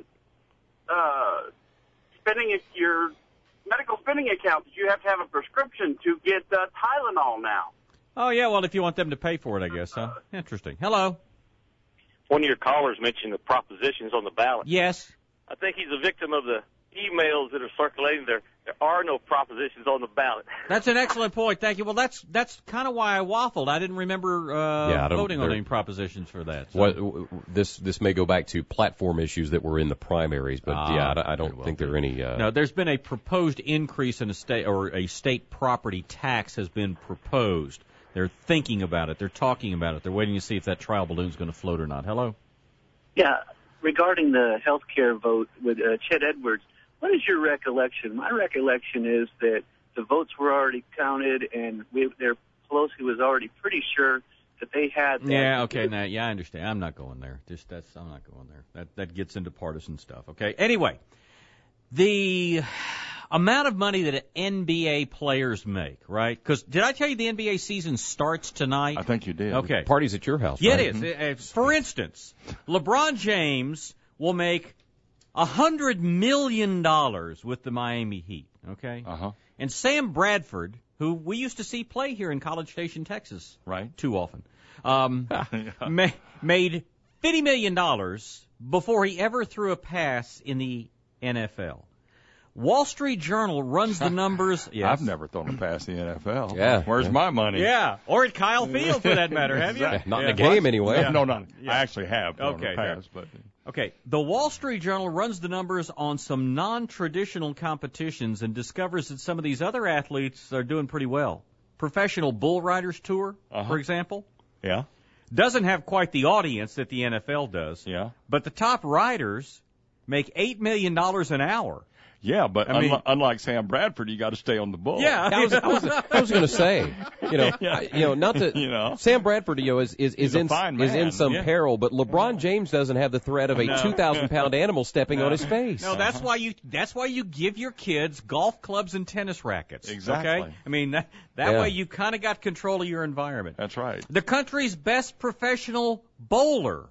your medical spending account, that you have to have a prescription to get Tylenol now? Oh, yeah, well, if you want them to pay for it, I guess, huh? Interesting. Hello. One of your callers mentioned the propositions on the ballot. Yes. I think he's a victim of the emails that are circulating there. There are no propositions on the ballot. That's an excellent point. Thank you. Well, that's kind of why I waffled. I didn't remember voting on any propositions for that. So. This may go back to platform issues that were in the primaries, but I don't think there are any. No, there's been a proposed increase in a state property tax has been proposed. They're thinking about it. They're talking about it. They're waiting to see if that trial balloon is going to float or not. Hello? Yeah, regarding the health care vote with Chet Edwards, what is your recollection? My recollection is that the votes were already counted, and Pelosi was already pretty sure that they had that. Yeah, okay, now, I understand. I'm not going there. I'm not going there. That gets into partisan stuff, okay? Anyway, the amount of money that NBA players make, right? Because did I tell you the NBA season starts tonight? I think you did. Okay. Party's at your house, yeah, right? it is. For instance, LeBron James will make $100 million with the Miami Heat, okay? Uh-huh. And Sam Bradford, who we used to see play here in College Station, Texas, right? Too often, made $50 million before he ever threw a pass in the NFL. Wall Street Journal runs the numbers. Yes. I've never thrown a pass in the NFL. Yeah. Where's my money? Yeah. Or at Kyle Field, for that matter, have you? Not in a game, anyway. Yeah. No, not. I actually have thrown a pass. But. Okay. The Wall Street Journal runs the numbers on some non-traditional competitions and discovers that some of these other athletes are doing pretty well. Professional Bull Riders Tour, for example. Yeah. Doesn't have quite the audience that the NFL does. Yeah. But the top riders make $8 million an hour. Yeah, but unlike Sam Bradford, you got to stay on the ball. Yeah, I was going to say, not that Sam Bradford, is in some peril, but LeBron James doesn't have the threat of a 2,000-pound animal stepping on his face. No, that's why you give your kids golf clubs and tennis rackets. Exactly. Okay? I mean, that way you kind of got control of your environment. That's right. The country's best professional bowler.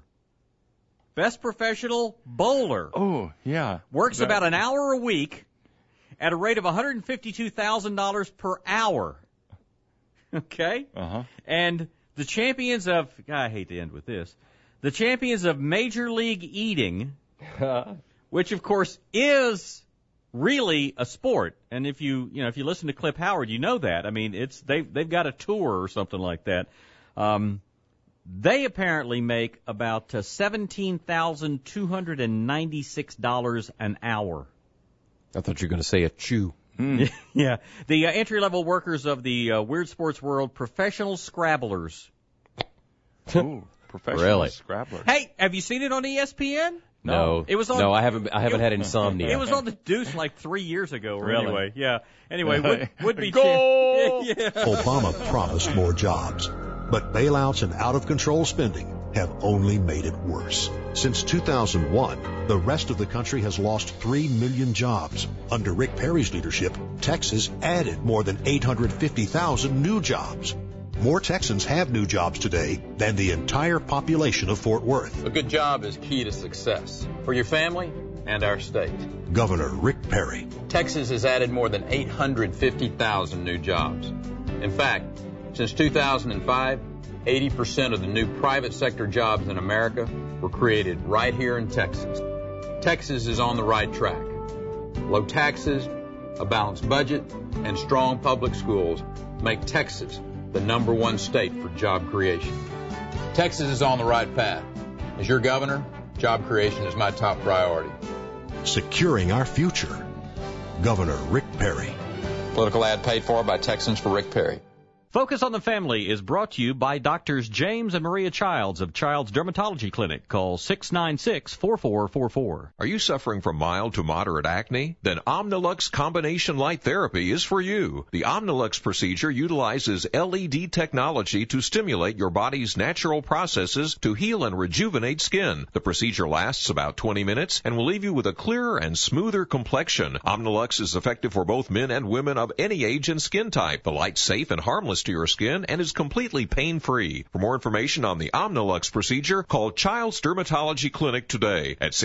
Oh, yeah. Works about an hour a week at a rate of $152,000 per hour. Okay? Uh-huh. And the champions of, I hate to end with this, the champions of Major League Eating, which of course is really a sport. And if you listen to Cliff Howard, you know that. I mean, they've got a tour or something like that. They apparently make about $17,296 an hour. I thought you were going to say a chew. Yeah. The entry-level workers of the weird sports world, professional scrabblers. Ooh, professional scrabblers. Hey, have you seen it on ESPN? No. It was on. No, I haven't had insomnia. It was on the Deuce like 3 years ago. Anyway, yeah. Anyway, would be goal. Yeah. Obama promised more jobs, but bailouts and out-of-control spending have only made it worse. Since 2001, the rest of the country has lost 3 million jobs. Under Rick Perry's leadership, Texas added more than 850,000 new jobs. More Texans have new jobs today than the entire population of Fort Worth. A good job is key to success for your family and our state. Governor Rick Perry. Texas has added more than 850,000 new jobs. In fact, since 2005, 80% of the new private sector jobs in America were created right here in Texas. Texas is on the right track. Low taxes, a balanced budget, and strong public schools make Texas the #1 state for job creation. Texas is on the right path. As your governor, job creation is my top priority. Securing our future. Governor Rick Perry. Political ad paid for by Texans for Rick Perry. Focus on the Family is brought to you by Doctors James and Maria Childs of Child's Dermatology Clinic. Call 696-4444. Are you suffering from mild to moderate acne? Then Omnilux Combination Light Therapy is for you. The Omnilux procedure utilizes LED technology to stimulate your body's natural processes to heal and rejuvenate skin. The procedure lasts about 20 minutes and will leave you with a clearer and smoother complexion. Omnilux is effective for both men and women of any age and skin type. The light's safe and harmless to your skin and is completely pain-free. For more information on the Omnilux procedure, call Child's Dermatology Clinic today at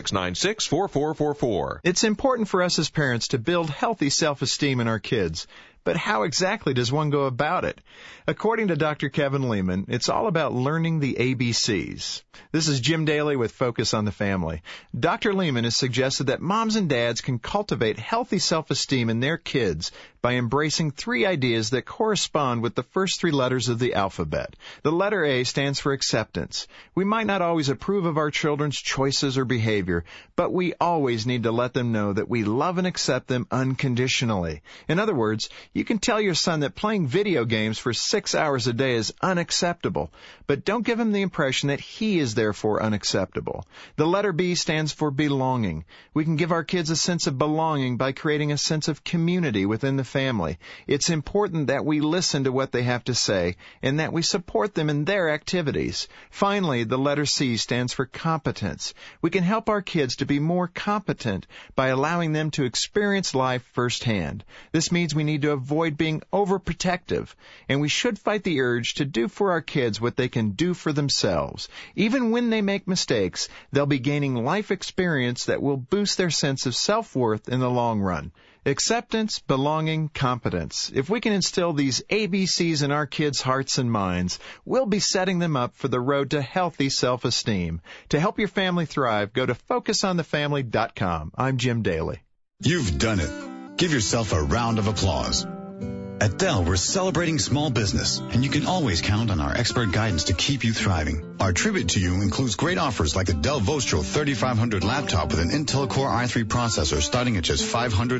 696-4444. It's important for us as parents to build healthy self-esteem in our kids. But how exactly does one go about it? According to Dr. Kevin Lehman, it's all about learning the ABCs. This is Jim Daly with Focus on the Family. Dr. Lehman has suggested that moms and dads can cultivate healthy self-esteem in their kids by embracing 3 ideas that correspond with the first 3 letters of the alphabet. The letter A stands for acceptance. We might not always approve of our children's choices or behavior, but we always need to let them know that we love and accept them unconditionally. In other words, you can tell your son that playing video games for 6 hours a day is unacceptable, but don't give him the impression that he is therefore unacceptable. The letter B stands for belonging. We can give our kids a sense of belonging by creating a sense of community within the family. It's important that we listen to what they have to say and that we support them in their activities. Finally, the letter C stands for competence. We can help our kids to be more competent by allowing them to experience life firsthand. This means we need to avoid being overprotective, and we should fight the urge to do for our kids what they can do for themselves. Even when they make mistakes, they'll be gaining life experience that will boost their sense of self-worth in the long run. Acceptance, belonging, competence. If we can instill these ABCs in our kids' hearts and minds, we'll be setting them up for the road to healthy self-esteem. To help your family thrive, go to FocusOnTheFamily.com. I'm Jim Daly. You've done it. Give yourself a round of applause. At Dell, we're celebrating small business, and you can always count on our expert guidance to keep you thriving. Our tribute to you includes great offers like a Dell Vostro 3500 laptop with an Intel Core i3 processor starting at just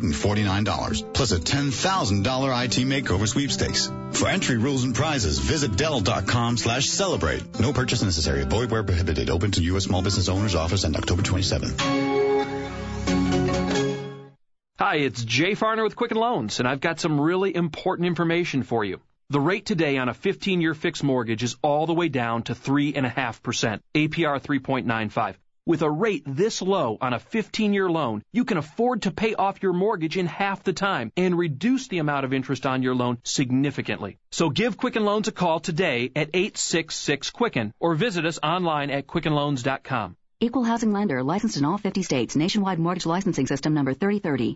$549, plus a $10,000 IT makeover sweepstakes. For entry rules and prizes, visit Dell.com/celebrate. No purchase necessary. Void where prohibited. Open to U.S. Small Business Owners Office and October 27th. Hi, Hi, it's Jay Farner with Quicken Loans, and I've got some really important information for you. The rate today on a 15-year fixed mortgage is all the way down to 3.5%, APR 3.95. With a rate this low on a 15-year loan, you can afford to pay off your mortgage in half the time and reduce the amount of interest on your loan significantly. So give Quicken Loans a call today at 866-QUICKEN or visit us online at QuickenLoans.com. Equal housing lender, licensed in all 50 states. Nationwide mortgage licensing system number 3030.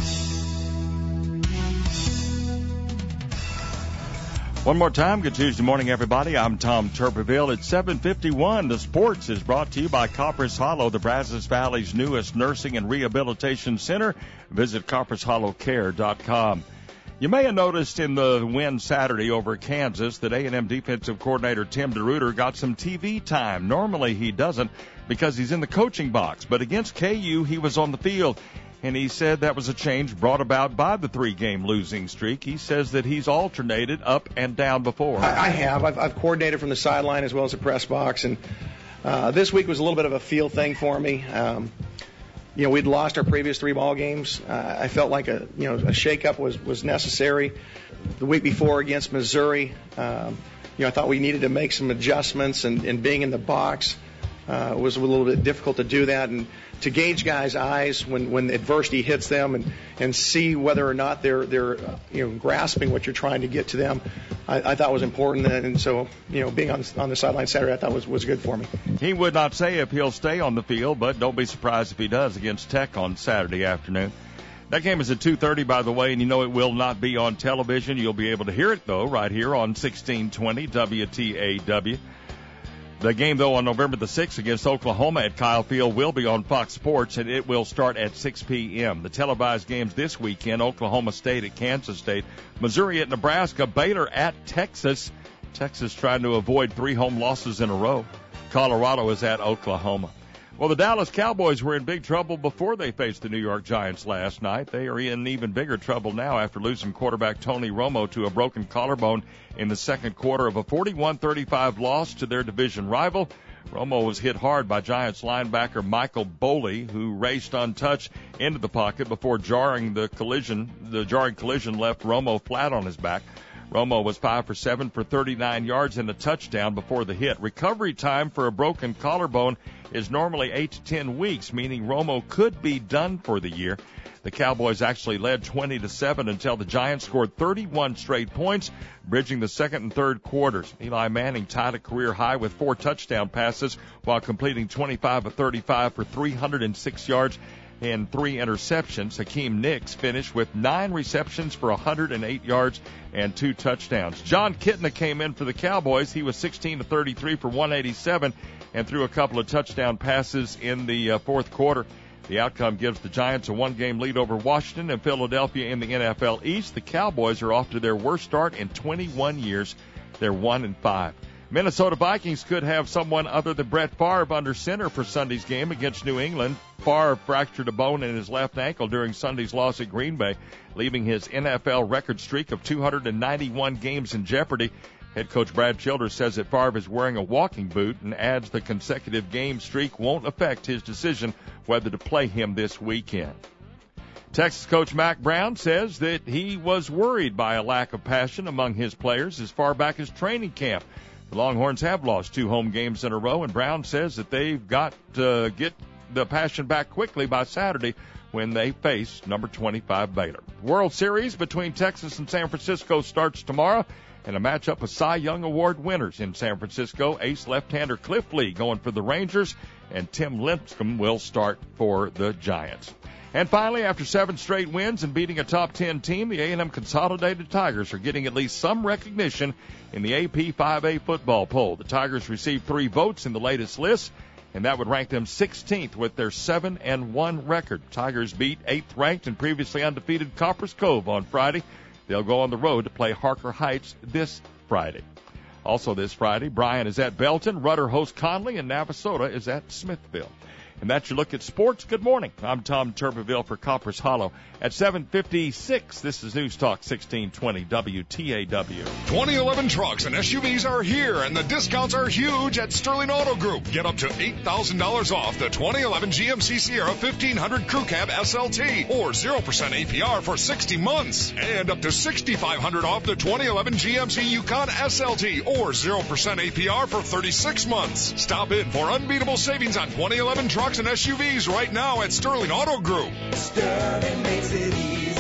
One more time, good Tuesday morning, everybody. I'm Tom Turberville at 7:51. The Sports is brought to you by Copperas Hollow, the Brazos Valley's newest nursing and rehabilitation center. Visit coppershollowcare.com. You may have noticed in the win Saturday over Kansas that A&M defensive coordinator Tim DeRuyter got some TV time. Normally he doesn't because he's in the coaching box, but against KU he was on the field. And he said that was a change brought about by the 3-game losing streak. He says that he's alternated up and down before. I have. I've coordinated from the sideline as well as the press box. And this week was a little bit of a feel thing for me. We'd lost our previous 3 ball games. I felt like a shakeup was necessary. The week before against Missouri, I thought we needed to make some adjustments. And being in the box was a little bit difficult to do that. And to gauge guys' eyes when adversity hits them and see whether or not they're grasping what you're trying to get to them, I thought was important. And so, being on the sideline Saturday, I thought was good for me. He would not say if he'll stay on the field, but don't be surprised if he does against Tech on Saturday afternoon. That game is at 2:30, by the way, and it will not be on television. You'll be able to hear it, though, right here on 1620 WTAW. The game, though, on November the 6th against Oklahoma at Kyle Field will be on Fox Sports, and it will start at 6 p.m. The televised games this weekend, Oklahoma State at Kansas State, Missouri at Nebraska, Baylor at Texas. Texas trying to avoid 3 home losses in a row. Colorado is at Oklahoma. Well, the Dallas Cowboys were in big trouble before they faced the New York Giants last night. They are in even bigger trouble now after losing quarterback Tony Romo to a broken collarbone in the second quarter of a 41-35 loss to their division rival. Romo was hit hard by Giants linebacker Michael Boley, who raced untouched into the pocket before jarring collision. The jarring collision left Romo flat on his back. Romo was 5 for 7 for 39 yards and a touchdown before the hit. Recovery time for a broken collarbone is normally 8 to 10 weeks, meaning Romo could be done for the year. The Cowboys actually led 20-7 until the Giants scored 31 straight points, bridging the second and third quarters. Eli Manning tied a career high with 4 touchdown passes while completing 25 of 35 for 306 yards and 3 interceptions. Hakeem Nicks finished with 9 receptions for 108 yards and 2 touchdowns. John Kitna came in for the Cowboys. He was 16 of 33 for 187 and threw a couple of touchdown passes in the fourth quarter. The outcome gives the Giants a 1-game lead over Washington and Philadelphia in the NFL East. The Cowboys are off to their worst start in 21 years. They're 1-5. Minnesota Vikings could have someone other than Brett Favre under center for Sunday's game against New England. Favre fractured a bone in his left ankle during Sunday's loss at Green Bay, leaving his NFL record streak of 291 games in jeopardy. Head coach Brad Childers says that Favre is wearing a walking boot and adds the consecutive game streak won't affect his decision whether to play him this weekend. Texas coach Mack Brown says that he was worried by a lack of passion among his players as far back as training camp. The Longhorns have lost 2 home games in a row, and Brown says that they've got to get the passion back quickly by Saturday when they face number 25 Baylor. World Series between Texas and San Francisco starts tomorrow, and a matchup of Cy Young Award winners in San Francisco. Ace left-hander Cliff Lee going for the Rangers, and Tim Lincecum will start for the Giants. And finally, after 7 straight wins and beating a top 10 team, the A&M Consolidated Tigers are getting at least some recognition in the AP 5A football poll. The Tigers received 3 votes in the latest list, and that would rank them 16th with their 7-1 record. Tigers beat 8th-ranked and previously undefeated Copperas Cove on Friday. They'll go on the road to play Harker Heights this Friday. Also this Friday, Bryan is at Belton, Rudder hosts Conley, and Navasota is at Smithville. And that's your look at sports. Good morning. I'm Tom Turbeville for Coppers Hollow. At 7:56, this is News Talk 1620 WTAW. 2011 trucks and SUVs are here, and the discounts are huge at Sterling Auto Group. Get up to $8,000 off the 2011 GMC Sierra 1500 Crew Cab SLT, or 0% APR for 60 months. And up to $6,500 off the 2011 GMC Yukon SLT, or 0% APR for 36 months. Stop in for unbeatable savings on 2011 trucks and SUVs right now at Sterling Auto Group. Sterling makes it easy.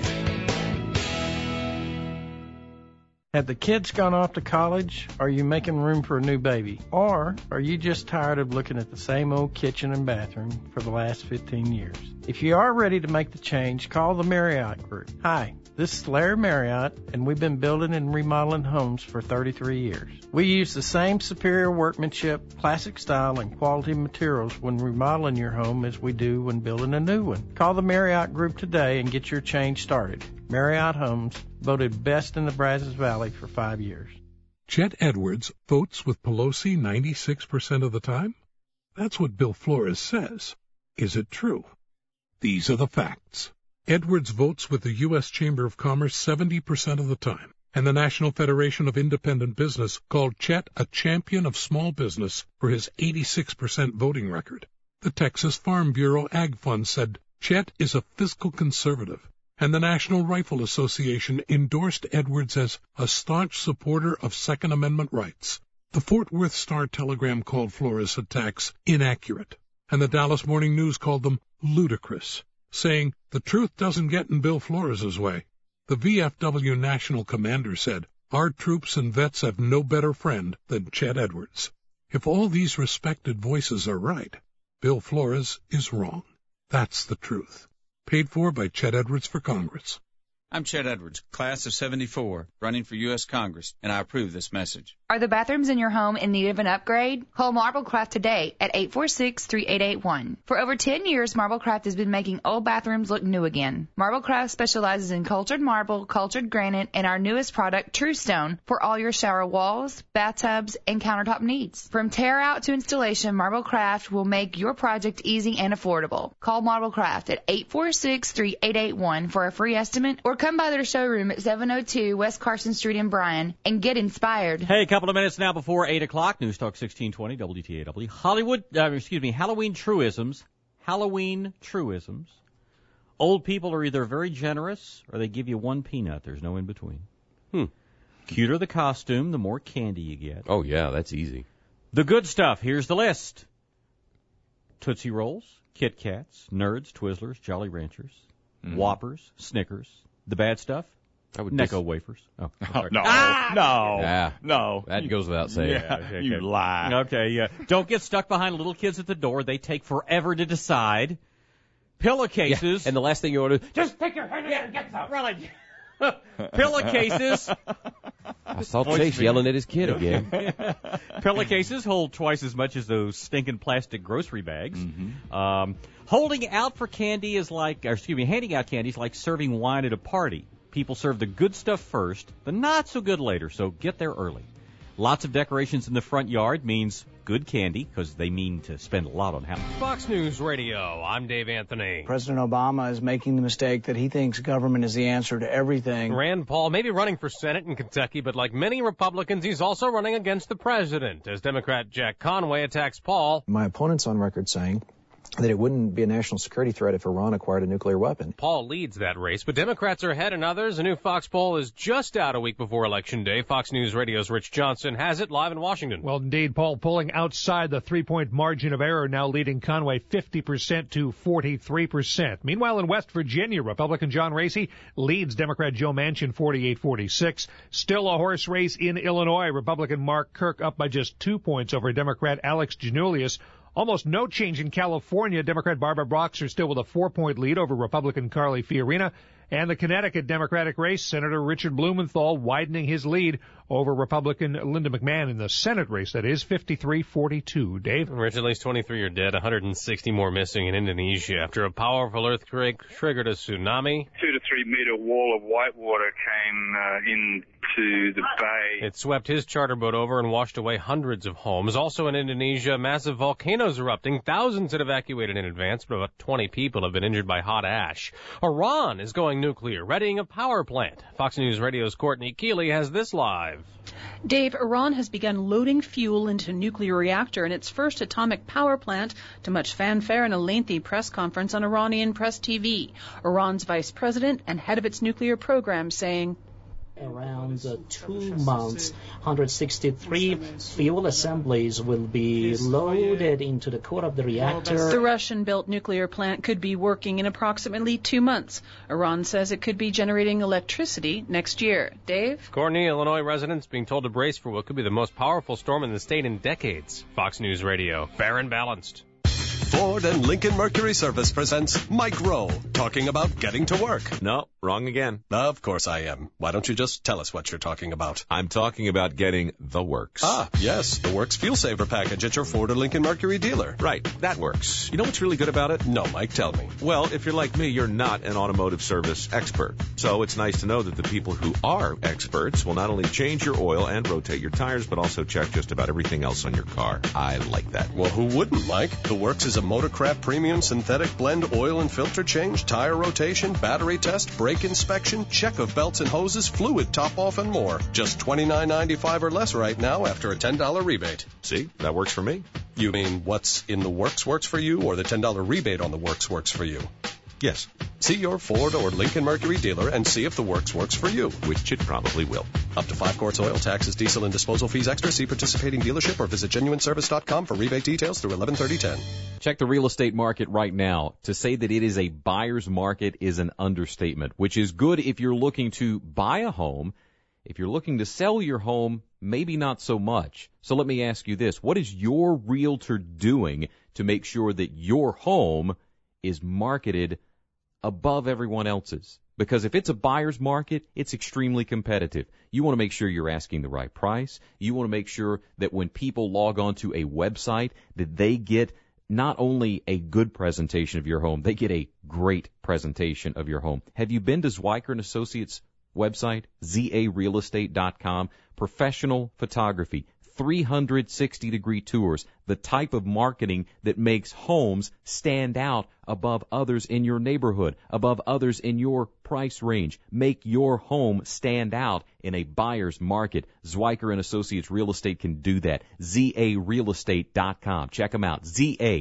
Have the kids gone off to college? Are you making room for a new baby? Or are you just tired of looking at the same old kitchen and bathroom for the last 15 years? If you are ready to make the change, call the Marriott Group. Hi, this is Larry Marriott, and we've been building and remodeling homes for 33 years. We use the same superior workmanship, classic style, and quality materials when remodeling your home as we do when building a new one. Call the Marriott Group today and get your change started. Marriott Homes, voted best in the Brazos Valley for 5 years. Chet Edwards votes with Pelosi 96% of the time? That's what Bill Flores says. Is it true? These are the facts. Edwards votes with the U.S. Chamber of Commerce 70% of the time, and the National Federation of Independent Business called Chet a champion of small business for his 86% voting record. The Texas Farm Bureau Ag Fund said Chet is a fiscal conservative, and the National Rifle Association endorsed Edwards as a staunch supporter of Second Amendment rights. The Fort Worth Star-Telegram called Flores' attacks inaccurate, and the Dallas Morning News called them ludicrous, saying the truth doesn't get in Bill Flores' way. The VFW National Commander said, our troops and vets have no better friend than Chet Edwards. If all these respected voices are right, Bill Flores is wrong. That's the truth. Paid for by Chet Edwards for Congress. I'm Chet Edwards, class of 74, running for U.S. Congress, and I approve this message. Are the bathrooms in your home in need of an upgrade? Call Marblecraft today at 846-3881. For over 10 years, Marblecraft has been making old bathrooms look new again. Marblecraft specializes in cultured marble, cultured granite, and our newest product, True Stone, for all your shower walls, bathtubs, and countertop needs. From tear out to installation, Marblecraft will make your project easy and affordable. Call Marblecraft at 846-3881 for a free estimate, or come by their showroom at 702 West Carson Street in Bryan and get inspired. Hey, a couple of minutes now before 8 o'clock. News Talk 1620 WTAW. Halloween truisms. Halloween truisms. Old people are either very generous or they give you one peanut. There's no in between. Cuter the costume, the more candy you get. Oh, yeah, that's easy. The good stuff. Here's the list. Tootsie Rolls, Kit Kats, Nerds, Twizzlers, Jolly Ranchers, Whoppers, Snickers. The bad stuff? Necco wafers. Oh, no. No. That goes without saying. Yeah, okay. You lie. Okay, yeah. Don't get stuck behind little kids at the door. They take forever to decide. Pillowcases. Yeah. And the last thing you want to do, just stick your hand in and get some. Really. Pillowcases. I saw Chase yelling at his kid again. Pillowcases hold twice as much as those stinking plastic grocery bags. Holding out for candy is like, handing out candy is like serving wine at a party. People serve the good stuff first, the not so good later, so get there early. Lots of decorations in the front yard means good candy, because they mean to spend a lot on Halloween. Fox News Radio, I'm Dave Anthony. President Obama is making the mistake that he thinks government is the answer to everything. Rand Paul may be running for Senate in Kentucky, but like many Republicans, he's also running against the president, as Democrat Jack Conway attacks Paul. My opponent's on record saying that it wouldn't be a national security threat if Iran acquired a nuclear weapon. Paul leads that race, but Democrats are ahead in others. A new Fox poll is just out a week before Election Day. Fox News Radio's Rich Johnson has it live in Washington. Well, indeed, Paul polling outside the 3-point margin of error, now leading Conway 50% to 43%. Meanwhile, in West Virginia, Republican John Racy leads Democrat Joe Manchin 48-46. Still a horse race in Illinois. Republican Mark Kirk up by just 2 points over Democrat Alex Janulius. Almost no change in California. Democrat Barbara Boxer still with a 4-point lead over Republican Carly Fiorina. And the Connecticut Democratic race, Senator Richard Blumenthal widening his lead over Republican Linda McMahon in the Senate race. That is 53-42. Dave? Rich, at least 23 are dead, 160 more missing in Indonesia after a powerful earthquake triggered a tsunami. 2 to 3 30-metre wall of whitewater came into the bay. It swept his charter boat over and washed away hundreds of homes. Also in Indonesia, massive volcanoes erupting. Thousands had evacuated in advance, but about 20 people have been injured by hot ash. Iran is going nuclear, readying a power plant. Fox News Radio's Courtney Keeley has this live. Dave, Iran has begun loading fuel into a nuclear reactor in its first atomic power plant, to much fanfare in a lengthy press conference on Iranian press TV. Iran's vice president and head of its nuclear program saying, around 2 months, 163 fuel assemblies will be loaded into the core of the reactor. The Russian-built nuclear plant could be working in approximately 2 months. Iran says it could be generating electricity next year. Dave? Courtney, Illinois residents being told to brace for what could be the most powerful storm in the state in decades. Fox News Radio, fair and balanced. Ford and Lincoln Mercury Service presents Mike Rowe, talking about getting to work. No, wrong again. Of course I am. Why don't you just tell us what you're talking about? I'm talking about getting the works. Ah, yes, the Works Fuel Saver package at your Ford or Lincoln Mercury dealer. Right, that works. You know what's really good about it? No, Mike, tell me. Well, if you're like me, you're not an automotive service expert. So it's nice to know that the people who are experts will not only change your oil and rotate your tires, but also check just about everything else on your car. I like that. Well, who wouldn't, Mike? The Works is a Motorcraft Premium Synthetic Blend oil and filter change, tire rotation, battery test, brake inspection, check of belts and hoses, fluid top-off, and more. Just $29.95 or less right now after a $10 rebate. See, that works for me. You mean what's in the works works for you, or the $10 rebate on the works works for you? Yes. See your Ford or Lincoln Mercury dealer and see if the works works for you. Which it probably will. Up to 5 quarts oil, taxes, diesel, and disposal fees extra. See participating dealership or visit genuineservice.com for rebate details through 11/30/10. Check the real estate market right now. To say that it is a buyer's market is an understatement, which is good if you're looking to buy a home. If you're looking to sell your home, maybe not so much. So let me ask you this. What is your realtor doing to make sure that your home is marketed above everyone else's? Because if it's a buyer's market, it's extremely competitive. You want to make sure you're asking the right price. You want to make sure that when people log on to a website, that they get not only a good presentation of your home, they get a great presentation of your home. Have you been to Zwiker & Associates website, zarealestate.com? Professional photography, 360-degree tours, the type of marketing that makes homes stand out above others in your neighborhood, above others in your price range. Make your home stand out in a buyer's market. Zwiker & Associates Real Estate can do that. zarealestate.com. Check them out.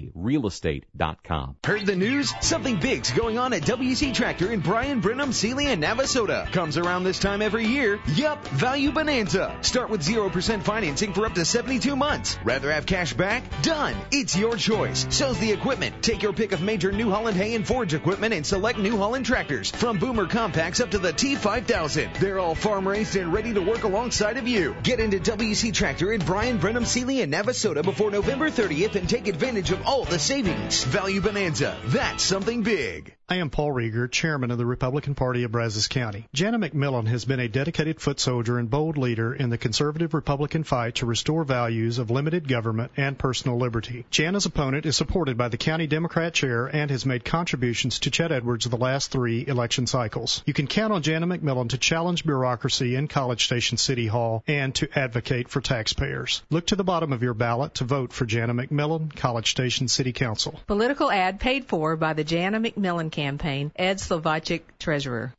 zarealestate.com. Heard the news? Something big's going on at WC Tractor in Bryan, Brenham, Sealy, and Navasota. Comes around this time every year. Yup, Value Bonanza. Start with 0% financing for up to 72 months. Rather have cash back? Done. It's your choice. So's the equipment. Take your pick of major New Holland hay and forage equipment and select New Holland tractors. From Boomer Compacts up to the T5000. They're all farm raised and ready to work alongside of you. Get into WC Tractor in Bryan, Brenham, Sealy, and Navasota before November 30th and take advantage of all the savings. Value Bonanza. That's something big. I am Paul Rieger, chairman of the Republican Party of Brazos County. Jana McMillan has been a dedicated foot soldier and bold leader in the conservative Republican fight to restore values of limited government and personal liberty. Jana's opponent is supported by the county Democrat chair and has made contributions to Chet Edwards the last 3 election cycles. You can count on Jana McMillan to challenge bureaucracy in College Station City Hall and to advocate for taxpayers. Look to the bottom of your ballot to vote for Jana McMillan, College Station City Council. Political ad paid for by the Jana McMillan campaign. Ed Slovacek, Treasurer.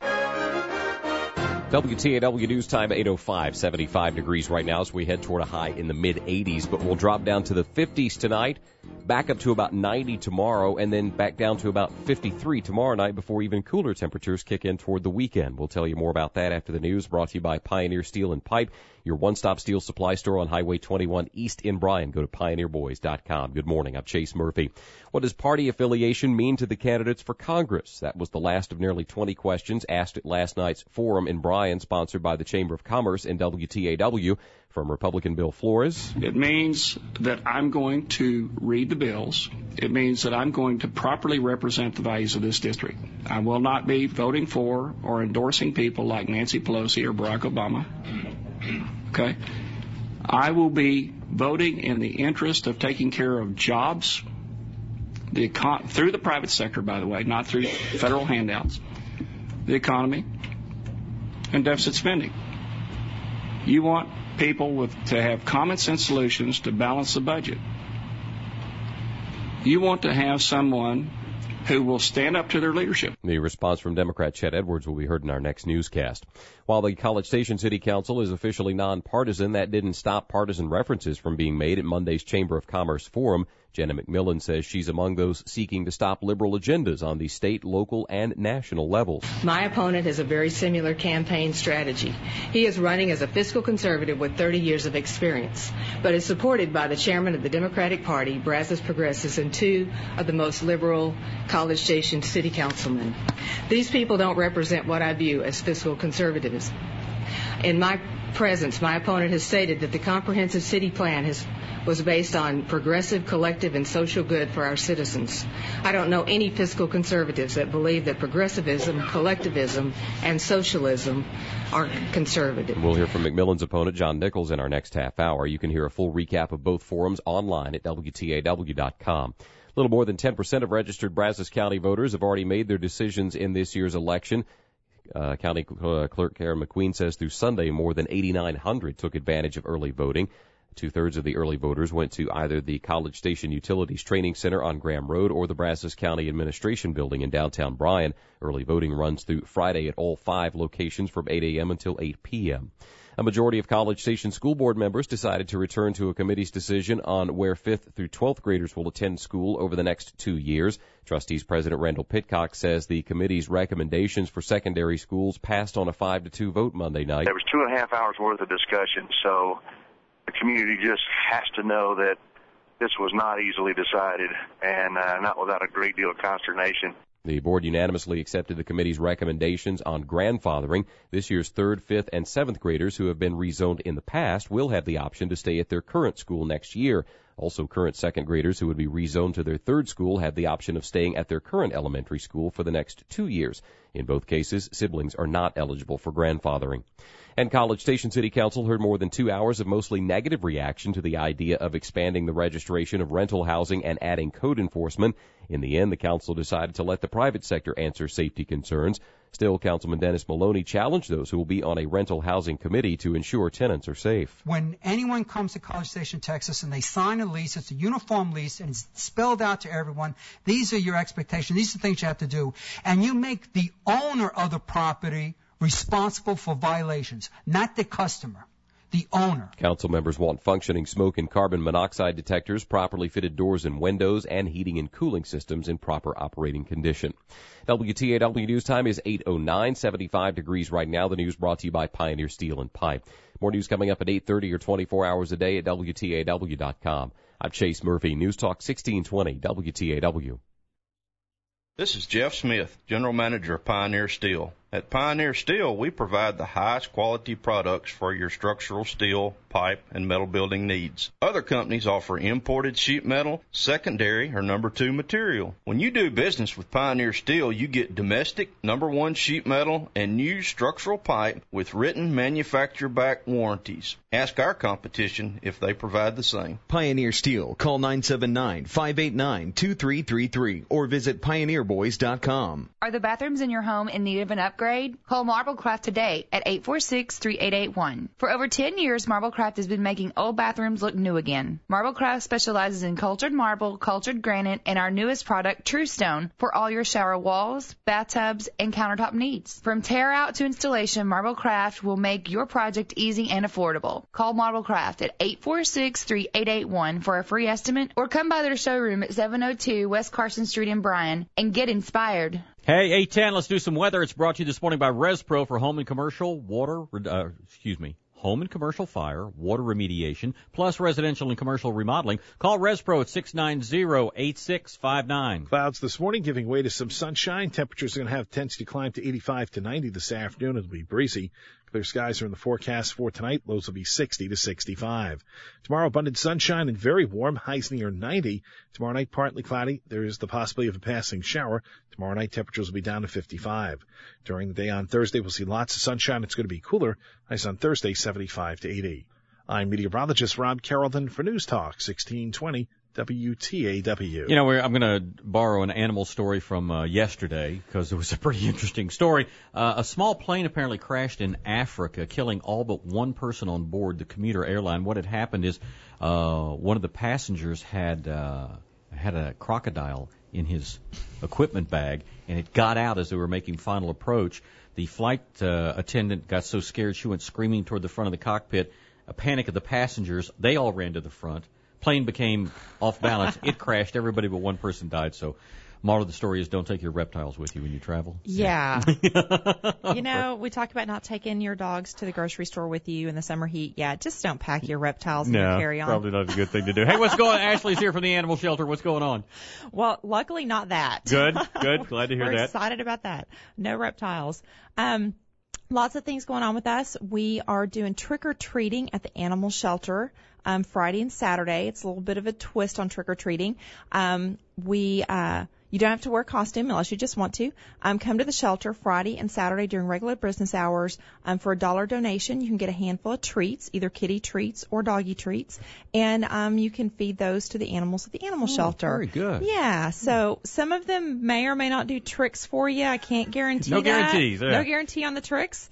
WTAW News Time 8:05, 75 degrees right now as we head toward a high in the mid-80s, but we'll drop down to the 50s tonight, back up to about 90 tomorrow, and then back down to about 53 tomorrow night before even cooler temperatures kick in toward the weekend. We'll tell you more about that after the news, brought to you by Pioneer Steel and Pipe, your one-stop steel supply store on Highway 21 East in Bryan. Go to pioneerboys.com. Good morning. I'm Chase Murphy. What does party affiliation mean to the candidates for Congress? That was the last of nearly 20 questions asked at last night's forum in Bryan, sponsored by the Chamber of Commerce and WTAW. From Republican Bill Flores. It means that I'm going to read the bills. It means that I'm going to properly represent the values of this district. I will not be voting for or endorsing people like Nancy Pelosi or Barack Obama. Okay? I will be voting in the interest of taking care of jobs, through the private sector, by the way, not through federal handouts. the economy, and deficit spending. You want people to have common sense solutions to balance the budget. You want to have someone who will stand up to their leadership. The response from Democrat Chet Edwards will be heard in our next newscast. While the College Station City Council is officially nonpartisan, that didn't stop partisan references from being made at Monday's Chamber of Commerce Forum. Jenna McMillan says she's among those seeking to stop liberal agendas on the state, local, and national levels. My opponent has a very similar campaign strategy. He is running as a fiscal conservative with 30 years of experience, but is supported by the chairman of the Democratic Party, Brazos Progressives, and two of the most liberal College Station city councilmen. These people don't represent what I view as fiscal conservatism. In my presence, my opponent has stated that the comprehensive city plan was based on progressive, collective, and social good for our citizens. I don't know any fiscal conservatives that believe that progressivism, collectivism, and socialism are conservative. We'll hear from McMillan's opponent, John Nichols, in our next half hour. You can hear a full recap of both forums online at WTAW.com. A little more than 10% of registered Brazos County voters have already made their decisions in this year's election. County Clerk Karen McQueen says through Sunday, more than 8,900 took advantage of early voting. 2/3 of the early voters went to either the College Station Utilities Training Center on Graham Road or the Brazos County Administration Building in downtown Bryan. Early voting runs through Friday at all 5 locations from 8 a.m. until 8 p.m. A majority of College Station school board members decided to return to a committee's decision on where 5th through 12th graders will attend school over the next 2 years. Trustees President Randall Pitcock says the committee's recommendations for secondary schools passed on a 5-2 vote Monday night. There was 2.5 hours worth of discussion, so the community just has to know that this was not easily decided and not without a great deal of consternation. The board unanimously accepted the committee's recommendations on grandfathering. This year's 3rd, 5th, and 7th graders who have been rezoned in the past will have the option to stay at their current school next year. Also, current 2nd graders who would be rezoned to their 3rd school have the option of staying at their current elementary school for the next 2 years. In both cases, siblings are not eligible for grandfathering. And College Station City Council heard more than 2 hours of mostly negative reaction to the idea of expanding the registration of rental housing and adding code enforcement. In the end, the council decided to let the private sector answer safety concerns. Still, Councilman Dennis Maloney challenged those who will be on a rental housing committee to ensure tenants are safe. When anyone comes to College Station, Texas, and they sign a lease, it's a uniform lease, and it's spelled out to everyone. These are your expectations. These are the things you have to do. And you make the owner of the property responsible for violations, not the customer, the owner. Council members want functioning smoke and carbon monoxide detectors, properly fitted doors and windows, and heating and cooling systems in proper operating condition. WTAW News Time is 8:09, 75 degrees right now. The news brought to you by Pioneer Steel and Pipe. More news coming up at 8:30 or 24 hours a day at WTAW.com. I'm Chase Murphy, News Talk 1620, WTAW. This is Jeff Smith, General Manager of Pioneer Steel. At Pioneer Steel, we provide the highest quality products for your structural steel, pipe, and metal building needs. Other companies offer imported sheet metal, secondary, or number 2 material. When you do business with Pioneer Steel, you get domestic, number 1 sheet metal, and new structural pipe with written manufacturer-backed warranties. Ask our competition if they provide the same. Pioneer Steel. Call 979-589-2333 or visit pioneerboys.com. Are the bathrooms in your home in need of an upgrade? Call Marblecraft today at 846-3881. For over 10 years, Marblecraft has been making old bathrooms look new again. Marblecraft specializes in cultured marble, cultured granite, and our newest product, True Stone, for all your shower walls, bathtubs, and countertop needs. From tear out to installation, Marblecraft will make your project easy and affordable. Call Marblecraft at 846-3881 for a free estimate or come by their showroom at 702 West Carson Street in Bryan and get inspired. Hey, 810, let's do some weather. It's brought to you this morning by ResPro for home and commercial home and commercial fire, water remediation, plus residential and commercial remodeling. Call ResPro at 690-8659. Clouds this morning giving way to some sunshine. Temperatures are going to have a tendency to climb to 85 to 90 this afternoon. It'll be breezy. Clear skies are in the forecast for tonight. Lows will be 60 to 65. Tomorrow, abundant sunshine and very warm. Highs near 90. Tomorrow night, partly cloudy. There is the possibility of a passing shower. Tomorrow night, temperatures will be down to 55. During the day on Thursday, we'll see lots of sunshine. It's going to be cooler. Highs on Thursday, 75 to 80. I'm meteorologist Rob Carrollton for News Talk 1620 WTAW. You know, I'm going to borrow an animal story from yesterday because it was a pretty interesting story. A small plane apparently crashed in Africa, killing all but one person on board the commuter airline. What had happened is one of the passengers had a crocodile in his equipment bag, and it got out as they were making final approach. The flight attendant got so scared she went screaming toward the front of the cockpit. A panic of the passengers. They all ran to the front. Plane became off balance. It crashed. Everybody but one person died. So, moral of the story is don't take your reptiles with you when you travel. Yeah. You know, we talked about not taking your dogs to the grocery store with you in the summer heat. Yeah, just don't pack your reptiles in your carry-on. Probably not a good thing to do. Hey, what's going on? Ashley's here from the animal shelter. What's going on? Well, luckily not that. Good. Glad to hear We're that. excited about that. No reptiles. Lots of things going on with us. We are doing trick-or-treating at the animal shelter Friday and Saturday. It's a little bit of a twist on trick-or-treating. You don't have to wear a costume unless you just want to. Come to the shelter Friday and Saturday during regular business hours. For a $1 donation, you can get a handful of treats, either kitty treats or doggy treats, and you can feed those to the animals at the animal shelter. Very good. Yeah, so some of them may or may not do tricks for you. I can't guarantee No that. guarantees. Yeah. No guarantee on the tricks.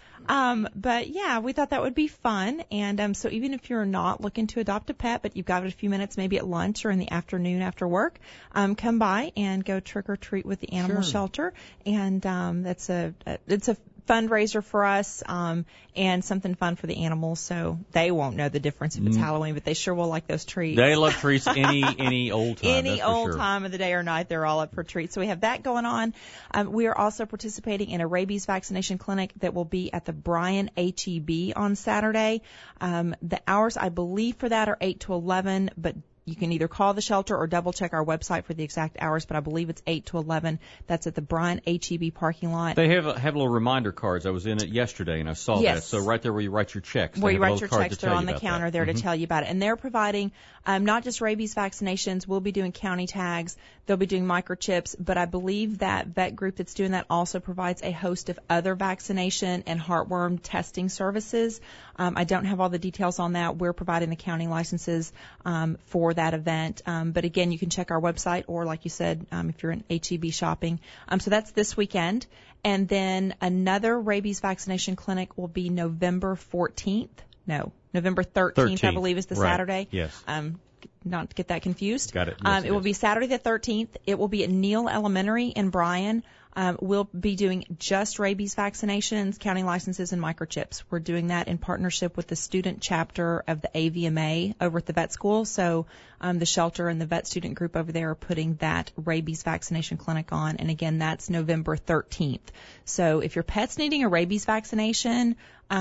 But yeah, we thought that would be fun. And so even if you're not looking to adopt a pet, but you've got a few minutes maybe at lunch or in the afternoon after work, come by and go trick or treat with the animal shelter. And it's a fundraiser for us and something fun for the animals. So they won't know the difference if it's Halloween, but they sure will like those treats. They love treats any old time. Any old time of the day or night, they're all up for treats. So we have that going on. We are also participating in a rabies vaccination clinic that will be at the Bryan HEB on Saturday. The hours, I believe, for that are 8 to 11, but you can either call the shelter or double check our website for the exact hours, but I believe it's 8 to 11. That's at the Bryan HEB parking lot. They have little reminder cards. I was in it yesterday and I saw that. So right there where you write your checks. Where you write your checks, they're on the counter there to tell you about it. And they're providing not just rabies vaccinations. We'll be doing county tags. They'll be doing microchips. But I believe that vet group that's doing that also provides a host of other vaccination and heartworm testing services. I don't have all the details on that. We're providing the county licenses for that event. But again, you can check our website or, like you said, if you're in HEB shopping. So that's this weekend. And then another rabies vaccination clinic will be November 13th. No, November 13th, I believe, is the Saturday. Yes. Not to get that confused. Got it. Yes, it will be Saturday the 13th. It will be at Neal Elementary in Bryan. We'll be doing just rabies vaccinations, county licenses, and microchips. We're doing that in partnership with the student chapter of the AVMA over at the vet school. So the shelter and the vet student group over there are putting that rabies vaccination clinic on. And again, that's November 13th. So if your pet's needing a rabies vaccination,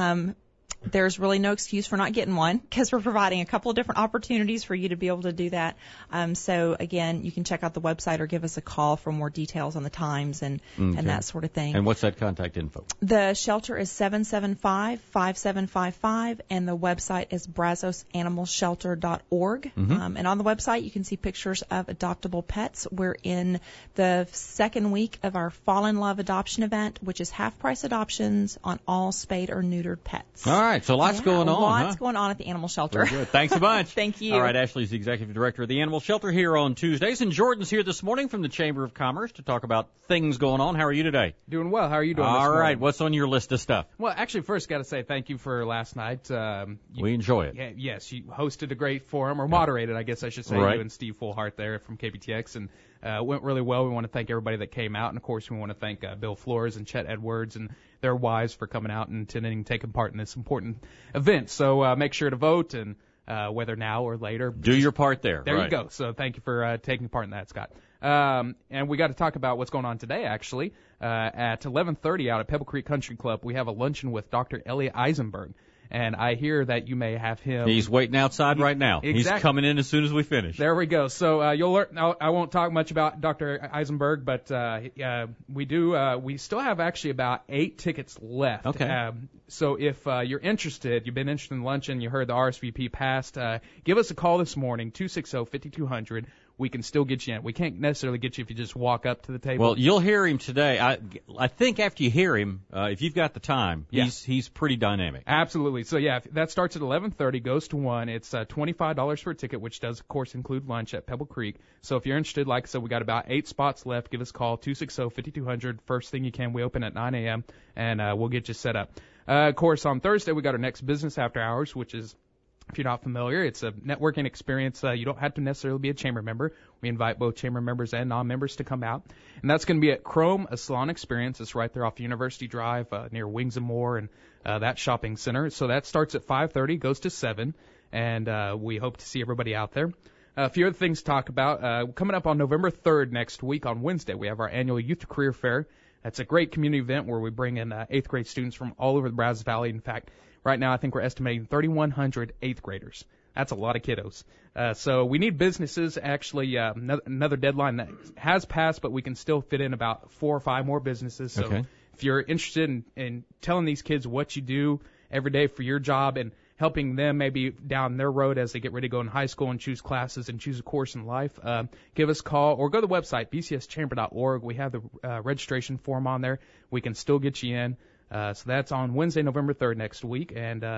there's really no excuse for not getting one because we're providing a couple of different opportunities for you to be able to do that. So again, you can check out the website or give us a call for more details on the times and that sort of thing. And what's that contact info? The shelter is 775-5755 and the website is brazosanimalshelter.org. And on the website, you can see pictures of adoptable pets. We're in the second week of our Fall in Love adoption event, which is half price adoptions on all spayed or neutered pets. All right, so lots going on. Lots going on at the animal shelter. Very good. Thanks a bunch. Thank you. All right, Ashley's the executive director of the animal shelter here on Tuesdays, and Jordan's here this morning from the Chamber of Commerce to talk about things going on. How are you today? Doing well. How are you doing? All right, what's on your list of stuff? Well, actually, first got to say thank you for last night. We enjoy it. Yes, you hosted a great forum, or moderated, I guess I should say, right. You and Steve Fullhart there from KBTX, and went really well. We want to thank everybody that came out, and of course, we want to thank Bill Flores and Chet Edwards and their wives for coming out and taking part in this important event. So make sure to vote, and whether now or later. Do your part there. There right. you go. So thank you for taking part in that, Scott. And we got to talk about what's going on today, actually. At 11:30 out at Pebble Creek Country Club, we have a luncheon with Dr. Elliot Eisenberg. And I hear that you may have him. He's waiting outside right now. Exactly. He's coming in as soon as we finish. There we go. So you'll learn. I won't talk much about Dr. Eisenberg, but we do. We still have actually about 8 tickets left. Okay. So if you're interested, you've been interested in luncheon, you heard the RSVP passed, give us a call this morning, 260-5200. we can still get you in. We can't necessarily get you if you just walk up to the table. Well, you'll hear him today. I think after you hear him, if you've got the time, he's pretty dynamic. Absolutely. So yeah, that starts at 11:30, goes to 1. It's $25 for a ticket, which does of course include lunch at Pebble Creek. So if you're interested, like I said, we got about 8 spots left. Give us a call, 260-5200. First thing you can. We open at 9 a.m. and we'll get you set up. Of course, on Thursday we got our next business after hours, which is, if you're not familiar, it's a networking experience. You don't have to necessarily be a chamber member. We invite both chamber members and non-members to come out. And that's going to be at Chrome, a salon experience. It's right there off University Drive near Wings and More and that shopping center. So that starts at 5:30, goes to 7, and we hope to see everybody out there. A few other things to talk about. Coming up on November 3rd next week on Wednesday, we have our annual Youth Career Fair. That's a great community event where we bring in 8th grade students from all over the Brazos Valley. In fact, right now I think we're estimating 3,100 8th graders. That's a lot of kiddos. So we need businesses. Actually, another deadline that has passed, but we can still fit in about 4 or 5 more businesses. So if you're interested in telling these kids what you do every day for your job and helping them maybe down their road as they get ready to go in high school and choose classes and choose a course in life, give us a call or go to the website, bcschamber.org. We have the registration form on there. We can still get you in. So that's on Wednesday, November 3rd next week.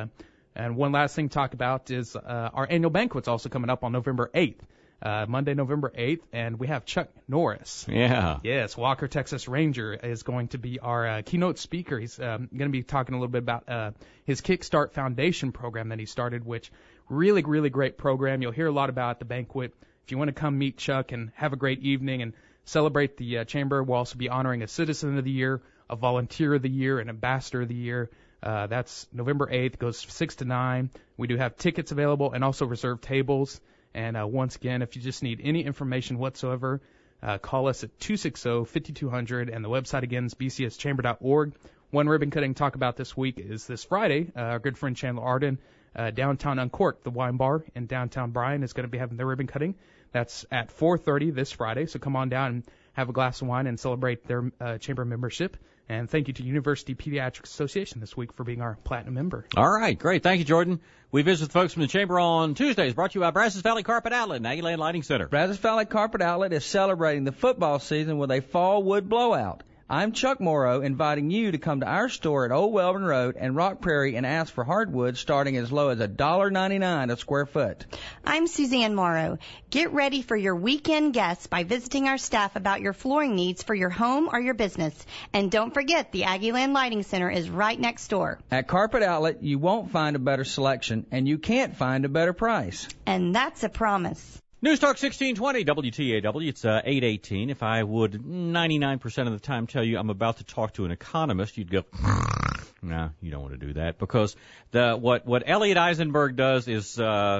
And one last thing to talk about is our annual banquet's also coming up on November 8th. Monday, November 8th, and we have Chuck Norris. Yeah. Yes, Walker, Texas Ranger is going to be our keynote speaker. He's going to be talking a little bit about his Kickstart Foundation program that he started, which really, really great program. You'll hear a lot about at the banquet. If you want to come meet Chuck and have a great evening and celebrate the chamber, we'll also be honoring a Citizen of the Year, a Volunteer of the Year, an Ambassador of the Year. That's November 8th, goes 6 to 9. We do have tickets available and also reserved tables. And once again, if you just need any information whatsoever, call us at 260-5200, and the website again is bcschamber.org. One ribbon cutting talk about this week is this Friday. Our good friend Chandler Arden, downtown Uncorked, the wine bar in downtown Bryan, is going to be having their ribbon cutting. That's at 4:30 this Friday, so come on down and have a glass of wine and celebrate their chamber membership. And thank you to University Pediatric Association this week for being our platinum member. All right, great. Thank you, Jordan. We visit the folks from the Chamber on Tuesdays, brought to you by Brazos Valley Carpet Outlet and Aggieland Lighting Center. Brazos Valley Carpet Outlet is celebrating the football season with a fall wood blowout. I'm Chuck Morrow, inviting you to come to our store at Old Welborn Road and Rock Prairie and ask for hardwood starting as low as $1.99 a square foot. I'm Suzanne Morrow. Get ready for your weekend guests by visiting our staff about your flooring needs for your home or your business. And don't forget, the Aggieland Lighting Center is right next door. At Carpet Outlet, you won't find a better selection, and you can't find a better price. And that's a promise. News Talk 1620 WTAW. It's 8:18. If I would 99% of the time tell you I'm about to talk to an economist, you'd go, no, you don't want to do that, because what Elliot Eisenberg does is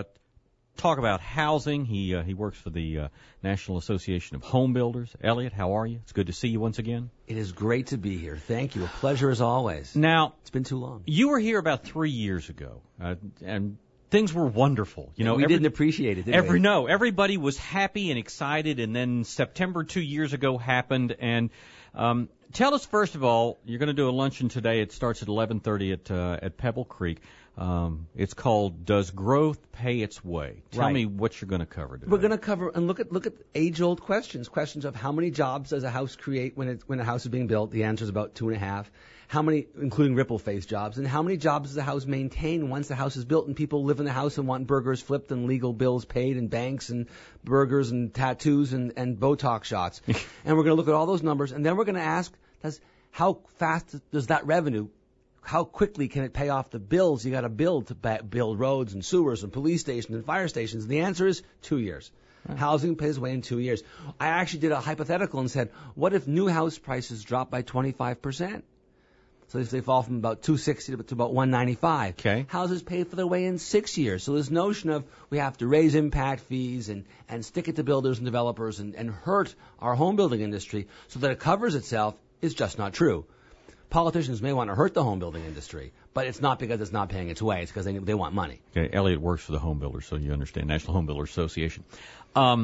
talk about housing. He works for the National Association of Home Builders. Elliot, how are you? It's good to see you once again. It is great to be here. Thank you. A pleasure as always. Now, it's been too long. You were here about 3 years ago, and things were wonderful. You know, we didn't appreciate it, did we? No, everybody was happy and excited, and then September 2 years ago happened. And tell us, first of all, you're going to do a luncheon today. It starts at 11:30 at Pebble Creek. It's called "Does Growth Pay Its Way?" Tell me what you're going to cover today. We're going to cover and look at age-old questions of how many jobs does a house create when a house is being built. The answer is about 2.5. How many, including ripple-face jobs, and how many jobs does the house maintain once the house is built and people live in the house and want burgers flipped and legal bills paid and banks and burgers and tattoos and Botox shots. And we're going to look at all those numbers, and then we're going to ask, how fast does that revenue, how quickly can it pay off the bills you got to build to build roads and sewers and police stations and fire stations? And the answer is 2 years. Right. Housing pays its way in 2 years. I actually did a hypothetical and said, what if new house prices drop by 25%? So if they fall from about $260 to about $195, okay, houses pay for their way in 6 years. So this notion of we have to raise impact fees and stick it to builders and developers and hurt our home building industry so that it covers itself is just not true. Politicians may want to hurt the home building industry, but it's not because it's not paying its way. It's because they want money. Okay, Elliot works for the home builders, so you understand, National Home Builders Association.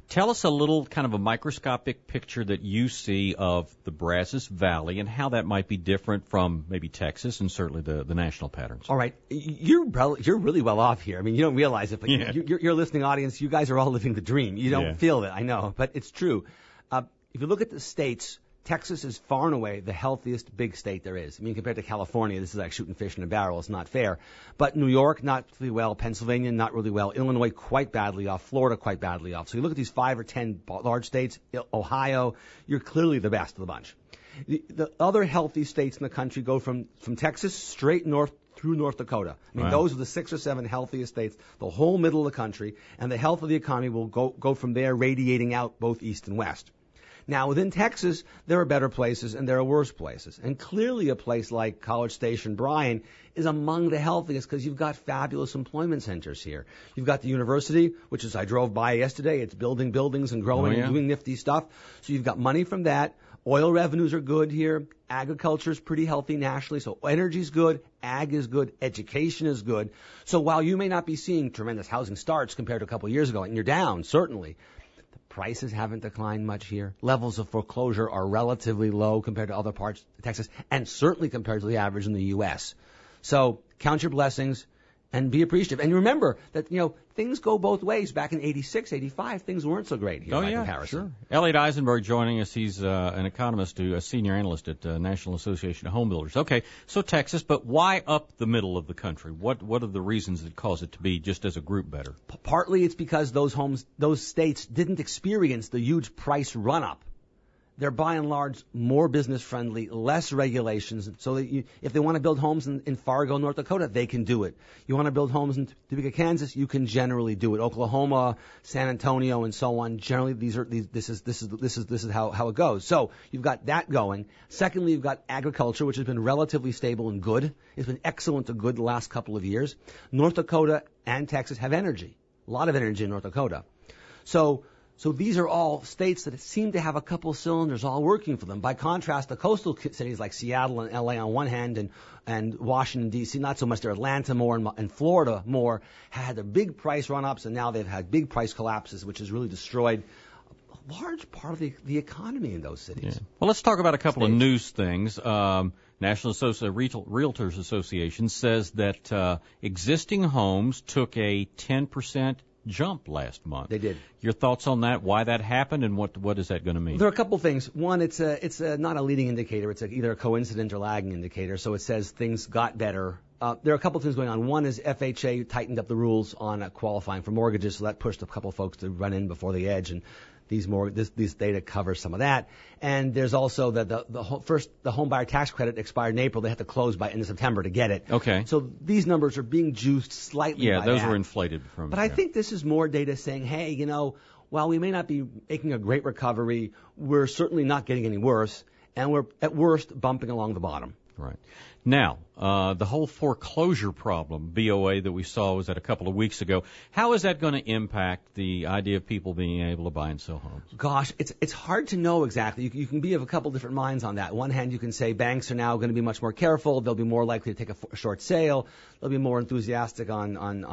Tell us a little kind of a microscopic picture that you see of the Brazos Valley and how that might be different from maybe Texas and certainly the national patterns. All right. You're really well off here. I mean, you don't realize it, but your listening audience, you guys are all living the dream. You don't feel it, I know, but it's true. If you look at the states, Texas is far and away the healthiest big state there is. I mean, compared to California, this is like shooting fish in a barrel. It's not fair. But New York, not really well. Pennsylvania, not really well. Illinois, quite badly off. Florida, quite badly off. So you look at these 5 or 10 large states, Ohio, you're clearly the best of the bunch. The other healthy states in the country go from Texas straight north through North Dakota. I mean, those are the 6 or 7 healthiest states, the whole middle of the country, and the health of the economy will go from there, radiating out both east and west. Now, within Texas, there are better places and there are worse places. And clearly a place like College Station, Bryan, is among the healthiest because you've got fabulous employment centers here. You've got the university, which is, I drove by yesterday, it's building buildings and growing and doing nifty stuff. So you've got money from that. Oil revenues are good here. Agriculture is pretty healthy nationally. So energy is good. Ag is good. Education is good. So while you may not be seeing tremendous housing starts compared to a couple of years ago, and you're down, certainly, prices haven't declined much here. Levels of foreclosure are relatively low compared to other parts of Texas, and certainly compared to the average in the U.S. So count your blessings and be appreciative. And remember that, things go both ways. Back in 86, 85, things weren't so great here by comparison. Sure. Elliot Eisenberg joining us. He's an economist, a senior analyst at National Association of Home Builders. Okay, so Texas, but why up the middle of the country? What are the reasons that cause it to be just as a group better? Partly it's because those states didn't experience the huge price run-up. They're by and large more business friendly, less regulations. So that if they want to build homes in Fargo, North Dakota, they can do it. You want to build homes in Topeka, Kansas, you can generally do it. Oklahoma, San Antonio, and so on. Generally, this is how it goes. So you've got that going. Secondly, you've got agriculture, which has been relatively stable and good. It's been excellent to good the last couple of years. North Dakota and Texas have energy, a lot of energy in North Dakota. So these are all states that seem to have a couple of cylinders all working for them. By contrast, the coastal cities like Seattle and L.A. on one hand and Washington, D.C., not so much. They're Atlanta more and Florida more, had their big price run-ups, and now they've had big price collapses, which has really destroyed a large part of the economy in those cities. Yeah. Well, let's talk about a couple of news things. National Realtors Association says that existing homes took a 10% jump last month. They did. Your thoughts on that? Why that happened, and what is that going to mean? There are a couple things. One, it's not a leading indicator. It's either a coincident or lagging indicator. So it says things got better. There are a couple of things going on. One is FHA tightened up the rules on qualifying for mortgages, so that pushed a couple of folks to run in before the edge, and these data covers some of that. And there's also the home buyer tax credit expired in April. They had to close by end of September to get it. Okay. So these numbers are being juiced slightly. Yeah, by those that. were inflated from. But I think this is more data saying, hey, while we may not be making a great recovery, we're certainly not getting any worse, and we're at worst bumping along the bottom. Right. Now, the whole foreclosure problem, BOA, that we saw was that a couple of weeks ago. How is that going to impact the idea of people being able to buy and sell homes? Gosh, it's hard to know exactly. You can be of a couple different minds on that. One hand, you can say banks are now going to be much more careful. They'll be more likely to take a short sale. They'll be more enthusiastic on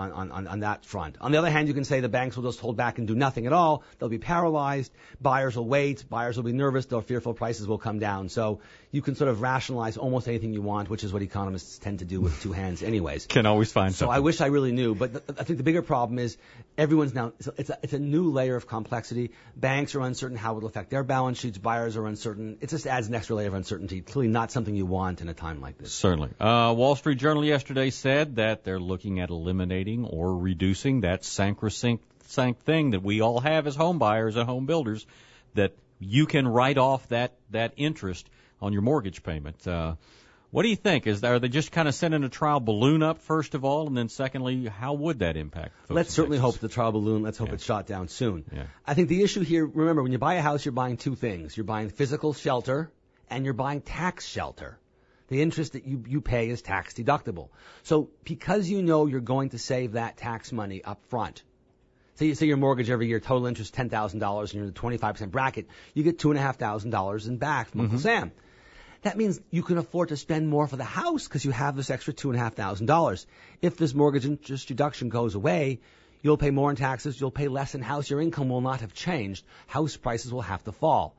that front. On the other hand, you can say the banks will just hold back and do nothing at all. They'll be paralyzed. Buyers will wait. Buyers will be nervous. They're fearful prices will come down. So you can sort of rationalize almost anything you want, which is what economists tend to do with two hands anyways. Can always find something. So I wish I really knew, but I think the bigger problem is everyone's now, it's a new layer of complexity. Banks are uncertain how it will affect their balance sheets. Buyers are uncertain. It just adds an extra layer of uncertainty. Clearly not something you want in a time like this. Certainly. Wall Street Journal yesterday said that they're looking at eliminating or reducing that sacrosanct thing that we all have as home buyers and home builders, that you can write off that interest on your mortgage payment. What do you think? Are they just kind of sending a trial balloon up, first of all, and then secondly, how would that impact folks? Let's certainly hope the trial balloon, let's hope it's shot down soon. Yeah. I think the issue here, remember, when you buy a house, you're buying two things. You're buying physical shelter and you're buying tax shelter. The interest that you pay is tax deductible. So because you know you're going to save that tax money up front, say your mortgage every year, total interest $10,000, and you're in the 25% bracket, you get $2,500 in back from Uncle Sam. That means you can afford to spend more for the house because you have this extra $2,500. If this mortgage interest deduction goes away, You'll pay more in taxes. You'll pay less in house. Your income will not have changed. House prices will have to fall.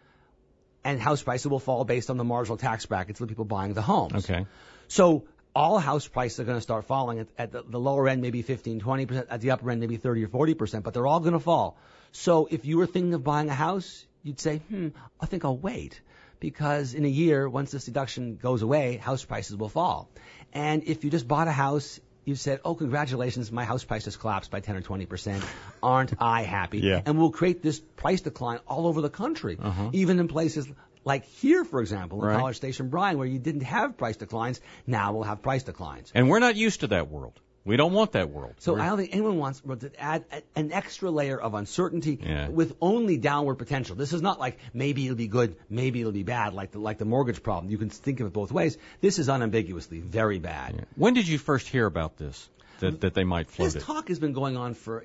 And house prices will fall based on the marginal tax brackets of the people buying the homes. Okay. So all house prices are going to start falling. At the lower end, maybe 15, 20%. At the upper end, maybe 30 or 40%. But they're all going to fall. So if you were thinking of buying a house, you'd say, I think I'll wait. Because in a year, once this deduction goes away, house prices will fall. And if you just bought a house, you said, oh, congratulations, my house price has collapsed by 10 or 20%. Aren't I happy? Yeah. And we'll create this price decline all over the country, even in places like here, for example, in College Station, Bryan, where you didn't have price declines. Now we'll have price declines. And we're not used to that world. We don't want that world. So I don't think anyone wants to add an extra layer of uncertainty with only downward potential. This is not like maybe it'll be good, maybe it'll be bad, like the mortgage problem. You can think of it both ways. This is unambiguously very bad. Yeah. When did you first hear about this, that they might float it? This talk has been going on for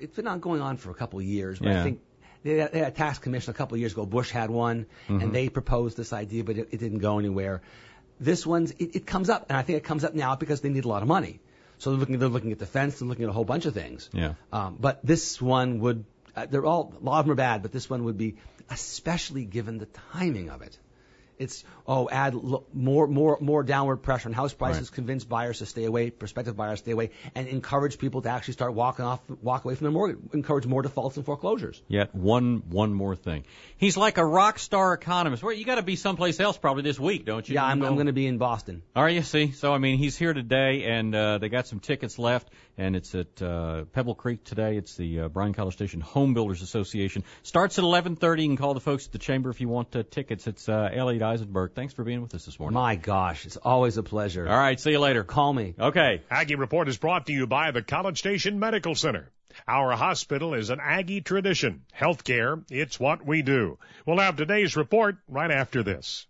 a couple of years, but I think they had a tax commission a couple of years ago. Bush had one, and they proposed this idea, but it didn't go anywhere. This one's, it comes up, and I think it comes up now because they need a lot of money. So they're looking at defense, they're looking at a whole bunch of things. Yeah. But this one would, a lot of them are bad, but this one would be, especially given the timing of it. It's, add more downward pressure on house prices, convince buyers to stay away, prospective buyers to stay away, and encourage people to actually start walk away from their mortgage, encourage more defaults and foreclosures. Yet one more thing. He's like a rock star economist. Where you got to be someplace else probably this week, don't you? Yeah, I'm going to be in Boston. Are you? See? So, I mean, he's here today, and they got some tickets left, and it's at Pebble Creek today. It's the Bryan College Station Home Builders Association. Starts at 11:30. You can call the folks at the chamber if you want tickets. It's Elliot Eisenberg. Thanks for being with us this morning. My gosh, it's always a pleasure. All right, see you later. Call me. Okay. Aggie Report is brought to you by the College Station Medical Center. Our hospital is an Aggie tradition. Healthcare, it's what we do. We'll have today's report right after this.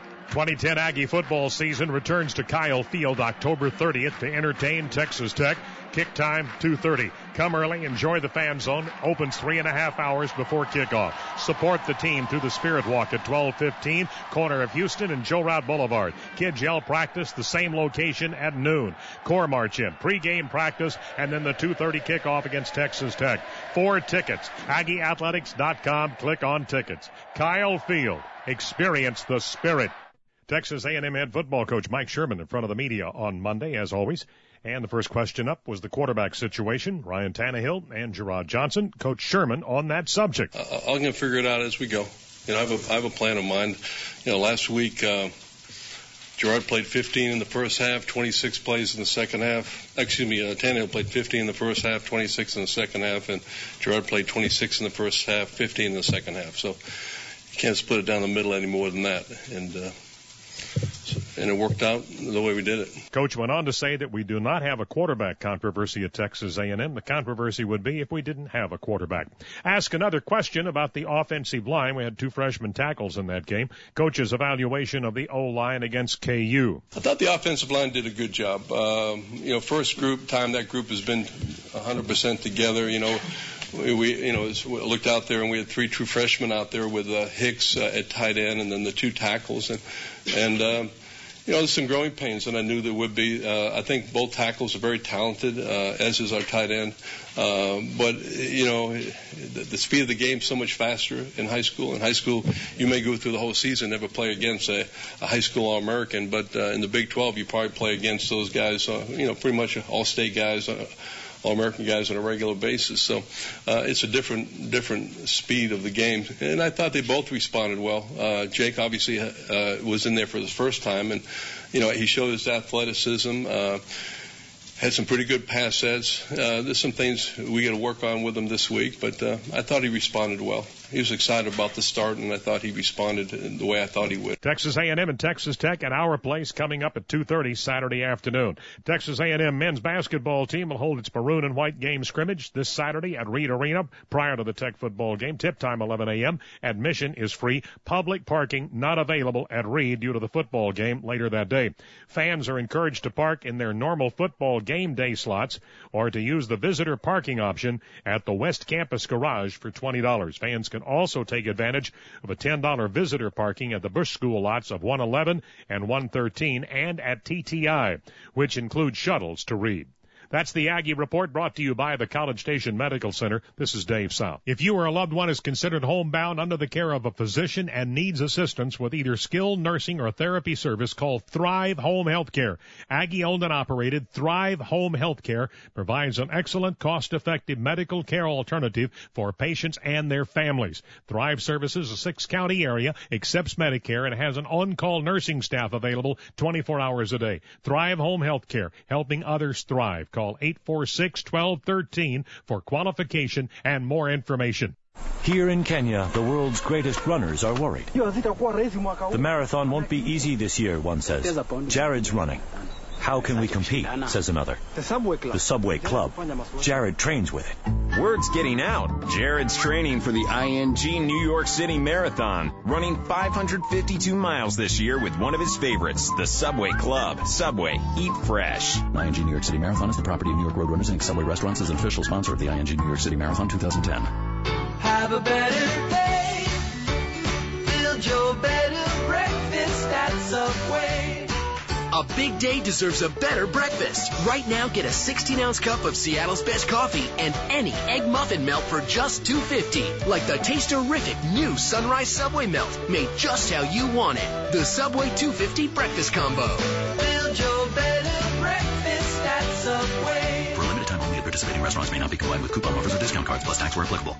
2010 Aggie football season returns to Kyle Field October 30th to entertain Texas Tech. Kick time, 2:30. Come early, enjoy the fan zone. Opens 3.5 hours before kickoff. Support the team through the Spirit Walk at 12:15, corner of Houston and Joe Rout Boulevard. Kids yell practice, the same location at noon. Corps march in, pregame practice, and then the 2:30 kickoff against Texas Tech. 4 tickets. AggieAthletics.com. Click on tickets. Kyle Field. Experience the Spirit. Texas A&M head football coach Mike Sherman in front of the media on Monday, as always. And the first question up was the quarterback situation. Ryan Tannehill and Gerard Johnson. Coach Sherman on that subject. I'm going to figure it out as we go. I have a plan of mine. Last week, Gerard played 15 in the first half, 26 plays in the second half. Tannehill played 15 in the first half, 26 in the second half, and Gerard played 26 in the first half, 15 in the second half. So you can't split it down the middle any more than that. And it worked out the way we did it. Coach went on to say that we do not have a quarterback controversy at Texas A&M. The controversy would be if we didn't have a quarterback. Ask another question about the offensive line. We had 2 freshman tackles in that game. Coach's evaluation of the O-line against KU. I thought the offensive line did a good job. First time that group has been 100% together. We looked out there and we had 3 true freshmen out there with Hicks at tight end and then the 2 tackles and there's some growing pains, and I knew there would be. I think both tackles are very talented, as is our tight end. But the speed of the game is so much faster in high school. In high school, you may go through the whole season, never play against a high school All-American, but in the Big 12, you probably play against those guys, pretty much all-state guys, All-American guys on a regular basis. So it's a different speed of the game. And I thought they both responded well. Jake obviously was in there for the first time, and he showed his athleticism. Had some pretty good pass sets. There's some things we got to work on with him this week, but I thought he responded well. He was excited about the start, and I thought he responded the way I thought he would. Texas A&M and Texas Tech at our place coming up at 2:30 Saturday afternoon. Texas A&M men's basketball team will hold its maroon and white game scrimmage this Saturday at Reed Arena prior to the Tech football game. Tip time 11 a.m. Admission is free. Public parking not available at Reed due to the football game later that day. Fans are encouraged to park in their normal football game day slots or to use the visitor parking option at the West Campus Garage for $20. Fans can also take advantage of a $10 visitor parking at the Bush School lots of 111 and 113 and at TTI, which includes shuttles to Reed. That's the Aggie Report, brought to you by the College Station Medical Center. This is Dave South. If you or a loved one is considered homebound under the care of a physician and needs assistance with either skilled nursing or therapy service, call Thrive Home Healthcare. Aggie-owned and operated Thrive Home Healthcare provides an excellent, cost-effective medical care alternative for patients and their families. Thrive services a 6-county area, accepts Medicare, and has an on-call nursing staff available 24 hours a day. Thrive Home Healthcare, helping others thrive. Call 846-1213 for qualification and more information. Here in Kenya, the world's greatest runners are worried. The marathon won't be easy this year, one says. Jared's running. How can we compete, says another. The Subway Club. Jared trains with it. Word's getting out. Jared's training for the ING New York City Marathon, running 552 miles this year with one of his favorites, the Subway Club. Subway, eat fresh. ING New York City Marathon is the property of New York Roadrunners Inc. Subway Restaurants is an official sponsor of the ING New York City Marathon 2010. Have a better day. Build your better breakfast at Subway. A big day deserves a better breakfast. Right now, get a 16-ounce cup of Seattle's best coffee and any egg muffin melt for just $2.50. Like the taste-terrific new Sunrise Subway Melt, made just how you want it. The Subway $2.50 breakfast combo. Build your better breakfast at Subway. For a limited time only at participating restaurants, may not be combined with coupon offers or discount cards, plus tax where applicable.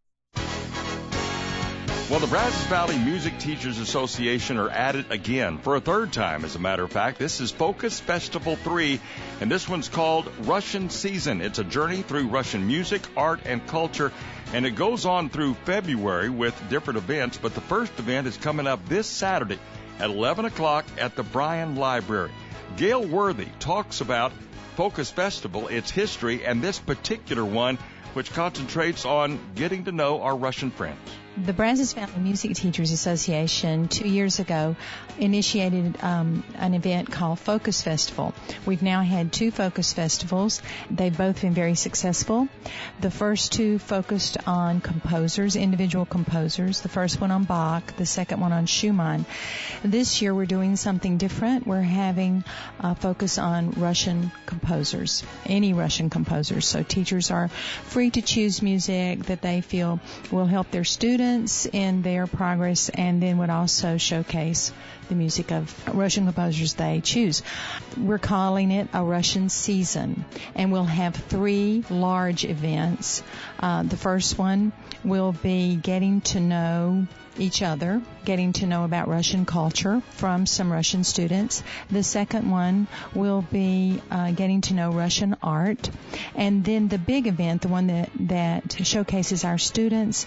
Well, the Brazos Valley Music Teachers Association are at it again for a third time, as a matter of fact. This is Focus Festival 3, and this one's called Russian Season. It's a journey through Russian music, art, and culture, and it goes on through February with different events, but the first event is coming up this Saturday at 11 o'clock at the Bryan Library. Gail Worthy talks about Focus Festival, its history, and this particular one, which concentrates on getting to know our Russian friends. The Brazos Valley Music Teachers Association 2 years ago initiated an event called Focus Festival. We've now had 2 Focus Festivals. They've both been very successful. The first 2 focused on composers, individual composers. The first one on Bach, the second one on Schumann. This year we're doing something different. We're having a focus on Russian composers, any Russian composers. So teachers are free to choose music that they feel will help their students in their progress, and then would also showcase the music of Russian composers they choose. We're calling it a Russian season, and we'll have 3 large events. The first one will be getting to know each other, getting to know about Russian culture from some Russian students. The second one will be getting to know Russian art. And then the big event, the one that showcases our students,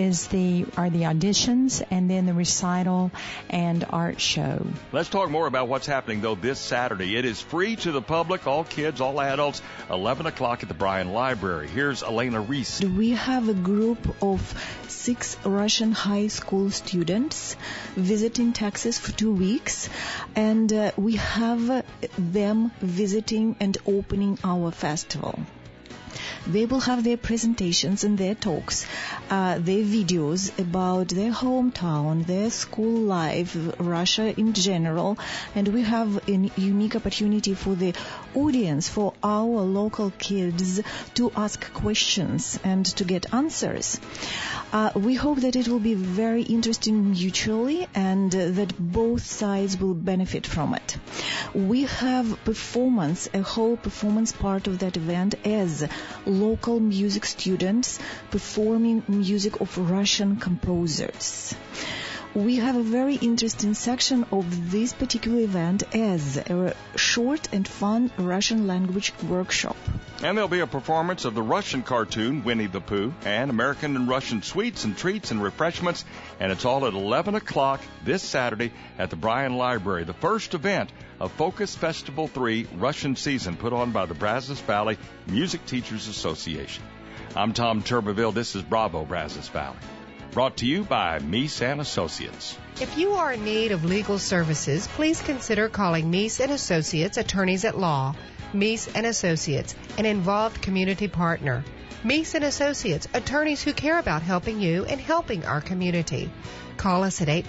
are the auditions, and then the recital and art show. Let's talk more about what's happening, though, this Saturday. It is free to the public, all kids, all adults, 11 o'clock at the Bryan Library. Here's Elena Reese. We have a group of 6 Russian high school students visiting Texas for 2 weeks, and we have them visiting and opening our festival. They will have their presentations and their talks, their videos about their hometown, their school life, Russia in general, and we have a unique opportunity for the audience, for our local kids, to ask questions and to get answers. We hope that it will be very interesting mutually, and that both sides will benefit from it. We have performance, a whole performance part of that event as local music students performing music of Russian composers. We have a very interesting section of this particular event as a short and fun Russian language workshop. And there'll be a performance of the Russian cartoon Winnie the Pooh, and American and Russian sweets and treats and refreshments, and it's all at 11 o'clock this Saturday at the Bryan Library, the first event of Focus Festival 3 Russian Season, put on by the Brazos Valley Music Teachers Association. I'm Tom Turbeville. This is Bravo Brazos Valley. Brought to you by Meese & Associates. If you are in need of legal services, please consider calling Meese & Associates, attorneys at law. Meese & Associates, an involved community partner. Meese & Associates, attorneys who care about helping you and helping our community. Call us at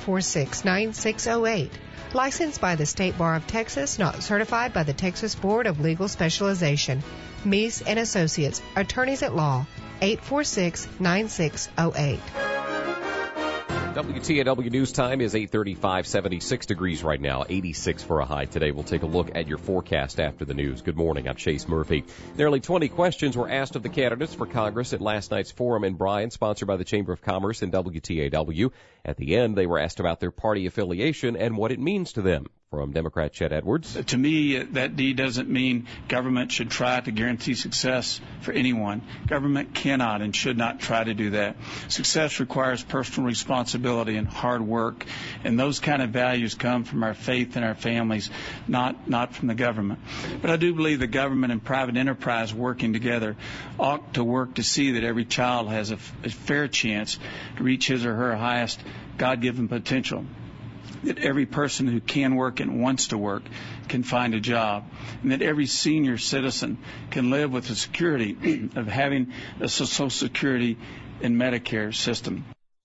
846-9608. Licensed by the State Bar of Texas, not certified by the Texas Board of Legal Specialization. Meese and Associates, attorneys at law, 846-9608. WTAW News Time is 8:35, 76 degrees right now, 86 for a high today. We'll take a look at your forecast after the news. Good morning, I'm Chase Murphy. Nearly 20 questions were asked of the candidates for Congress at last night's forum in Bryan, sponsored by the Chamber of Commerce and WTAW. At the end, they were asked about their party affiliation and what it means to them. From Democrat Chet Edwards. To me, that D doesn't mean government should try to guarantee success for anyone. Government cannot and should not try to do that. Success requires personal responsibility and hard work, and those kind of values come from our faith and our families, not from the government. But I do believe the government and private enterprise working together ought to work to see that every child has a fair chance to reach his or her highest God-given potential, that every person who can work and wants to work can find a job, and that every senior citizen can live with the security of having a Social Security and Medicare system.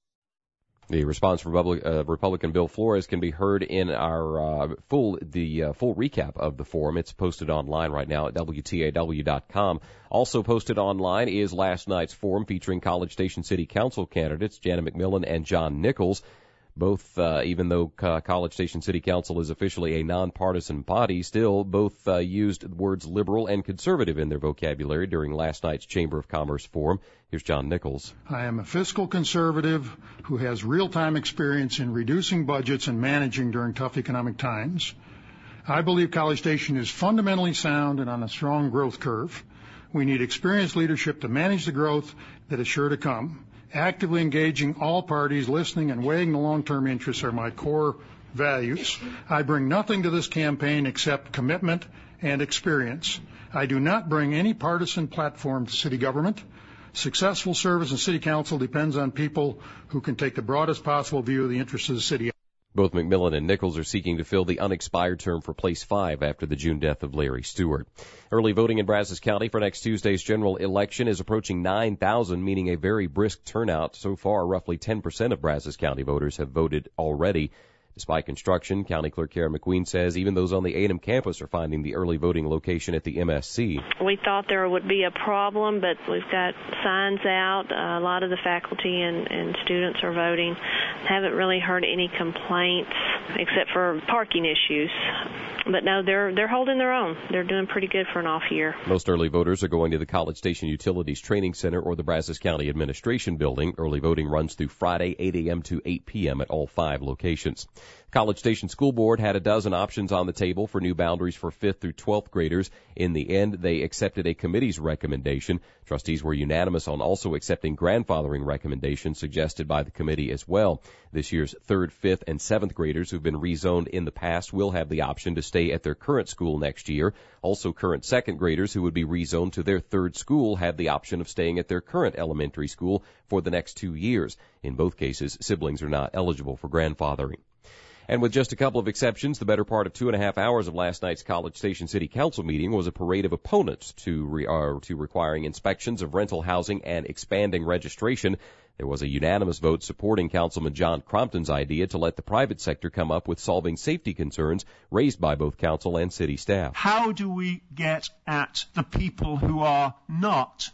The response from Republican Bill Flores can be heard in our full recap of the forum. It's posted online right now at WTAW.com. Also posted online is last night's forum featuring College Station City Council candidates Jana McMillan and John Nichols. Both, even though College Station City Council is officially a nonpartisan body, still both used words liberal and conservative in their vocabulary during last night's Chamber of Commerce forum. Here's John Nichols. I am a fiscal conservative who has real-time experience in reducing budgets and managing during tough economic times. I believe College Station is fundamentally sound and on a strong growth curve. We need experienced leadership to manage the growth that is sure to come. Actively engaging all parties, listening and weighing the long-term interests are my core values. I bring nothing to this campaign except commitment and experience. I do not bring any partisan platform to city government. Successful service in city council depends on people who can take the broadest possible view of the interests of the city. Both McMillan and Nichols are seeking to fill the unexpired term for Place 5 after the June death of Larry Stewart. Early voting in Brazos County for next Tuesday's general election is approaching 9,000, meaning a very brisk turnout. So far, roughly 10% of Brazos County voters have voted already. Despite construction, County Clerk Karen McQueen says even those on the A&M campus are finding the early voting location at the MSC. We thought there would be a problem, but we've got signs out. A lot of the faculty and students are voting. Haven't really heard any complaints except for parking issues. But no, they're holding their own. They're doing pretty good for an off year. Most early voters are going to the College Station Utilities Training Center or the Brazos County Administration Building. Early voting runs through Friday, 8 a.m. to 8 p.m. at all 5 locations. College Station School Board had a dozen options on the table for new boundaries for 5th through 12th graders. In the end, they accepted a committee's recommendation. Trustees were unanimous on also accepting grandfathering recommendations suggested by the committee as well. This year's 3rd, 5th, and 7th graders who've been rezoned in the past will have the option to stay at their current school next year. Also, current 2nd graders who would be rezoned to their 3rd school have the option of staying at their current elementary school for the next 2 years. In both cases, siblings are not eligible for grandfathering. And with just a couple of exceptions, the better part of 2.5 hours of last night's College Station City Council meeting was a parade of opponents to requiring inspections of rental housing and expanding registration. There was a unanimous vote supporting Councilman John Crompton's idea to let the private sector come up with solving safety concerns raised by both council and city staff. How do we get at the people who are not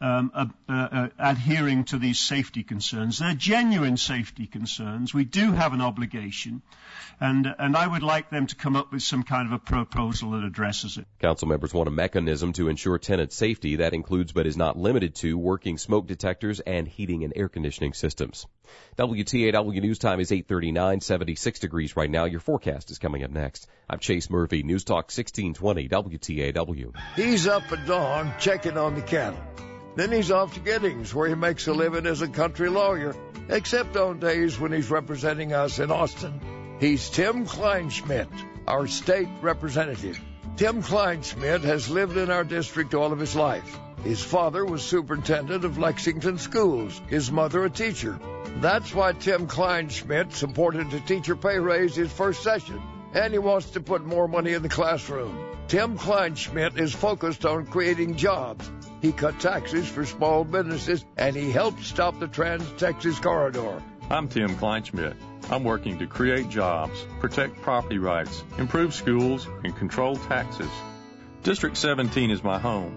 adhering to these safety concerns? They're genuine safety concerns. We do have an obligation, and I would like them to come up with some kind of a proposal that addresses it. Council members want a mechanism to ensure tenant safety that includes but is not limited to working smoke detectors and heating and air conditioning systems. WTAW News Time is 8:39, 76 degrees right now. Your forecast is coming up next. I'm Chase Murphy, News Talk 1620 WTAW. He's up at dawn checking on the cattle. Then he's off to Giddings, where he makes a living as a country lawyer, except on days when he's representing us in Austin. He's Tim Kleinschmidt, our state representative. Tim Kleinschmidt has lived in our district all of his life. His father was superintendent of Lexington schools, his mother a teacher. That's why Tim Kleinschmidt supported a teacher pay raise his first session, and he wants to put more money in the classroom. Tim Kleinschmidt is focused on creating jobs. He cut taxes for small businesses, and he helped stop the Trans-Texas Corridor. I'm Tim Kleinschmidt. I'm working to create jobs, protect property rights, improve schools, and control taxes. District 17 is my home.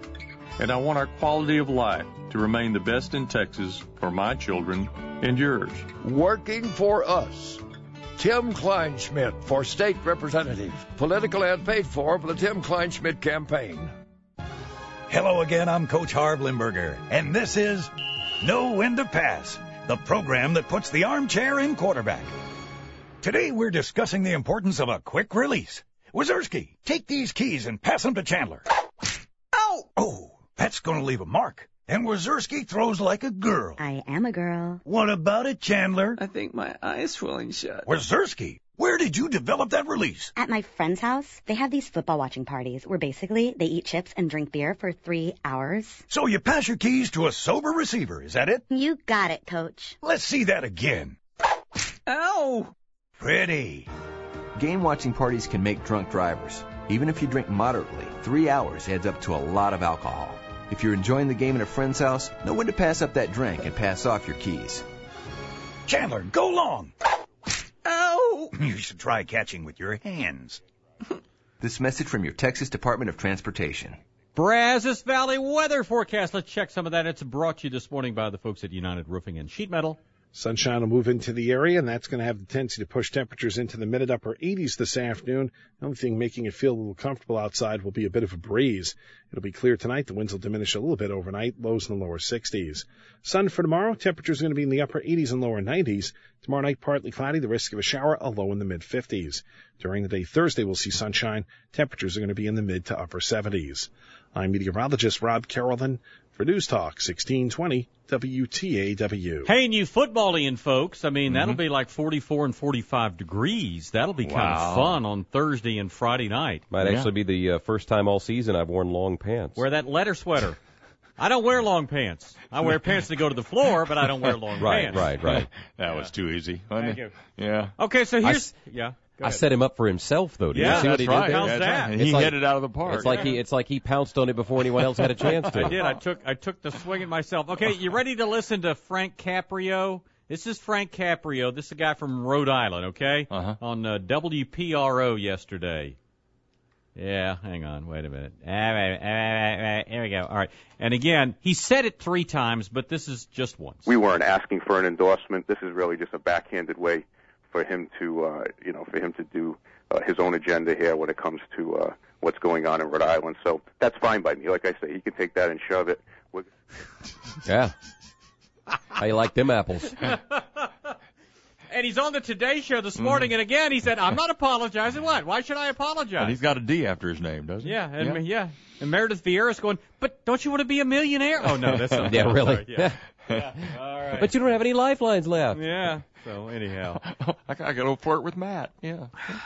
and I want our quality of life to remain the best in Texas for my children and yours. Working for us. Tim Kleinschmidt for state representative. Political ad paid for by the Tim Kleinschmidt campaign. Hello again, I'm Coach Harv Limburger, and this is Know When to Pass, the program that puts the armchair in quarterback. Today we're discussing the importance of a quick release. Wazurski, take these keys and pass them to Chandler. Ow! Oh, that's going to leave a mark. And Wazurski throws like a girl. I am a girl. What about it, Chandler? I think my eye's swelling shut. Wazurski, where did you develop that release? At my friend's house. They have these football watching parties where basically they eat chips and drink beer for 3 hours. So you pass your keys to a sober receiver, is that it? You got it, Coach. Let's see that again. Ow! Pretty. Game watching parties can make drunk drivers. Even if you drink moderately, 3 hours adds up to a lot of alcohol. If you're enjoying the game at a friend's house, know when to pass up that drink and pass off your keys. Chandler, go long. Ow! You should try catching with your hands. This message from your Texas Department of Transportation. Brazos Valley weather forecast. Let's check some of that. It's brought to you this morning by the folks at United Roofing and Sheet Metal. Sunshine will move into the area, and that's going to have the tendency to push temperatures into the mid and upper 80s this afternoon. The only thing making it feel a little comfortable outside will be a bit of a breeze. It'll be clear tonight. The winds will diminish a little bit overnight, lows in the lower 60s. Sun for tomorrow, temperatures are going to be in the upper 80s and lower 90s. Tomorrow night, partly cloudy, the risk of a shower, a low in the mid-50s. During the day Thursday, we'll see sunshine. Temperatures are going to be in the mid to upper 70s. I'm meteorologist Rob Carrollton for News Talk 1620 WTAW. Hey, and you footballing folks, I mean, that'll be like 44 and 45 degrees. That'll be kind of fun on Thursday and Friday night. Might actually be the first time all season I've worn long pants. Wear that leather sweater. I don't wear long pants. I wear pants to go to the floor, but I don't wear long pants. Right. That was too easy, wasn't it? Yeah. Okay, so here's... I set him up for himself, though. Did you see what he did there? How's that? And he hit it out of the park. It's like he pounced on it before anyone else had a chance to. I did. I took the swing at myself. Okay, you ready to listen to Frank Caprio? This is Frank Caprio. This is a guy from Rhode Island, okay? On WPRO yesterday. Yeah, hang on. Wait a minute. Here we go. All right. And again, he said it 3 times, but this is just once. We weren't asking for an endorsement. This is really just a backhanded way for him to, do his own agenda here when it comes to what's going on in Rhode Island. So that's fine by me. Like I say, he can take that and shove it. Yeah. How you like them apples? And he's on the Today Show this morning, and again, he said, I'm not apologizing. What? Why should I apologize? And he's got a D after his name, doesn't he? Yeah, and Meredith Vieira's going, but don't you want to be a millionaire? Oh, no, that's not Yeah, really? Yeah. All right. But you don't have any lifelines left. Yeah. So, anyhow. I got to flirt with Matt. Yeah.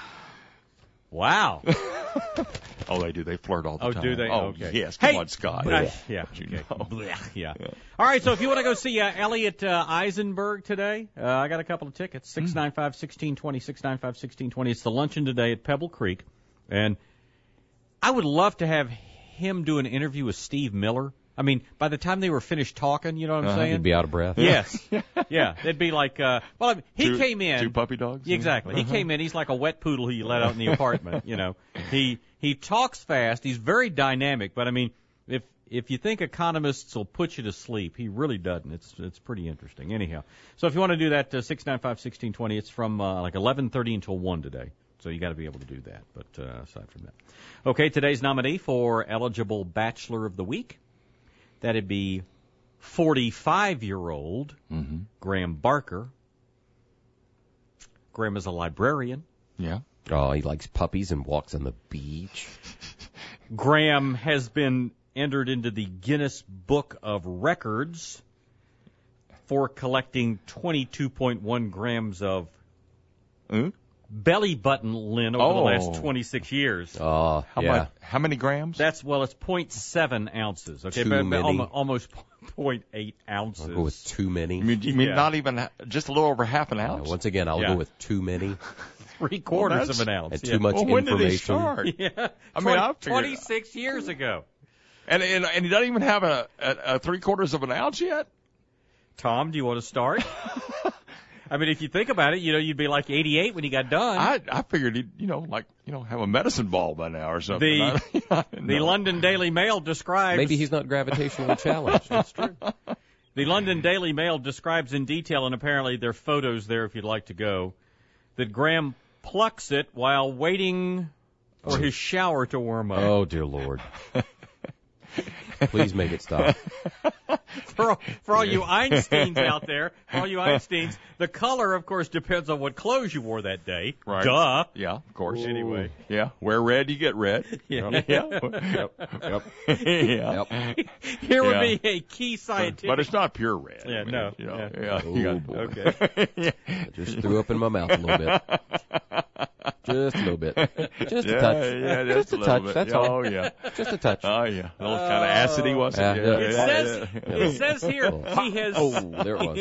Wow. Oh, they do. They flirt all the time. Oh, do they? Oh, okay. Yes. Come on, Scott. Yeah. You know. Yeah. All right, so if you want to go see Elliot Eisenberg today, I got a couple of tickets, 695-1620, 695-1620. It's the luncheon today at Pebble Creek. And I would love to have him do an interview with Steve Miller. I mean, by the time they were finished talking, you know what I'm saying? He'd be out of breath. Yes. Yeah. They'd be like, he came in. 2 puppy dogs? Exactly. He came in. He's like a wet poodle he let out in the apartment, you know. He talks fast. He's very dynamic. But, I mean, if you think economists will put you to sleep, he really doesn't. It's pretty interesting. Anyhow. So if you want to do that, 695-1620, it's from like 11:30 until 1 today. So you got to be able to do that. But aside from that. Okay, today's nominee for Eligible Bachelor of the Week. That'd be 45-year-old Graham Barker. Graham is a librarian. Yeah. Oh, he likes puppies and walks on the beach. Graham has been entered into the Guinness Book of Records for collecting 22.1 grams of belly button lint over the last 26 years. Oh, How many grams? It's 0.7 ounces. Okay, too many. Almost 0.8 ounces. I'll go with too many. You mean not even, just a little over half an ounce? Once again, I'll go with too many. 3/4 of an ounce. And too much information. When did he start? Yeah. I mean, 26 years ago. And he doesn't even have a 3/4 of an ounce yet? Tom, do you want to start? I mean, if you think about it, you'd be like 88 when he got done. I figured he'd, have a medicine ball by now or something. The London Daily Mail describes... Maybe he's not gravitationally challenged. That's true. The London Daily Mail describes in detail, and apparently there are photos there if you'd like to go, that Graham plucks it while waiting for his shower to warm up. Oh, dear Lord. Please make it stop. For all you Einsteins out there, the color, of course, depends on what clothes you wore that day. Right. Duh. Yeah, of course. Ooh. Anyway. Yeah, wear red, you get red. Yeah. Yep. Here would be a key scientific... But it's not pure red. Yeah, no. Yeah. Okay. I just threw up in my mouth a little bit. Just a little bit. Just a touch. Yeah, just a touch. That's all. Oh, yeah. Just a touch. Oh, yeah. A little kind of acidy, wasn't it? It says here he has... Oh, there it was.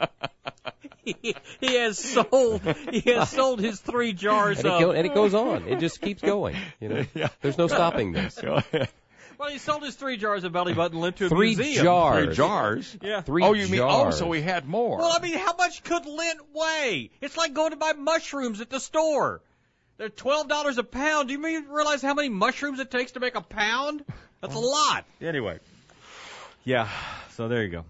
Yeah. He has sold his 3 jars of... And it goes on. It just keeps going. There's no stopping this. Well, he sold his 3 jars of belly button lint to a 3 museum. jars. 3 jars? Yeah. 3 Oh, you mean, jars. so he had more. Well, I mean, how much could lint weigh? It's like going to buy mushrooms at the store. They're $12 a pound. Do you realize how many mushrooms it takes to make a pound? That's a lot. Anyway. Yeah, so there you go.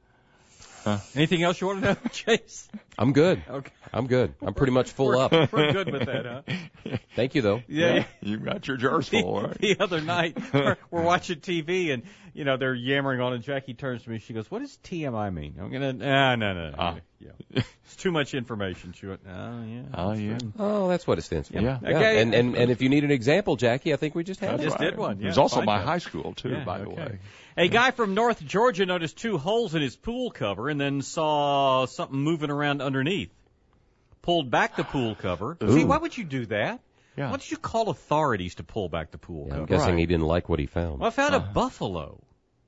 Anything else you want to know, Chase? I'm good. Okay. I'm good. I'm pretty much full up. We're good with that, huh? Thank you, though. Yeah. You've got your jars full, right? The other night, we're watching TV, and, they're yammering on, and Jackie turns to me. She goes, what does TMI mean? I'm going to, no. Yeah. It's too much information. She went, Oh, yeah. Oh, that's what it stands for. Yeah. Okay. And if you need an example, Jackie, I think we just had I just did one. It was also my high school, too, by the way. A guy from North Georgia noticed 2 holes in his pool cover and then saw something moving around underneath. Pulled back the pool cover. Ooh. See, why would you do that? Yeah. Why did you call authorities to pull back the pool cover? I'm guessing he didn't like what he found. Well, I found a buffalo.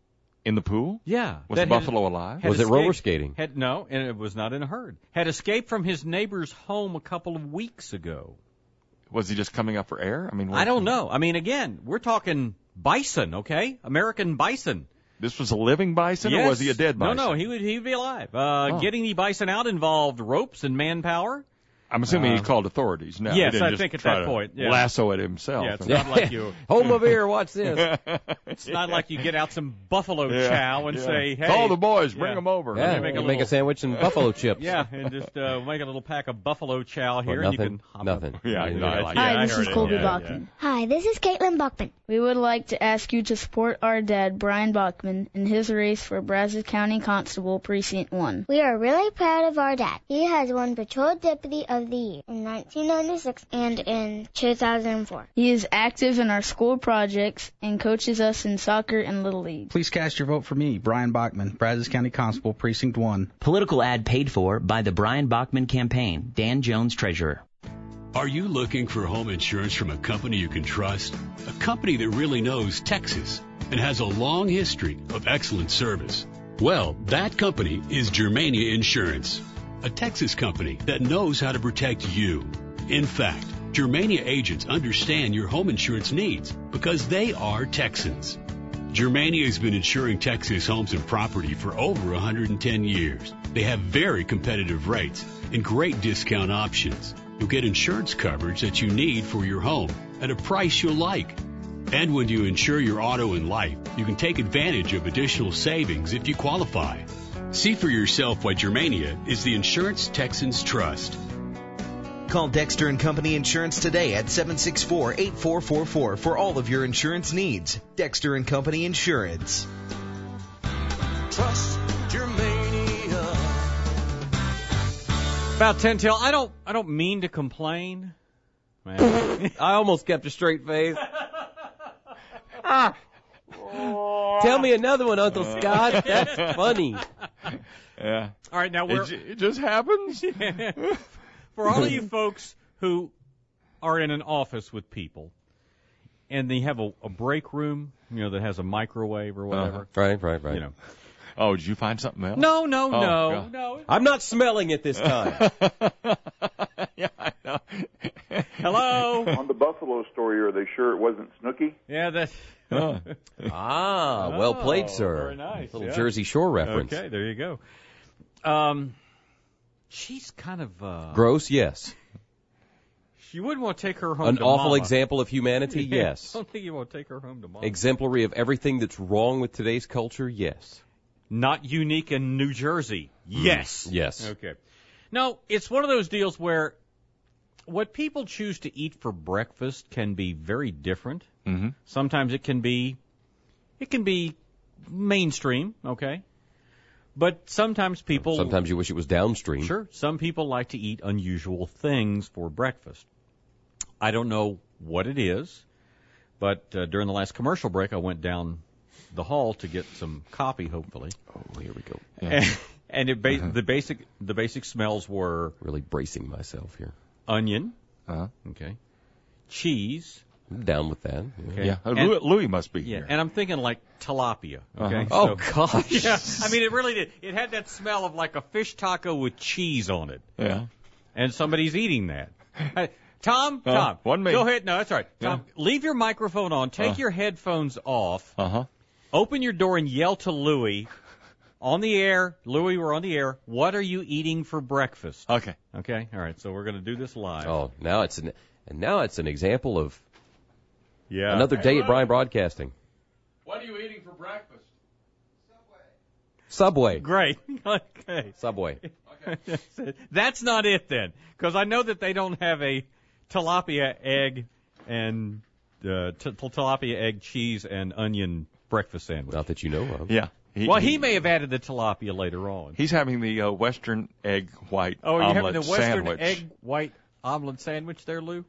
In the pool? Yeah. Was the buffalo alive? Was it roller skating? No, and it was not in a herd. Had escaped from his neighbor's home a couple of weeks ago. Was he just coming up for air? I don't know. I mean, again, we're talking bison, okay? American bison. This was a living bison, yes. Or was he a dead bison? No, he would be alive. Getting the bison out involved ropes and manpower. I'm assuming he called authorities now. Yes, he didn't I just think at try that to point. Yeah. Lasso it himself. Yeah, it's not like you... Home over here, watch this. It's not like you get out some buffalo chow and say, hey... Call the boys, bring them over. Yeah, make a sandwich and buffalo chips. Yeah, and just make a little pack of buffalo chow here, and you can hop nothing. up. Yeah, Hi, this is Colby Bachman. Hi, this is Caitlin Bachman. We would like to ask you to support our dad, Brian Bachman, in his race for Brazos County Constable Precinct 1. We are really proud of our dad. He has won Patrol Deputy of the Year in 1996 and in 2004. He is active in our school projects and coaches us in soccer and Little League. Please cast your vote for me, Brian Bachman, Brazos County Constable, Precinct 1. Political ad paid for by the Brian Bachman Campaign. Dan Jones, Treasurer. Are you looking for home insurance from a company you can trust? A company that really knows Texas and has a long history of excellent service? Well, that company is Germania Insurance, a Texas company that knows how to protect you. In fact, Germania agents understand your home insurance needs because they are Texans. Germania has been insuring Texas homes and property for over 110 years. They have very competitive rates and great discount options. You'll get insurance coverage that you need for your home at a price you'll like. And when you insure your auto and life, you can take advantage of additional savings if you qualify. See for yourself why Germania is the insurance Texans trust. Call Dexter & Company Insurance today at 764-8444 for all of your insurance needs. Dexter & Company Insurance. Trust Germania. About 10 till. I don't mean to complain. Man. I almost kept a straight face. Tell me another one, Uncle Scott. That's funny. Yeah. All right, now it just happens. For all of you folks who are in an office with people and they have a break room, that has a microwave or whatever. Right. Oh, did you find something else? No. I'm not smelling it this time. Yeah, I know. Hello? On the Buffalo story, are they sure it wasn't Snooki? Yeah, that's... well played, sir. Very nice. Little Jersey Shore reference. Okay, there you go. She's kind of gross, yes. You wouldn't want to take her home An to awful Mama. example of humanity, yes. I don't think you want to take her home to Mama. Exemplary of everything that's wrong with today's culture, yes. Not unique in New Jersey, yes. Yes. Okay. No, it's one of those deals where what people choose to eat for breakfast can be very different. Mm-hmm. Sometimes it can be mainstream, okay? But sometimes people... Sometimes you wish it was downstream. Sure. Some people like to eat unusual things for breakfast. I don't know what it is, but during the last commercial break, I went down the hall to get some coffee, hopefully. Oh, here we go. Yeah. And the basic smells were... Really bracing myself here. Onion. Uh-huh. Okay. Cheese. I'm down with that. Okay. Yeah. Louis must be here. And I'm thinking like tilapia. Okay. Oh, gosh. Yeah. I mean, it really did. It had that smell of like a fish taco with cheese on it. Yeah. And somebody's eating that. Hey, Tom, 1 minute. Go ahead. No, that's all right. Tom, leave your microphone on. Take your headphones off. Uh-huh. Open your door and yell to Louis. On the air. Louis, we're on the air. What are you eating for breakfast? Okay. Okay. All right. So we're going to do this live. Oh, now it's an example of Yeah. another day at Bryan Broadcasting. What are you eating for breakfast? Subway. Great. Okay. Subway. That's not it then, because I know that they don't have a tilapia egg and tilapia egg, cheese, and onion breakfast sandwich. Not that you know of. Yeah. He may have added the tilapia later on. He's having the Western egg white Oh, are you omelet having the Western sandwich. egg white omelet sandwich there, Lou?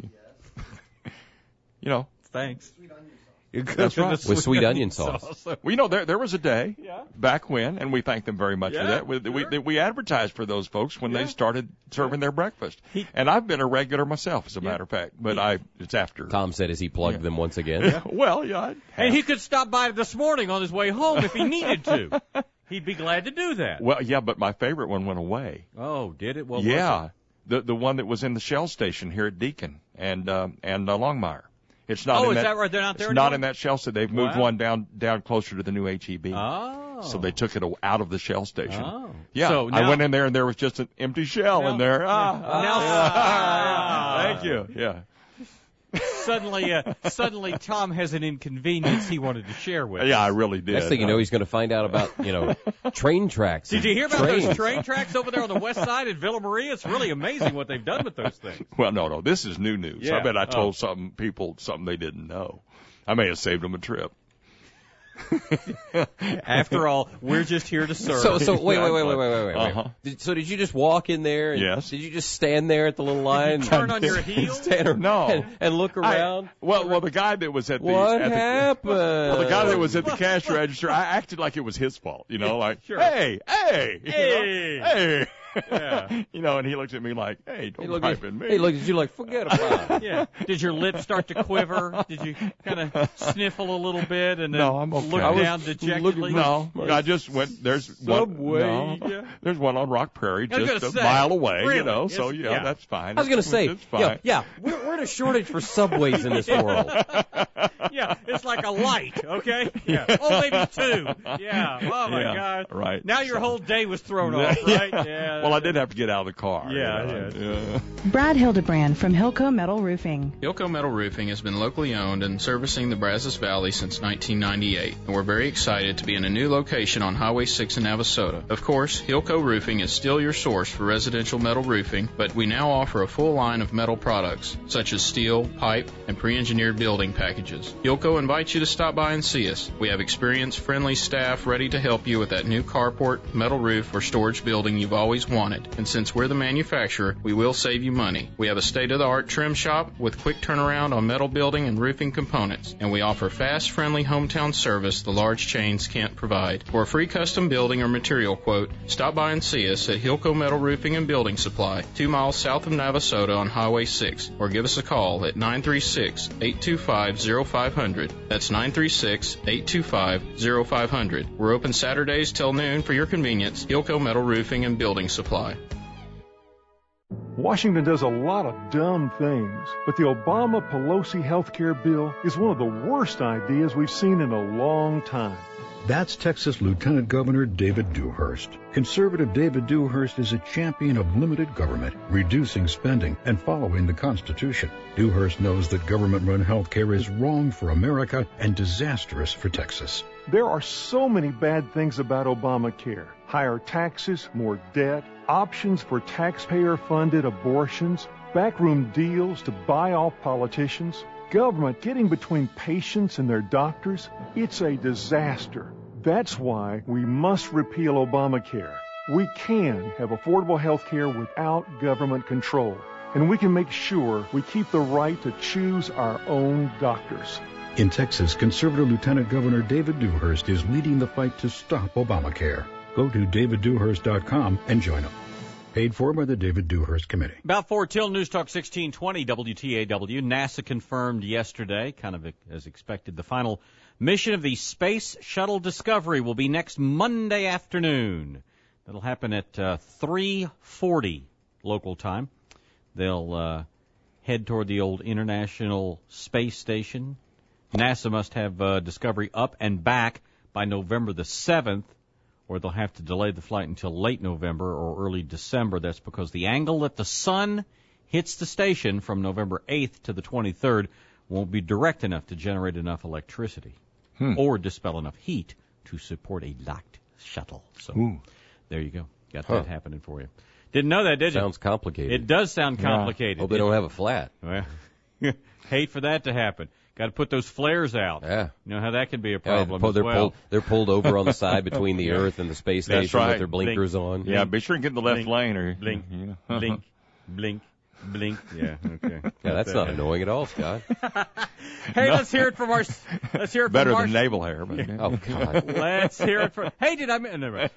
You know. Thanks. That's right. With sweet onion sauce. Well, you know, there was a day back when, and we thank them very much for that. We advertised for those folks when they started serving their breakfast. And I've been a regular myself, as a matter of fact. But it's after. Tom said as he plugged them once again. Well, yeah. And he could stop by this morning on his way home if he needed to. He'd be glad to do that. Well, yeah, but my favorite one went away. Oh, did it? What yeah. was it? The one that was in the Shell station here at Deacon and Longmire. It's not. Oh, in is that right? They're not there It's anymore? not in that Shell station. They've moved one down closer to the new HEB. Oh. So they took it out of the Shell station. Oh. Yeah. So I now, went in there and there was just an empty shell in there. Thank you. Yeah. Suddenly, Tom has an inconvenience he wanted to share with us. Yeah, I really did. Next thing you know, he's going to find out about, train tracks. Did you hear about those train tracks over there on the west side at Villa Maria? It's really amazing what they've done with those things. Well, no, this is new news. Yeah. I bet I told some people something they didn't know. I may have saved them a trip. After all, we're just here to serve. So wait. Uh-huh. So did you just walk in there? And Yes. Did you just stand there at the little line? Turn on your heels? No. And look around? Well, the guy that was at the What at the, happened? Well, the guy that was at the cash register, I acted like it was his fault. Like, Sure. hey, Hey. Yeah. And he looked at me like, hey, don't pipe in me. He looked at you like, forget about it. Yeah. Did your lips start to quiver? Did you kind of sniffle a little bit and then I'm okay. look down dejectedly? No, I just went. There's Subway. one. No, there's one on Rock Prairie, I was just gonna a say, mile away. really? So Yeah. that's fine. I was going to say, it's fine. we're in a shortage for subways in this world. Yeah, it's like a light, okay? Yeah. Oh, maybe two. Yeah. Oh, my God. Right. Now your whole day was thrown off, right? Yeah. Well, I did have to get out of the car. Yeah. Brad Hildebrand from Hilco Metal Roofing. Hilco Metal Roofing has been locally owned and servicing the Brazos Valley since 1998, and we're very excited to be in a new location on Highway 6 in Navasota. Of course, Hilco Roofing is still your source for residential metal roofing, but we now offer a full line of metal products, such as steel, pipe, and pre-engineered building packages. Hilco invites you to stop by and see us. We have experienced, friendly staff ready to help you with that new carport, metal roof, or storage building you've always wanted. And since we're the manufacturer, we will save you money. We have a state-of-the-art trim shop with quick turnaround on metal building and roofing components, and we offer fast, friendly hometown service the large chains can't provide. For a free custom building or material quote, stop by and see us at Hilco Metal Roofing and Building Supply, 2 miles south of Navasota on Highway 6, or give us a call at 936-825-0500. That's 936-825-0500. We're open Saturdays till noon for your convenience. Hilco Metal Roofing and Building Supply. Washington does a lot of dumb things, but the Obama-Pelosi health care bill is one of the worst ideas we've seen in a long time. That's Texas Lieutenant Governor David Dewhurst. Conservative David Dewhurst is a champion of limited government, reducing spending, and following the Constitution. Dewhurst knows that government-run health care is wrong for America and disastrous for Texas. There are so many bad things about Obamacare. Higher taxes, more debt, options for taxpayer-funded abortions, backroom deals to buy off politicians, government getting between patients and their doctors. It's a disaster. That's why we must repeal Obamacare. We can have affordable health care without government control. And we can make sure we keep the right to choose our own doctors. In Texas, conservative Lieutenant Governor David Dewhurst is leading the fight to stop Obamacare. Go to daviddewhurst.com and join him. Paid for by the David Dewhurst Committee. About 4 till News Talk 1620 WTAW. NASA confirmed yesterday, kind of as expected, the final mission of the Space Shuttle Discovery will be next Monday afternoon. That'll happen at 3:40 local time. They'll head toward the old International Space Station. NASA must have Discovery up and back by November the 7th, or they'll have to delay the flight until late November or early December. That's because the angle that the sun hits the station from November 8th to the 23rd won't be direct enough to generate enough electricity or dispel enough heat to support a locked shuttle. So there you go. Got that happening for you. Didn't know that, did you? Sounds complicated. It does sound complicated. Hope they don't have a flat. Well, hate for that to happen. Got to put those flares out. Yeah. You know how that can be a problem as they're well. They're pulled over on the side between the Earth and the space station That's right. with their blinkers on. Yeah, be sure and get in the left lane. Or blink, blink, blink, blink. Yeah, okay. Yeah, that's not annoying at all, Scott. Hey, let's hear it from our. Let's hear it better from than naval hair. But, Oh God. Let's hear it from. Hey, did I? No,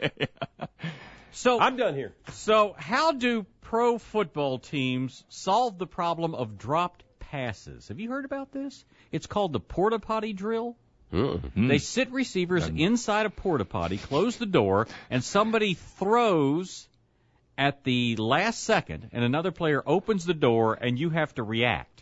So I'm done here. So how do pro football teams solve the problem of dropped passes? Have you heard about this? It's called the porta potty drill. Mm-hmm. They sit receivers inside a porta potty, close the door, and somebody throws at the last second, and another player opens the door, and you have to react.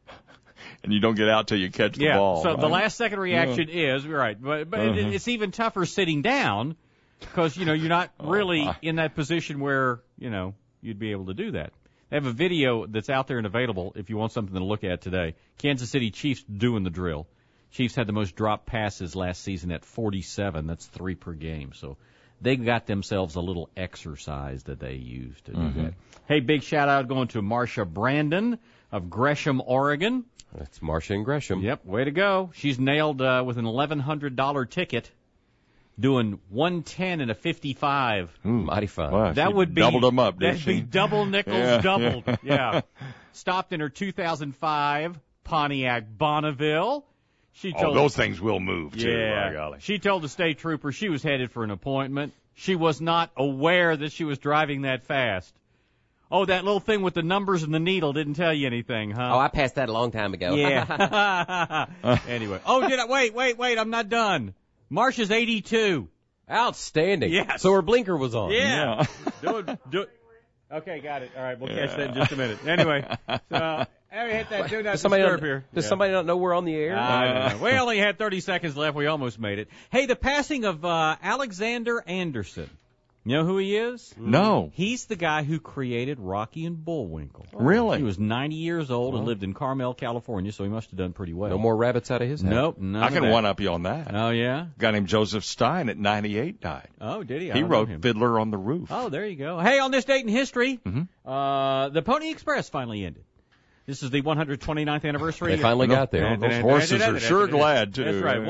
And you don't get out till you catch the ball. So right? the last second reaction is right, but it's even tougher sitting down because you're not really in that position where you'd be able to do that. They have a video that's out there and available if you want something to look at today. Kansas City Chiefs doing the drill. Chiefs had the most dropped passes last season at 47. That's 3 per game. So they got themselves a little exercise that they use to do that. Hey, big shout out going to Marsha Brandon of Gresham, Oregon. That's Marsha and Gresham. Yep, way to go. She's nailed with an $1,100 ticket. Doing 110 and a 55. Mighty fine. Wow, that would be doubled them up. That'd be double nickels doubled. Yeah. Stopped in her 2005 Pontiac Bonneville. She told those things will move too. Yeah. By golly. She told the state trooper she was headed for an appointment. She was not aware that she was driving that fast. Oh, that little thing with the numbers and the needle didn't tell you anything, huh? Oh, I passed that a long time ago. Yeah. Anyway. Oh, did I? Wait. I'm not done. Marsha's 82. Outstanding. Yes. So her blinker was on. Yeah. Do it. Okay, got it. All right, we'll catch that in just a minute. Anyway, so hit that do not disturb here. Does somebody not know we're on the air? I don't know. We only had 30 seconds left. We almost made it. Hey, the passing of Alexander Anderson. You know who he is? No. He's the guy who created Rocky and Bullwinkle. Really? He was 90 years old and lived in Carmel, California, so he must have done pretty well. No more rabbits out of his hat. Nope. None I of can that. one-up you on that. Oh, yeah? A guy named Joseph Stein at 98 died. Oh, did he? He wrote Fiddler on the Roof. Oh, there you go. Hey, on this date in history, the Pony Express finally ended. This is the 129th anniversary. They finally got there. Those horses are sure glad, too. That's right.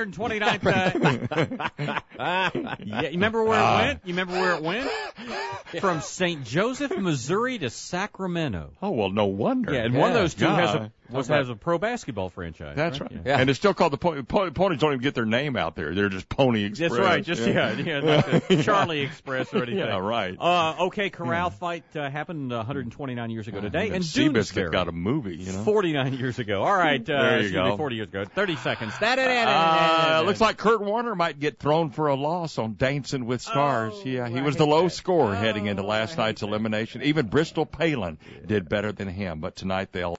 129th. Yeah, you remember where it went? From St. Joseph, Missouri to Sacramento. Oh, well, no wonder. Yeah, and one of those two has a pro basketball franchise. That's right. Yeah. And it's still called the Ponies don't even get their name out there. They're just Pony Express. That's right. Just like the Charlie Express or anything. Yeah, right. OK Corral fight happened 129 years ago today, and Seabiscuit got a movie. 49 years ago. All right, there you go. 40 years ago. 30 seconds. Looks like Kurt Warner might get thrown for a loss on Dancing with Stars. He was the low scorer heading into last night's elimination. Even Bristol Palin did better than him, but tonight they'll